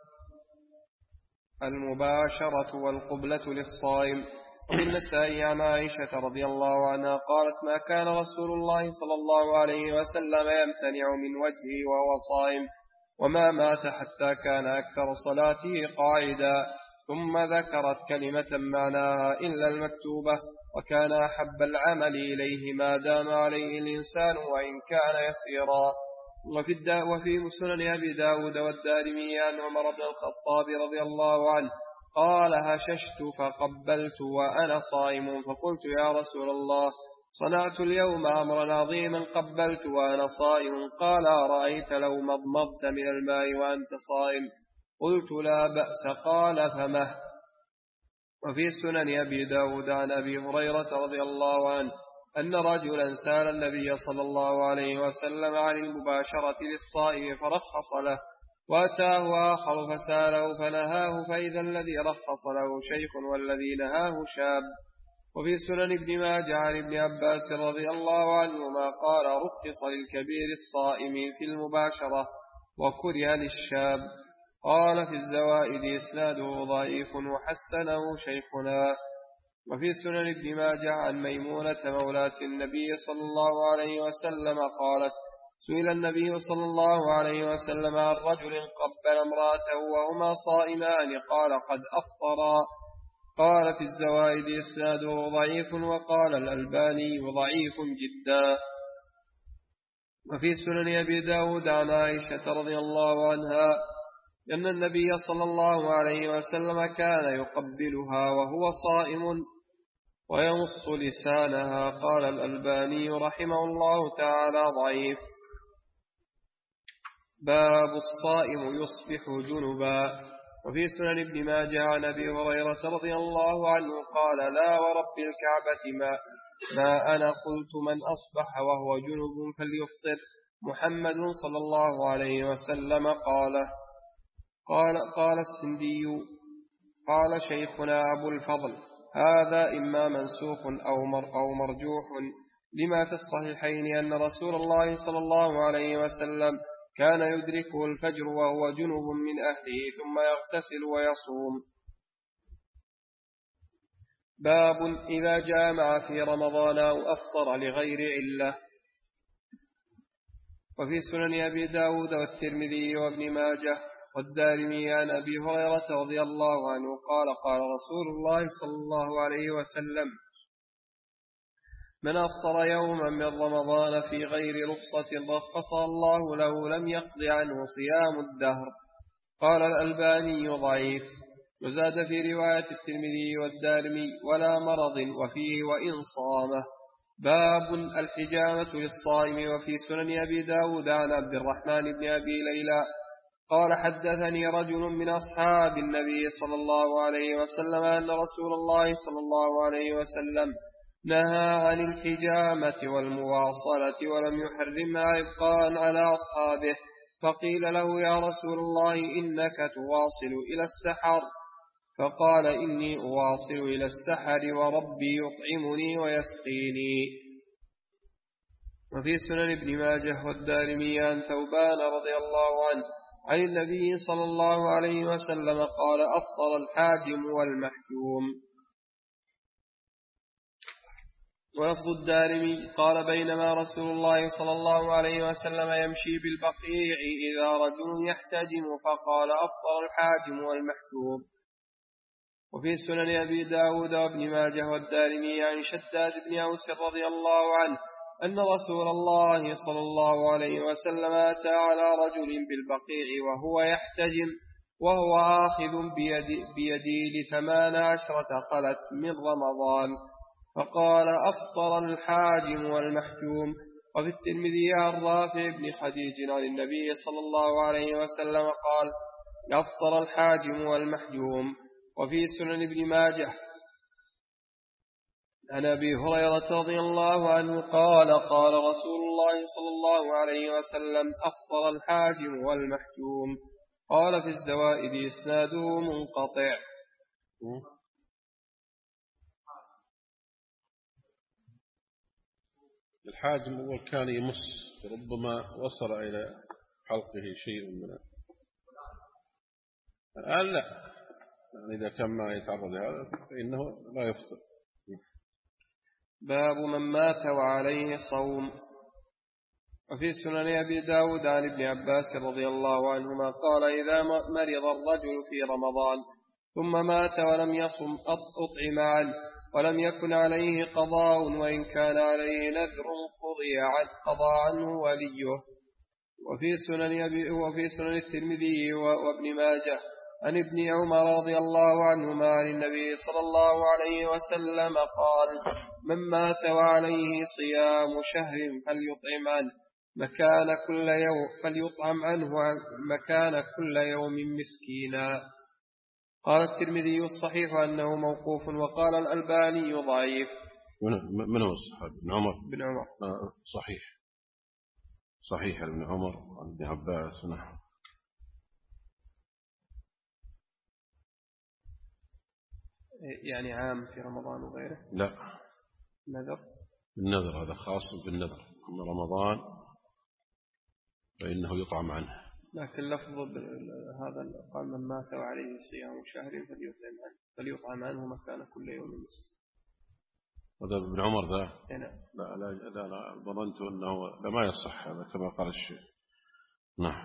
المباشرة والقبلة للصائم. في النسائي عن عائشة رضي الله عنها قالت ما كان رسول الله صلى الله عليه وسلم يمتنع من وجهه وهو صائم وما مات حتى كان أكثر صلاته قاعدا. ثم ذكرت كلمة معناها إلا المكتوبة وكان أحب العمل إليه ما دام عليه الإنسان وإن كان يسيرا. وفي, وفي سنن أبي داود والدارمي عن عمر بن الخطاب رضي الله عنه قال هششت فقبلت وأنا صائم فقلت يا رسول الله صنعت اليوم أمرا عظيما قبلت وأنا صائم. قال أرأيت لو مضمضت من الماء وأنت صائم؟ قلت لا بأس. قال فمه. وفي سنن أبي داود عن أبي هريرة رضي الله عنه أن رجلا سأل النبي صلى الله عليه وسلم عن المباشرة للصائم فرخص له وأتاه آخر فسأله فنهاه فإذا الذي رخص له شيخ والذي نهاه شاب. وفي سنن ابن ماجه عن ابن عباس رضي الله عنهما قال رخص للكبير الصائم في المباشرة وكره للشاب. قال في الزوائد إسناده ضعيف وحسنه شيخنا. وفي سنن ابن ماجه عن ميمونة مولاة النبي صلى الله عليه وسلم قالت سئل النبي صلى الله عليه وسلم عن رجل قبل امرأته وهما صائمان قال قد أفطرا. قال في الزوائد إسناده ضعيف وقال الألباني ضعيف جدا. وفي سنن أبي داود عن عائشة رضي الله عنها أن النبي صلى الله عليه وسلم كان يقبلها وهو صائم ويمص لسانها. قال الألباني رحمه الله تعالى ضعيف. باب الصائم يصبح جنبا. وفي سنن ابن ماجه عن أبي هريرة رضي الله عنه قال لا ورب الكعبة ما, ما أنا قلت من أصبح وهو جنب فليفطر. محمد صلى الله عليه وسلم قال قال, قال السندي قال شيخنا أبو الفضل هذا إما منسوخ أو مر أو مرجوح، لما في الصحيحين أن رسول الله صلى الله عليه وسلم كان يدركه الفجر وهو جنب من أهله ثم يغتسل ويصوم. باب إذا جامع في رمضان أو أفطر لغير علة. وفي سنن أبي داود والترمذي وابن ماجه والدارمي عن أبي هريرة رضي الله عنه قال قال رسول الله صلى الله عليه وسلم: من أفطر يوما من رمضان في غير رخصة رخص الله له لم يقض عنه صيام الدهر. قال الألباني ضعيف. وزاد في رواية الترمذي والدارمي: ولا مرض، وفيه وإن صامه. باب الحجامة للصائم. وفي سنن أبي داود عن عبد الرحمن بن أبي ليلى قال حدثني رجل من أصحاب النبي صلى الله عليه وسلم أن رسول الله صلى الله عليه وسلم نهى عن الحجامة والمواصلة ولم يحرمها إبقاء على أصحابه. فقيل له: يا رسول الله إنك تواصل إلى السحر. فقال: إني أواصل إلى السحر وربي يطعمني ويسقيني. وفي سنن ابن ماجه والدارمي عن ثوبان رضي الله عنه عن النبي صلى الله عليه وسلم قال: أفطر الحاجم والمحجوم. ولفظ الدارمي قال: بينما رسول الله صلى الله عليه وسلم يمشي بالبقيع إذا رجل يحتجم فقال: أفطر الحاجم والمحجوم. وفي سنن أبي داود وابن ماجه والدارمي عن شداد بن أوس رضي الله عنه أن رسول الله صلى الله عليه وسلم أتى على رجل بالبقيع وهو يحتجم وهو آخذ بيدي, بيدي لثمان عشرة خلت من رمضان، فقال: أفطر الحاجم والمحجوم. وفي الترمذي عن رافع بن خديج عن النبي صلى الله عليه وسلم قال: أفطر الحاجم والمحجوم. وفي سنن ابن ماجه عن أبي هريرة رضي الله عنه قال: قال رسول الله صلى الله عليه وسلم: أفطر الحاجم والمحجوم. قال في الزوائد إسناده منقطع. الحاجم أول كان يمس، ربما وصل إلى حلقه شيء من الآن لا، يعني إذا كان ما يتعرض لهذا فإنه لا يفطر. باب من مات وعليه صوم. وفي سنن أبي داود عن ابن عباس رضي الله عنهما قال: إذا مرض الرجل في رمضان ثم مات ولم يصم أطعم عنه ولم يكن عليه قضاء وإن كان عليه نذر قضي عنه قضى عنه وليه. وفي سنن أبي وفي سنن الترمذي وابن ماجه عن ابن عمر رضي الله عنهما عن النبي صلى الله عليه وسلم قال: من مات وعليه صيام شهر فليطعم عنه مكان كل يوم فليطعم عنه مكان كل يوم مسكينا. قال الترمذي الصحيح أنه موقوف، وقال الألباني ضعيف. من هو الصحابي؟ ابن عمر. ابن عمر آه صحيح صحيح ابن عمر عن ابن عباس. نعم. يعني عام في رمضان وغيره؟ لا، نذر. النذر هذا خاص بالنذر، أما رمضان فإنه يطعم عنه. لكن لفظ هذا قال: من مات وعليه صيام شهر فليطعم عنه فليطعم عنه مكان كل يوم مسكين. هذا ابن عمر ذا؟ يعني لا لا لا, لا ظننت أنه لما يصح هذا كما قال الشيخ. نعم.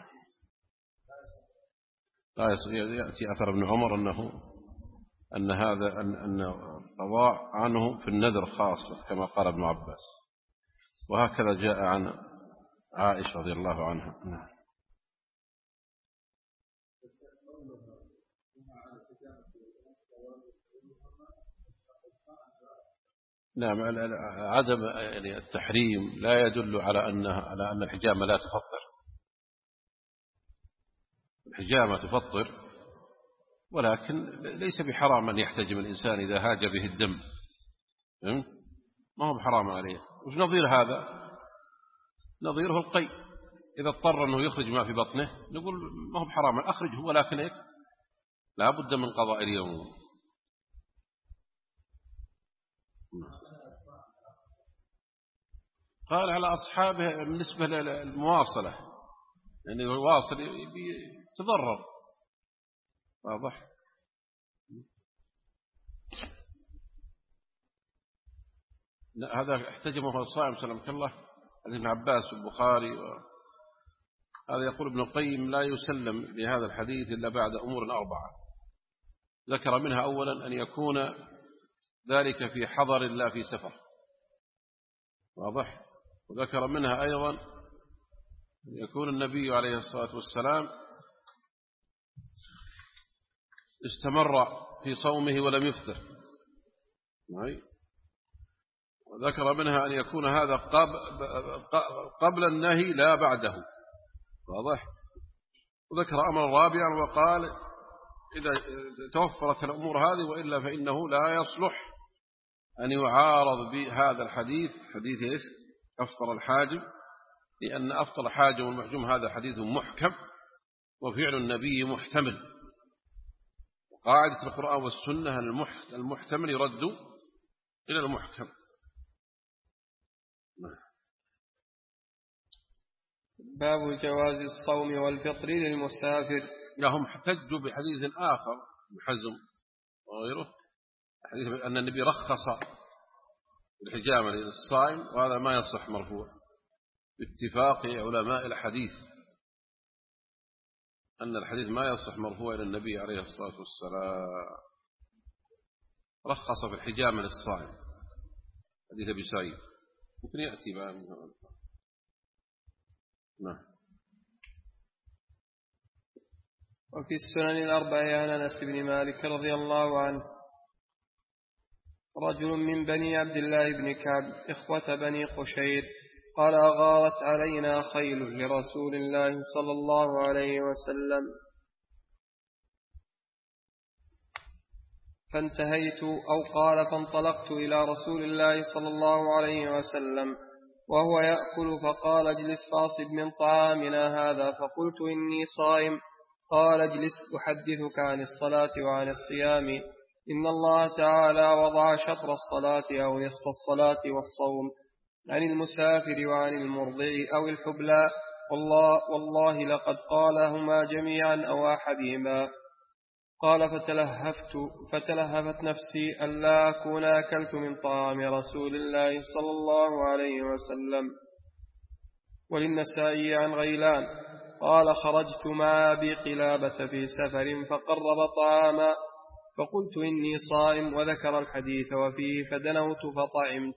لا يأتي أثر ابن عمر أنه أن هذا أن أن القضاء عنه في النذر خاصة كما قال ابن عباس، وهكذا جاء عن عائشة رضي الله عنها. نعم. نعم. عدم يعني التحريم لا يدل على أنها على أن الحجامة لا تفطر. الحجامة تفطر، ولكن ليس بحرام أن يحتجم الإنسان إذا هاج به الدم، ما هو بحرام عليه. وش نظير هذا؟ نظيره القي، إذا اضطر أنه يخرج ما في بطنه نقول ما هو بحرام أخرجه، ولكن لا بد من قضاء اليوم. قال على أصحابه بالنسبة للمواصلة، يعني يواصل يتضرر. واضح. هذا احتجمه الصائم سلامك الله عن ابن عباس والبخاري و... هذا يقول ابن القيم لا يسلم بهذا الحديث إلا بعد أمور أربعة، ذكر منها أولا أن يكون ذلك في حضر لا في سفر. واضح. وذكر منها أيضا أن يكون النبي عليه الصلاة والسلام استمر في صومه ولم يفطر. وذكر منها أن يكون هذا قبل النهي لا بعده. واضح. وذكر أمر رابعا وقال إذا توفرت الأمور هذه وإلا فإنه لا يصلح أن يعارض بهذا الحديث، حديث إيش؟ أفطر الحاجم، لأن أفطر الحاجم والمحجوم هذا حديث محكم وفعل النبي محتمل. وقاعدة القرآن والسنة المحتمل يرد إلى المحكم. باب جواز الصوم والفطر للمسافر. لهم احتجوا بحديث آخر محزم وغيره، حديث أن النبي رخص الحجامة للصائم، وهذا ما يصح مرفوع باتفاق علماء الحديث، أن الحديث ما يصح مرفوع إلى النبي عليه الصلاة والسلام. رخص في الحجامة للصائم، حديث أبي سعيد ممكن يأتي بقى. نعم. وفي السنن الأربع عن أنس بن مالك رضي الله عنه رجل من بني عبد الله بن كعب إخوة بني قشير قال أغارت علينا خيل لرسول الله صلى الله عليه وسلم فانتهيت، أو قال فانطلقت إلى رسول الله صلى الله عليه وسلم وهو يأكل فقال اجلس فاصب من طعامنا هذا، فقلت إني صائم. قال اجلس أحدثك عن الصلاة وعن الصيام، إن الله تعالى وضع شطر الصلاة أو نصف الصلاة والصوم عن المسافر وعن المرضع أو الحبلى، والله, والله لقد قالهما جميعا أو أحدهما. قال فتلهفت فتلهفت نفسي ألا أكون أكلت من طعام رسول الله صلى الله عليه وسلم. وللنسائي عن غيلان قال خرجت مع أبي قلابة في سفر فقرب طعاما فقلت إني صائم، وذكر الحديث وفيه فدنوت فطعمت.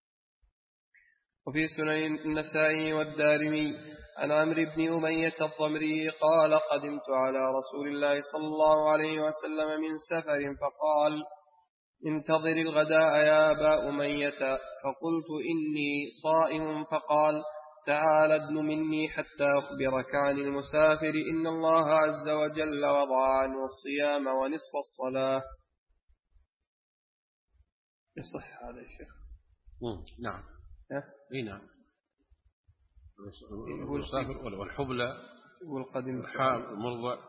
وفي سنن النسائي والدارمي عن عمرو بن أمية الضمري قال قدمت على رسول الله صلى الله عليه وسلم من سفر فقال انتظر الغداء يا أبا أمية، فقلت إني صائم، فقال تعال ادن مني حتى أخبرك عن المسافر إن الله عز وجل وضع عنه الصيام ونصف الصلاة. يصح هذا الشيخ؟ نعم. اي نعم. المسافر والحبلى والقدم المرضع.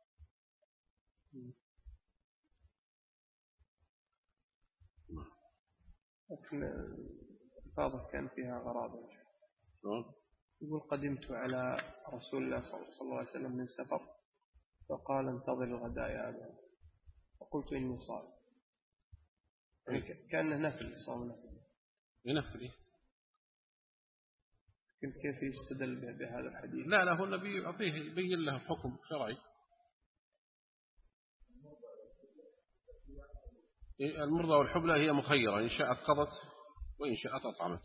لكن الفاظة كان فيها غرابة. يقول قدمت على رسول الله صلى الله عليه وسلم من سفر فقال انتظر الغداء يا أبا، فقلت إني صائم. يعني كأنه نفل، صوم نفل. ينفل. كيف يستدل بهذا الحديث؟ لا لا، هو النبي يعطيه يبين له حكم شرعي. المرضى والحبلى هي مخيرة، إن شاءت قضت وإن شاءت أطعمت.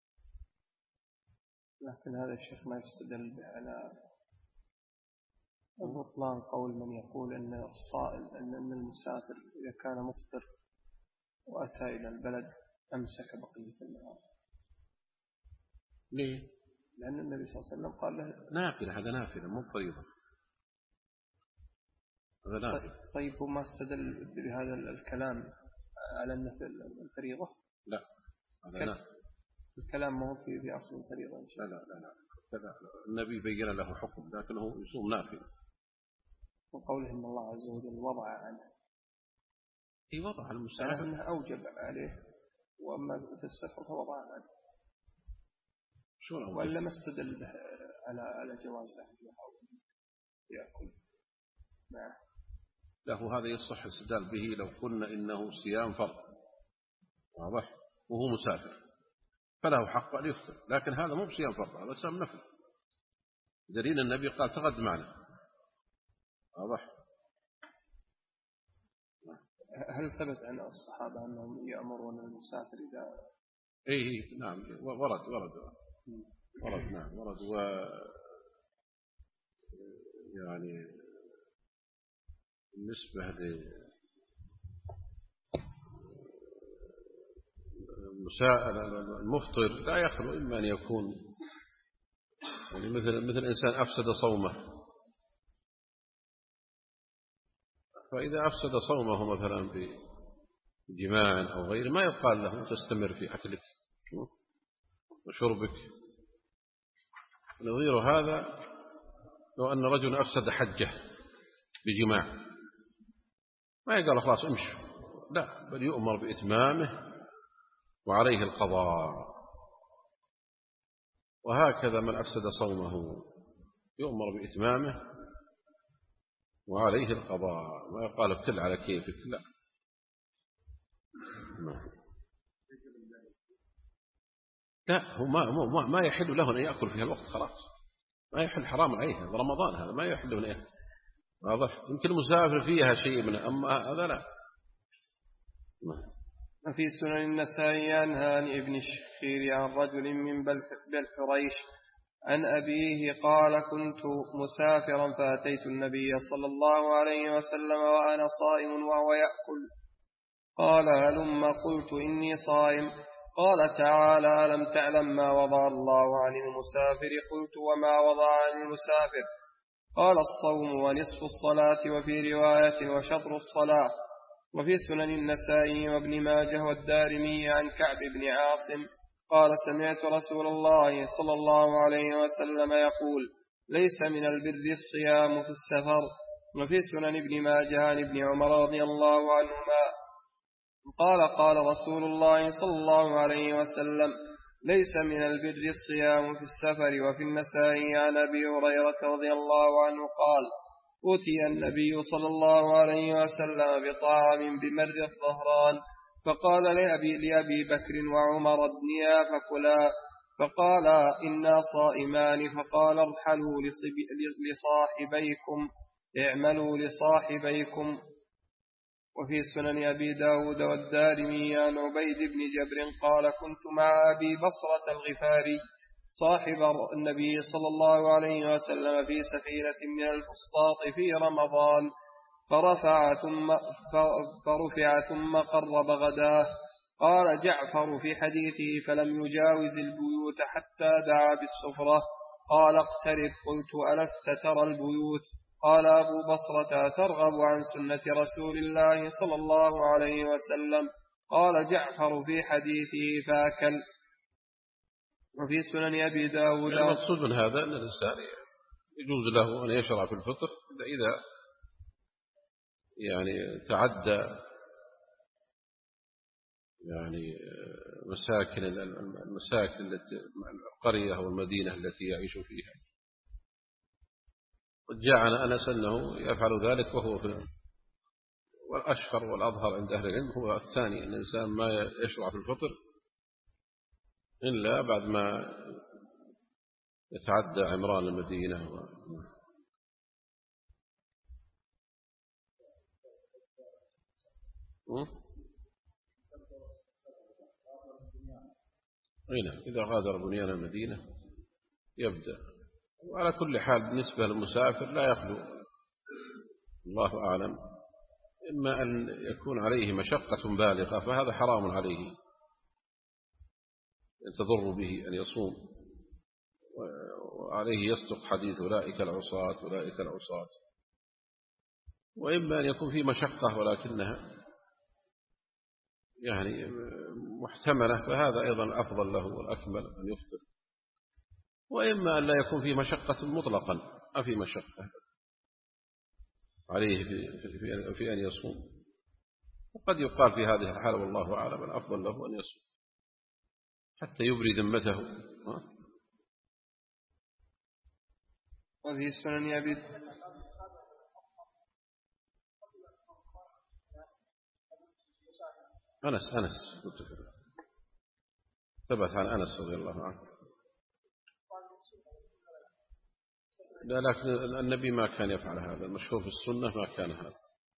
لكن هذا الشيخ ما يستدل به على بطلان قول من يقول أن الصائم أن المسافر إذا كان مفطر وأتى إلى البلد أمسك بقية النهار. ليه؟ لأن النبي صلى الله عليه وسلم قال له نافلة، هذا نافلة مو فريضة. هذا نافلة. طيب وما استدل بهذا الكلام على النفل الفريضة؟ لا هذا نافلة. الكلام ما هو في في أصل الفريضة إن شاء الله. لا لا لا لا. النبي بين له حكم لكنه يصوم نافلة. وقوله إن الله عز وجل وضع عنه. أي وضع على المسافر. أنه أوجب عليه. وأما في السفر فهو ضعف ولا ما استدل به على على جواز يأكل معه. له هذا يصح الاستدلال به لو قلنا إنه صيام فرض واضح وهو مسافر فله حق أن يفطر، لكن هذا مو بصيام فرض، هذا صيام نفل، دليل النبي قال تغد معنا واضح. هل ثبت عن الصحابة أنهم يأمرون المسافر إذا إيه نعم ورد ورد ورد نعم ورد و يعني بالنسبة للمفطر لا يخلو إما أن يكون يعني مثل مثل إنسان أفسد صومه، فإذا أفسد صومه مثلا بجماع أو غيره ما يقال له تستمر في أكلك وشربك. نظير هذا لو أن رجل أفسد حجه بجماع ما يقال خلاص امشي، لا بل يؤمر بإتمامه وعليه القضاء. وهكذا من أفسد صومه يؤمر بإتمامه وعليه القضاء، ما يقال ابتل على كيفك، لا. لا هو ما, ما, ما يحل له أن يأكل فيها الوقت، خلاص ما يحل، حرام عليه، رمضان هذا ما يحل أن يأكل واضح. يمكن مسافر فيها شيء من، أما هذا لا. في سنن النسائي عن هاني ابن الشخير عن رجل من بالحريش عن أبيه قال كنت مسافرا فأتيت النبي صلى الله عليه وسلم وأنا صائم وهو يأكل، قال هلم، قلت إني صائم، قال تعالى ألم تعلم ما وضع الله عن المسافر، قلت وما وضع عن المسافر، قال الصوم ونصف الصلاة وفي رواية وشطر الصلاة. وفي سنن النسائي وابن ماجه والدارمي عن كعب بن عاصم قال سمعت رسول الله صلى الله عليه وسلم يقول ليس من البر الصيام في السفر. وفي سنن ابن ماجه عن ابن عمر رضي الله عنهما قال قال رسول الله صلى الله عليه وسلم ليس من البر الصيام في السفر. وفي النسائي عن أبي هريرة رضي الله عنه قال أتي النبي صلى الله عليه وسلم بطعام بمر الظهران فقال لأبي, لأبي بكر وعمر ادنيا فكلا، فقال إنا صائمان، فقال ارحلوا لصاحبيكم اعملوا لصاحبيكم. وفي سنن أبي داود والدارمي عن عبيد بن جبر قال كنت مع أبي بصرة الغفاري صاحب النبي صلى الله عليه وسلم في سفينة من الفسطاط في رمضان فرفع ثم, فرفع ثم قرب غداه. قال جعفر في حديثه فلم يجاوز البيوت حتى دعا بالسفرة، قال اقترب، قلت ألست ترى البيوت؟ قال أبو بصرة ترغب عن سنة رسول الله صلى الله عليه وسلم؟ قال جعفر في حديثه فأكل. وفي سنن أبي داود المقصود من هذا أن الإنسان يجوز له أن يشرع في الفطر إذا يعني تعدى يعني مساكن المساكن التي القرية أو المدينة التي يعيش فيها. قد جاء عن أنس أنه يفعل ذلك وهو في الفطر، والأشهر والأظهر عند أهل العلم هو الثاني، أن الإنسان ما يشرع في الفطر إلا بعد ما يتعدى عمران المدينة و... هنا إذا غادر بنيان المدينة يبدأ. وعلى كل حال بالنسبة للمسافر لا يخلو الله أعلم إما أن يكون عليه مشقة بالغة فهذا حرام عليه تضر به أن يصوم، وعليه يصدق حديث أولئك العصاة أولئك العصاة. وإما أن يكون في مشقة ولكنها يعني محتملة فهذا أيضا أفضل له والأكمل أن يفطر. وإما أن لا يكون في مشقة مطلقا، ما في مشقة عليه في, في, في أن يصوم. وقد يقال في هذه الحالة والله أعلم الأفضل له أن يصوم. حتى يبري ذمته. وفي سنن أبي أنس أنس ثبت عن أنس رضي الله عنه. لا لكن النبي ما كان يفعل هذا، المشهور في السنة ما كان هذا.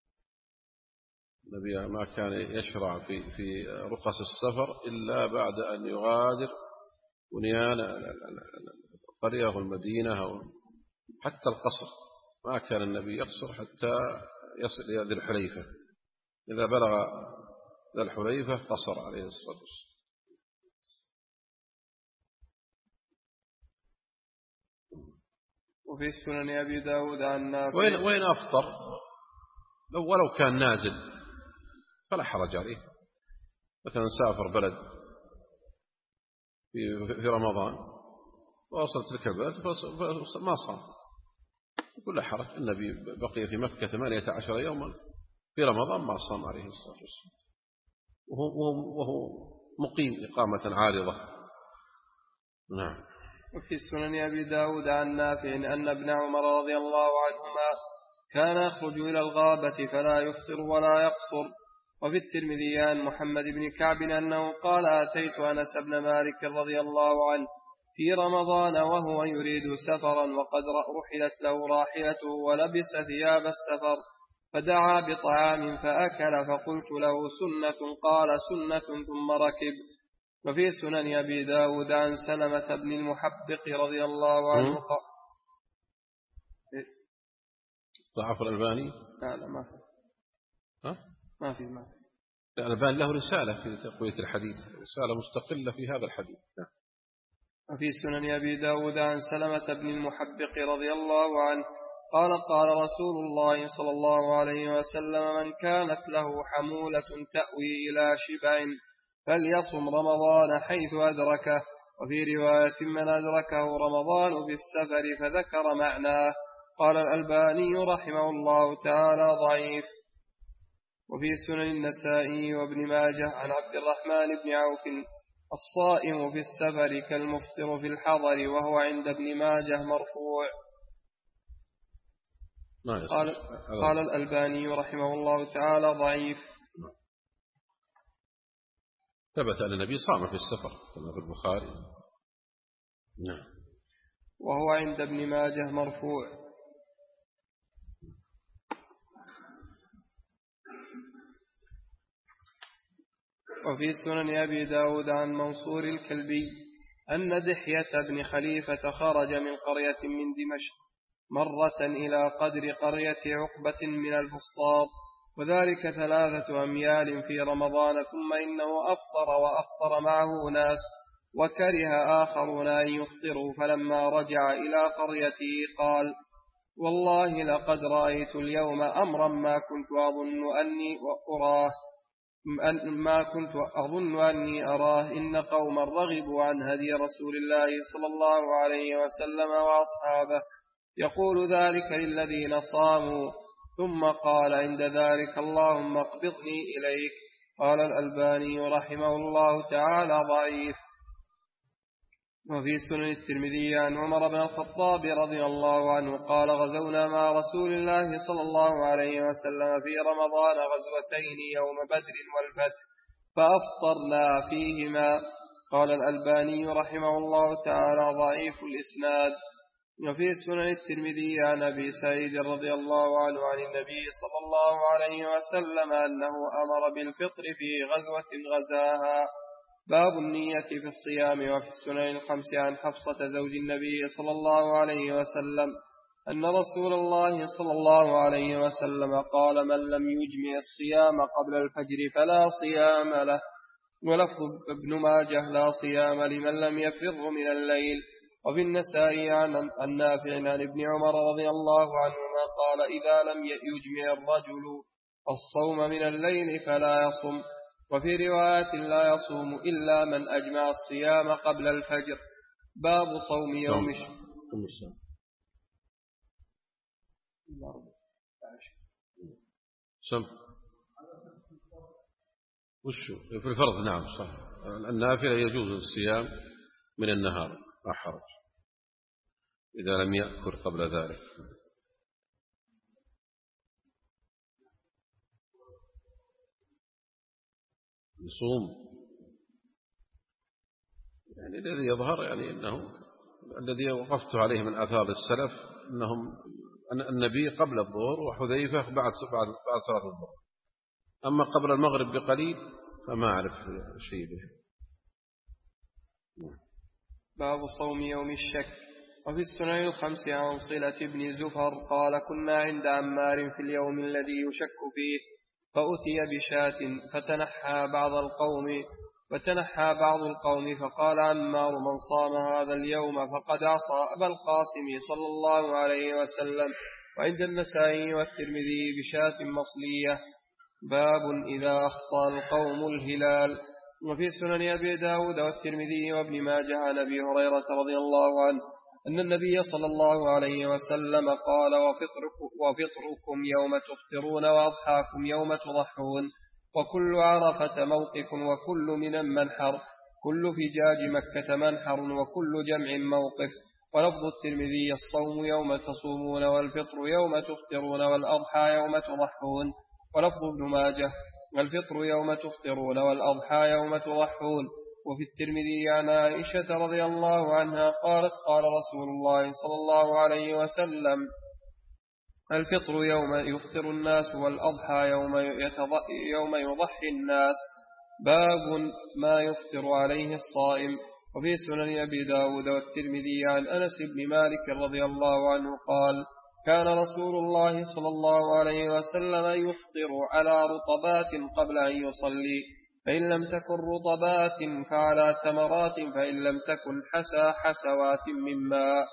النبي ما كان يشرع في في رخص السفر إلا بعد أن يغادر بنيان القرية والمدينة أو حتى القصر. ما كان النبي يقصر حتى يصل إلى ذي الحليفة، إذا بلغ ذي الحليفة قصر عليه الصلاة والسلام. وفي سنن أبي داود عن نافع. وين وين أفطر لو ولو كان نازل فلا حرج عليه. مثلا سافر بلد في في رمضان ووصل تلك البلد فما صام كل حرج. النبي بقي في مكة ثمانية عشر يوما في رمضان ما صام عليه الصلاة والسلام، وهو, وهو مقيم إقامة عارضة. نعم. وفي سنن أبي داود عن نافع أن ابن عمر رضي الله عنهما كان يخرج إلى الغابة فلا يفطر ولا يقصر. وفي الترمذي عن محمد بن كعب أنه قال أتيت أنس بن مالك رضي الله عنه في رمضان وهو يريد سفرا وقد رحلت له راحلته ولبس ثياب السفر، فدعا بطعام فأكل فقلت له سنة، قال سنة، ثم ركب. وفي سنن أبي داود عن سلمة بن المحبق رضي الله عنه قال ضعف الألباني. لا لا ما في ها؟ ما في ما في الألباني له رسالة في تقوية الحديث، رسالة مستقلة في هذا الحديث. وفي سنن أبي داود عن سلمة بن المحبق رضي الله عنه قال قال رسول الله صلى الله عليه وسلم من كانت له حمولة تأوي إلى شبع فليصم رمضان حيث أدركه. وفي رواية من أدركه رمضان بالسفر فذكر معناه. قال الألباني رحمه الله تعالى ضعيف. وفي سنن النسائي وابن ماجه عن عبد الرحمن بن عوف الصائم في السفر كالمفطر في الحضر، وهو عند ابن ماجه مرفوع. قال, قال الألباني رحمه الله تعالى ضعيف. ثبت أن النبي صام في السفر كما في البخاري. نعم. وهو عند ابن ماجه مرفوع. وفي سنن أبي داود عن منصور الكلبي أن دحية بن خليفة خرج من قرية من دمشق مرة إلى قدر قرية عقبة من الفسطاط، وذلك ثلاثة أميال في رمضان، ثم إنه أفطر وأفطر معه ناس، وكره آخرون أن يفطروا، فلما رجع إلى قريته قال والله لقد رأيت اليوم أمرا ما كنت أظن أني أراه ما كنت أظن أني أراه إن قوما رغبوا عن هدي رسول الله صلى الله عليه وسلم وأصحابه، يقول ذلك للذين صاموا، ثم قال عند ذلك اللهم اقبضني إليك. قال الألباني رحمه الله تعالى ضعيف. وفي سنن الترمذي عن عمر بن الخطاب رضي الله عنه قال غزونا مع رسول الله صلى الله عليه وسلم في رمضان غزوتين يوم بدر والفتح فأفطرنا فيهما. قال الألباني رحمه الله تعالى ضعيف الإسناد. وفي سنن الترمذي عن أبي سعيد رضي الله عنه عن النبي صلى الله عليه وسلم أنه أمر بالفطر في غزوة غزاها. باب النية في الصيام. وفي السنن الخمس عن حفصة زوج النبي صلى الله عليه وسلم أن رسول الله صلى الله عليه وسلم قال من لم يجمع الصيام قبل الفجر فلا صيام له. ولفظ ابن ماجه لا صيام لمن لم يفر من الليل. وفي النسائي عن النافع عن ابن عمر رضي الله عنهما قال إذا لم يجمع الرجل الصوم من الليل فلا يصم. وفي رواية لا يصوم إلا من أجمع الصيام قبل الفجر. باب صوم يوم الشهر. سم وشو في الفرض. نعم صح. النافلة يجوز الصيام من النهار لا حرج إذا لم يأكل قبل ذلك. يصوم يعني الذي يظهر يعني أنه الذي وقفت عليه من آثار السلف أنهم أن النبي قبل الظهر وحذيفة بعد بعد بعد صلاة الظهر، أما قبل المغرب بقليل فما أعرف شيء به. باب صوم يوم الشك. وفي السنن الخمس عن صلة بن زفر قال كنا عند عمار في اليوم الذي يشك فيه فأتي بشاة فتنحى بعض القوم فتنحى بعض القوم فقال عمار من صام هذا اليوم فقد عصى أبا القاسم صلى الله عليه وسلم. وعند النسائي والترمذي بشاة مصلية. باب إذا أخطأ القوم الهلال. وفي سنن أبي داود والترمذي وابن ماجه عن أبي هريرة رضي الله عنه أن النبي صلى الله عليه وسلم قال وفطركم, وفطركم يوم تفطرون وأضحاكم يوم تضحون وكل عرفة موقف وكل من منحر كل فجاج مكة منحر وكل جمع موقف. ولفظ الترمذي الصوم يوم تصومون والفطر يوم تفطرون والأضحى يوم تضحون. ولفظ ابن ماجه الفطر يوم تفطرون والأضحى يوم تضحون. وفي الترمذي عن عائشة رضي الله عنها قالت قال رسول الله صلى الله عليه وسلم الفطر يوم يفطر الناس والأضحى يوم, يوم يضحي الناس. باب ما يفطر عليه الصائم. وفي سنن أبي داود والترمذي عن أنس بن مالك رضي الله عنه قال كان رسول الله صلى الله عليه وسلم يفطر على رطبات قبل أن يصلي فإن لم تكن رطبات فعلى تمرات فإن لم تكن حسى حسوات من ماء.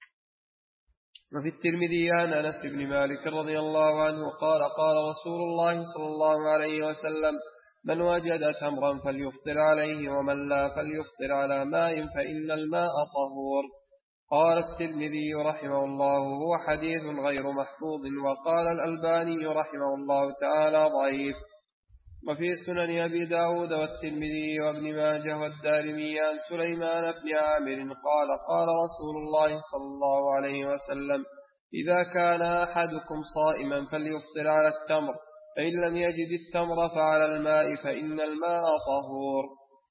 وفي الترمذي عن أنس بن مالك رضي الله عنه قال قال رسول الله صلى الله عليه وسلم من وجد تمرا فليفطر عليه ومن لا فليفطر على ماء فإن الماء طهور. قال الترمذي رحمه الله هو حديث غير محفوظ. وقال الألباني رحمه الله تعالى ضعيف. وفي سنن أبي داود والترمذي وابن ماجه والدارمي عن سليمان بن عامر قال قال رسول الله صلى الله عليه وسلم إذا كان أحدكم صائما فليفطر على التمر فإن لم يجد التمر فعلى الماء فإن الماء طهور.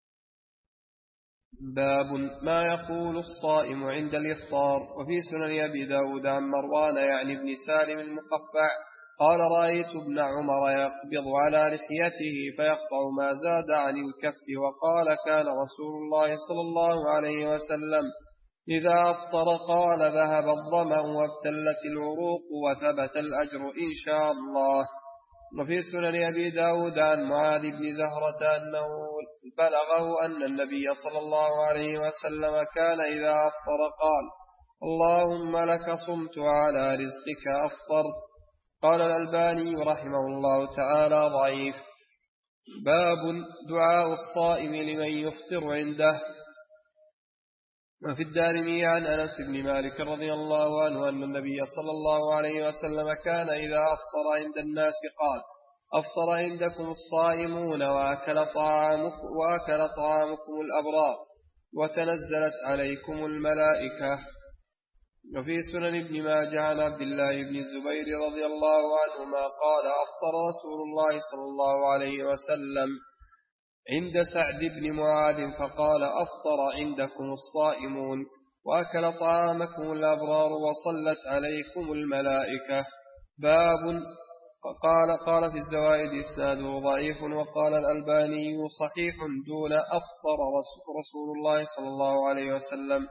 باب ما يقول الصائم عند الإفطار. وفي سنن أبي داود عن مروان يعني ابن سالم المقفع قال رأيت ابن عمر يقبض على لحيته فيقطع ما زاد عن الكف. وقال كان رسول الله صلى الله عليه وسلم إذا أفطر قال ذهب الظمأ وابتلت العروق وثبت الأجر إن شاء الله. وفي سنن أبي داود عن معاذ بن زهرة أنه بلغه أن النبي صلى الله عليه وسلم كان إذا أفطر قال اللهم لك صمت على رزقك أفطرت. قال الألباني رحمه الله تعالى ضعيف. باب دعاء الصائم لمن يفطر عنده. وفي الدارمي عن أنس بن مالك رضي الله عنه أن النبي صلى الله عليه وسلم كان إذا أفطر عند الناس قال أفطر عندكم الصائمون وأكل طعامكم, وأكل طعامكم الأبرار وتنزلت عليكم الملائكة. وفي سنن ابن ماجه عن عبد الله بن الزبير رضي الله عنهما قال أفطر رسول الله صلى الله عليه وسلم عند سعد بن معاذ فقال أفطر عندكم الصائمون وأكل طعامكم الأبرار وصلت عليكم الملائكة. باب قال قال في الزوائد إسناده ضعيف. وقال الألباني صحيح دون أفطر رسول الله صلى الله عليه وسلم.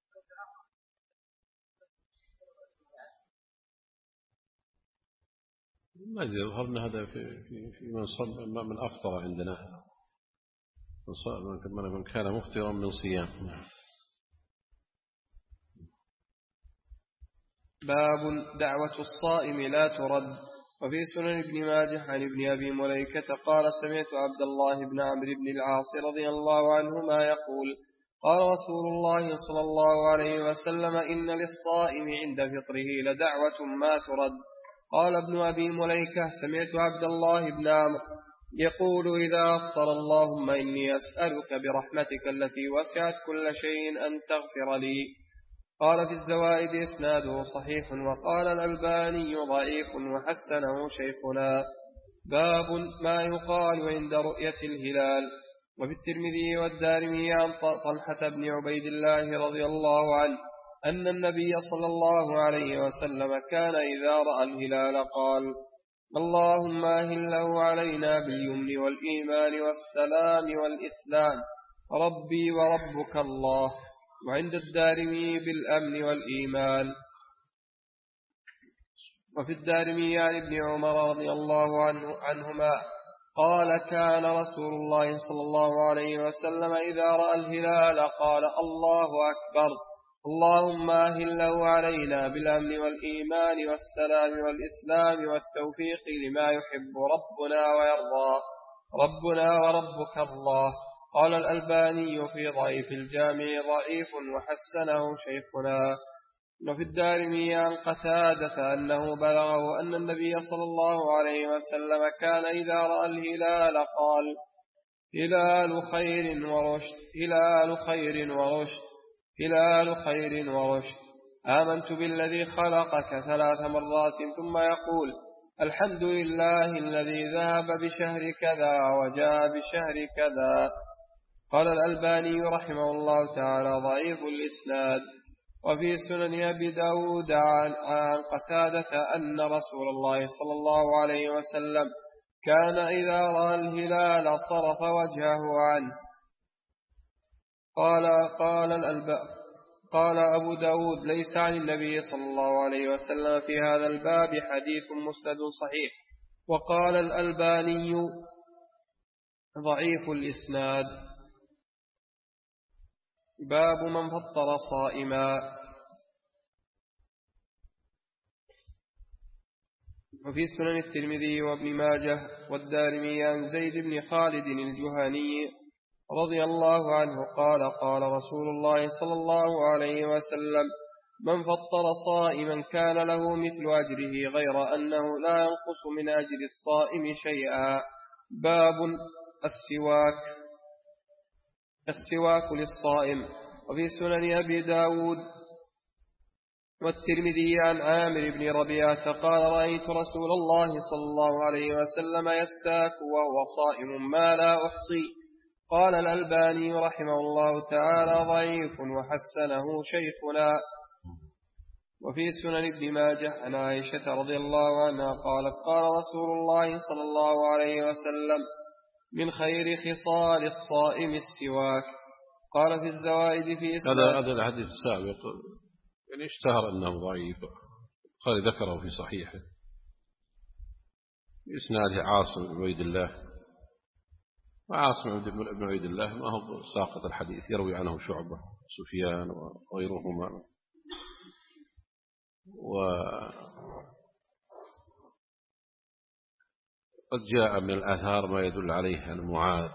ما يظهر أن هذا في في في من صل من أفطر عندنا من من كان مفطرا من صيام. باب دعوة الصائم لا ترد. وفي سنن ابن ماجه عن ابن أبي مليكة قال سمعت عبد الله بن عمرو بن العاص رضي الله عنهما يقول قال رسول الله صلى الله عليه وسلم إن للصائم عند فطره لدعوة ما ترد. قال ابن أبي مليكة سمعت عبد الله بن عمرو يقول إذا أفطر: اللهم إني أسألك برحمتك التي وسعت كل شيء أن تغفر لي. قال في الزوائد إسناده صحيح، وقال الألباني ضعيف وحسنه شيخنا. باب ما يقال عند رؤية الهلال. وفي الترمذي والدارمي عن طلحة بن عبيد الله رضي الله عنه أن النبي صلى الله عليه وسلم كان إذا رأى الهلال قال: اللهم أهله علينا باليمن والإيمان والسلام والإسلام، ربي وربك الله. وعند الدارمي بالأمن والإيمان. وفي الدارمي عن ابن عمر رضي الله عنه عنهما قال: كان رسول الله صلى الله عليه وسلم إذا رأى الهلال قال: الله أكبر، اللهم أهله علينا بالأمن والإيمان والسلام والإسلام والتوفيق لما يحب ربنا ويرضى، ربنا وربك الله. قال الألباني في ضعيف الجامع ضعيف وحسنه شيخنا. وفي الدارمي عن قتادة أنه بلغه أن النبي صلى الله عليه وسلم كان إذا رأى الهلال قال: هلال خير ورشد، هلال خير ورشد، هلال خير ورشد. آمنت بالذي خلقك ثلاث مرات، ثم يقول: الحمد لله الذي ذهب بشهر كذا وجاء بشهر كذا. قال الألباني رحمه الله تعالى: ضعيف الإسناد. وفي سنن أبي داود عن قتادة أن رسول الله صلى الله عليه وسلم كان إذا رأى الهلال صرف وجهه عنه. قال قال الألباني قال أبو داود: ليس عن النبي صلى الله عليه وسلم في هذا الباب حديث مسند صحيح. وقال الألباني ضعيف الإسناد. باب من فطر صائما. وفي سنن الترمذي وابن ماجه والدارمي عن زيد بن خالد الجهني رضي الله عنه قال: قال رسول الله صلى الله عليه وسلم: من فطر صائما كان له مثل أجره غير أنه لا ينقص من أجر الصائم شيئا. باب السواك. السواك للصائم. وفي سنن أبي داود والترمذي عن عامر بن ربيعة قال: رأيت رسول الله صلى الله عليه وسلم يستاك وهو صائم ما لا أحصي. قال الألباني رحمه الله تعالى: ضعيف وحسنه شيخنا. وفي سنن ابن ماجه عن عائشة رضي الله عنها قالت: قال رسول الله صلى الله عليه وسلم: من خير خصال الصائم السواك. قال في الزوائد في إسناد هذا هذا الحديث السابق يعني اشتهر أنه ضعيف، قال ذكره في صحيحه بإسناد عاصم بن عبيد الله، وعاصم بن عبيد الله ما هو ساقط الحديث، يروي عنه شعبة سفيان وغيرهما. وقد جاء من الآثار ما يدل عليه أن معاذ.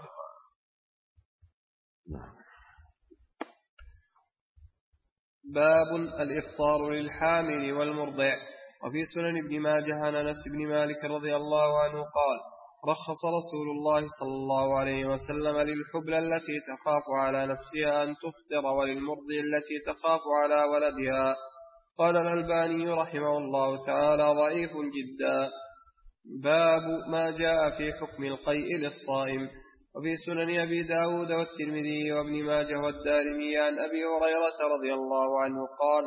باب الإفطار للحامل والمرضع. وفي سنن ابن ماجه عن أنس بن مالك رضي الله عنه قال: رخص رسول الله صلى الله عليه وسلم للحبلى التي تخاف على نفسها أن تفطر وللمرضع التي تخاف على ولدها. قال الألباني رحمه الله تعالى: ضعيف جدا. باب ما جاء في حكم القيء للصائم. وفي سنن أبي داود والترمذي وابن ماجه والدارمي عن أبي هريرة رضي الله عنه قال: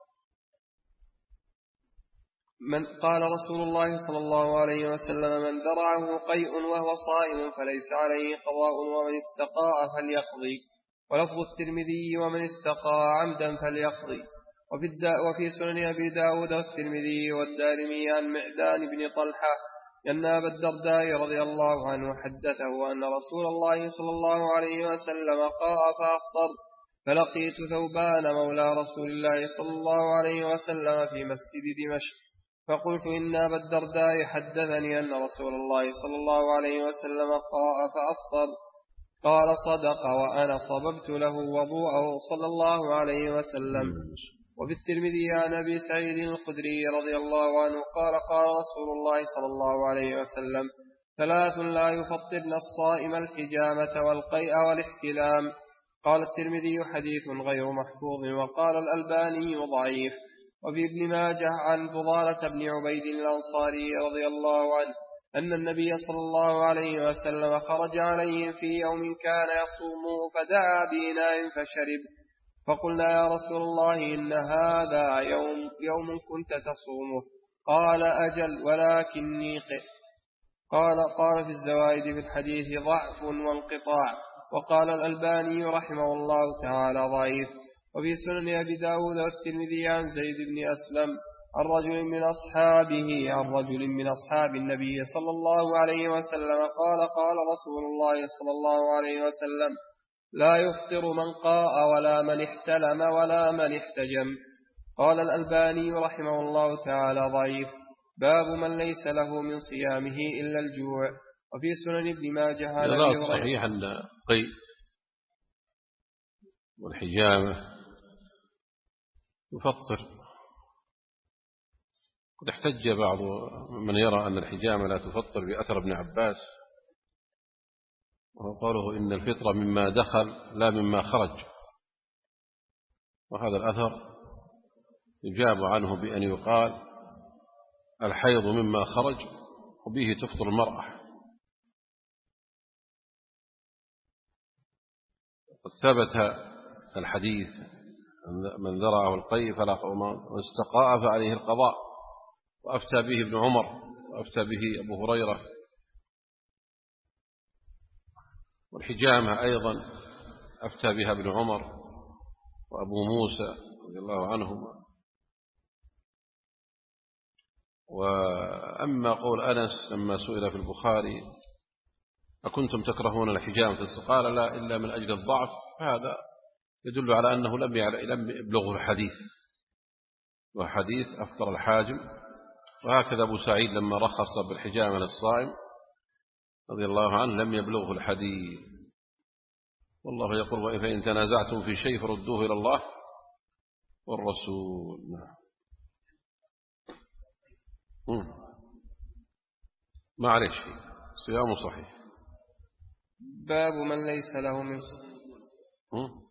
من قال رسول الله صلى الله عليه وسلم: من درعه قيء وهو صائم فليس عليه قضاء، ومن استقاء فليقضي. ولفظ الترمذي: ومن استقاء عمدا فليقضي. وفي, وفي سنن أبي داود والترمذي والدارمي عن معدان بن طلحة أن أبا الدرداء رضي الله عنه حدثه أن رسول الله صلى الله عليه وسلم قاء فأفطر، فلقيت ثوبان مولى رسول الله صلى الله عليه وسلم في مسجد دمشق، فقلت: إن أبا الدرداء حدثني أن رسول الله صلى الله عليه وسلم قاء فأفطر. قال: صدق، وأنا صببت له وضوءه صلى الله عليه وسلم. وفي الترمذي عن أبي سعيد الخدري رضي الله عنه قال: قال رسول الله صلى الله عليه وسلم: ثلاث لا يفطرن الصائم: الحجامة والقيء والاحتلام. قال الترمذي: حديث غير محفوظ. وقال الألباني: ضعيف. وفي ابن ماجه عن فضالة بن عبيد الأنصاري رضي الله عنه أن النبي صلى الله عليه وسلم خرج عليهم في يوم كان يصومه فدعا بإناء فشرب، فقلنا: يا رسول الله، إن هذا يوم, يوم كنت تصومه. قال: أجل، ولكني قئت. قال قال في الزوائد في الحديث ضعف وانقطاع. وقال الألباني رحمه الله تعالى: ضعيف. وفي سنن أبي داود والترمذي عن زيد بن أسلم عن رجل من أصحابه عن رجل من أصحاب النبي صلى الله عليه وسلم قال: قال رسول الله صلى الله عليه وسلم: لا يفطر من قاء ولا من احتلم ولا من احتجم. قال الألباني رحمه الله تعالى: ضعيف. باب من ليس له من صيامه إلا الجوع. وفي سنن ابن ماجه عن أبي هريرة. صحيح أن القيء والحجامة يفطر. قد احتج بعض من يرى أن الحجامة لا تفطر بأثر ابن عباس، وهو قوله: إن الفطر مما دخل لا مما خرج. وهذا الأثر يجاب عنه بأن يقال: الحيض مما خرج، وبه تفطر المرأة. قد ثبت الحديث: من ذرعه القيء فلا واستقاء فعليه القضاء، وأفتى به ابن عمر، وأفتى به أبو هريرة. والحجامة أيضا أفتى بها ابن عمر وأبو موسى رضي الله عنهما. وأما قول أنس لما سئل في البخاري: أكنتم تكرهون الحجامة؟ قال: لا، إلا من أجل الضعف. هذا يدل على أنه لم يبلغه الحديث، وحديث أفطر الحاجم. وهكذا أبو سعيد لما رخص بالحجامة للصائم رضي الله عنه لم يبلغه الحديث. والله يقول: فإن تنازعتم في شيء فردوه إلى الله والرسول. ما عليه شيء، صيامه صحيح. باب من ليس له من صيام.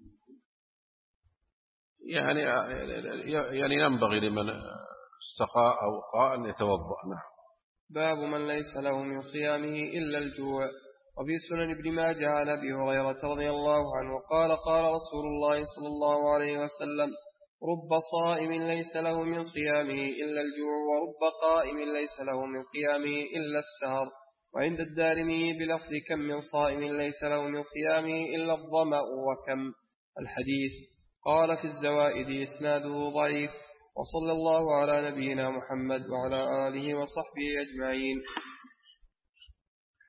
يعني يعني ينبغي لمن استقاء أو قاء أن يتوضأ. نعم. باب من ليس له من صيامه إلا الجوع. وفي سنن ابن ماجه عن أبي هريرة رضي الله عنه قال: قال رسول الله صلى الله عليه وسلم: رب صائم ليس له من صيامه إلا الجوع، ورب قائم ليس له من قيامه إلا السهر. وعند الدارمي بلفظ: كم من صائم ليس له من صيامه إلا الظمأ وكم. الحديث. قال في الزوائد: إسناده ضعيف. وصلى الله على نبينا محمد وعلى آله وصحبه أجمعين.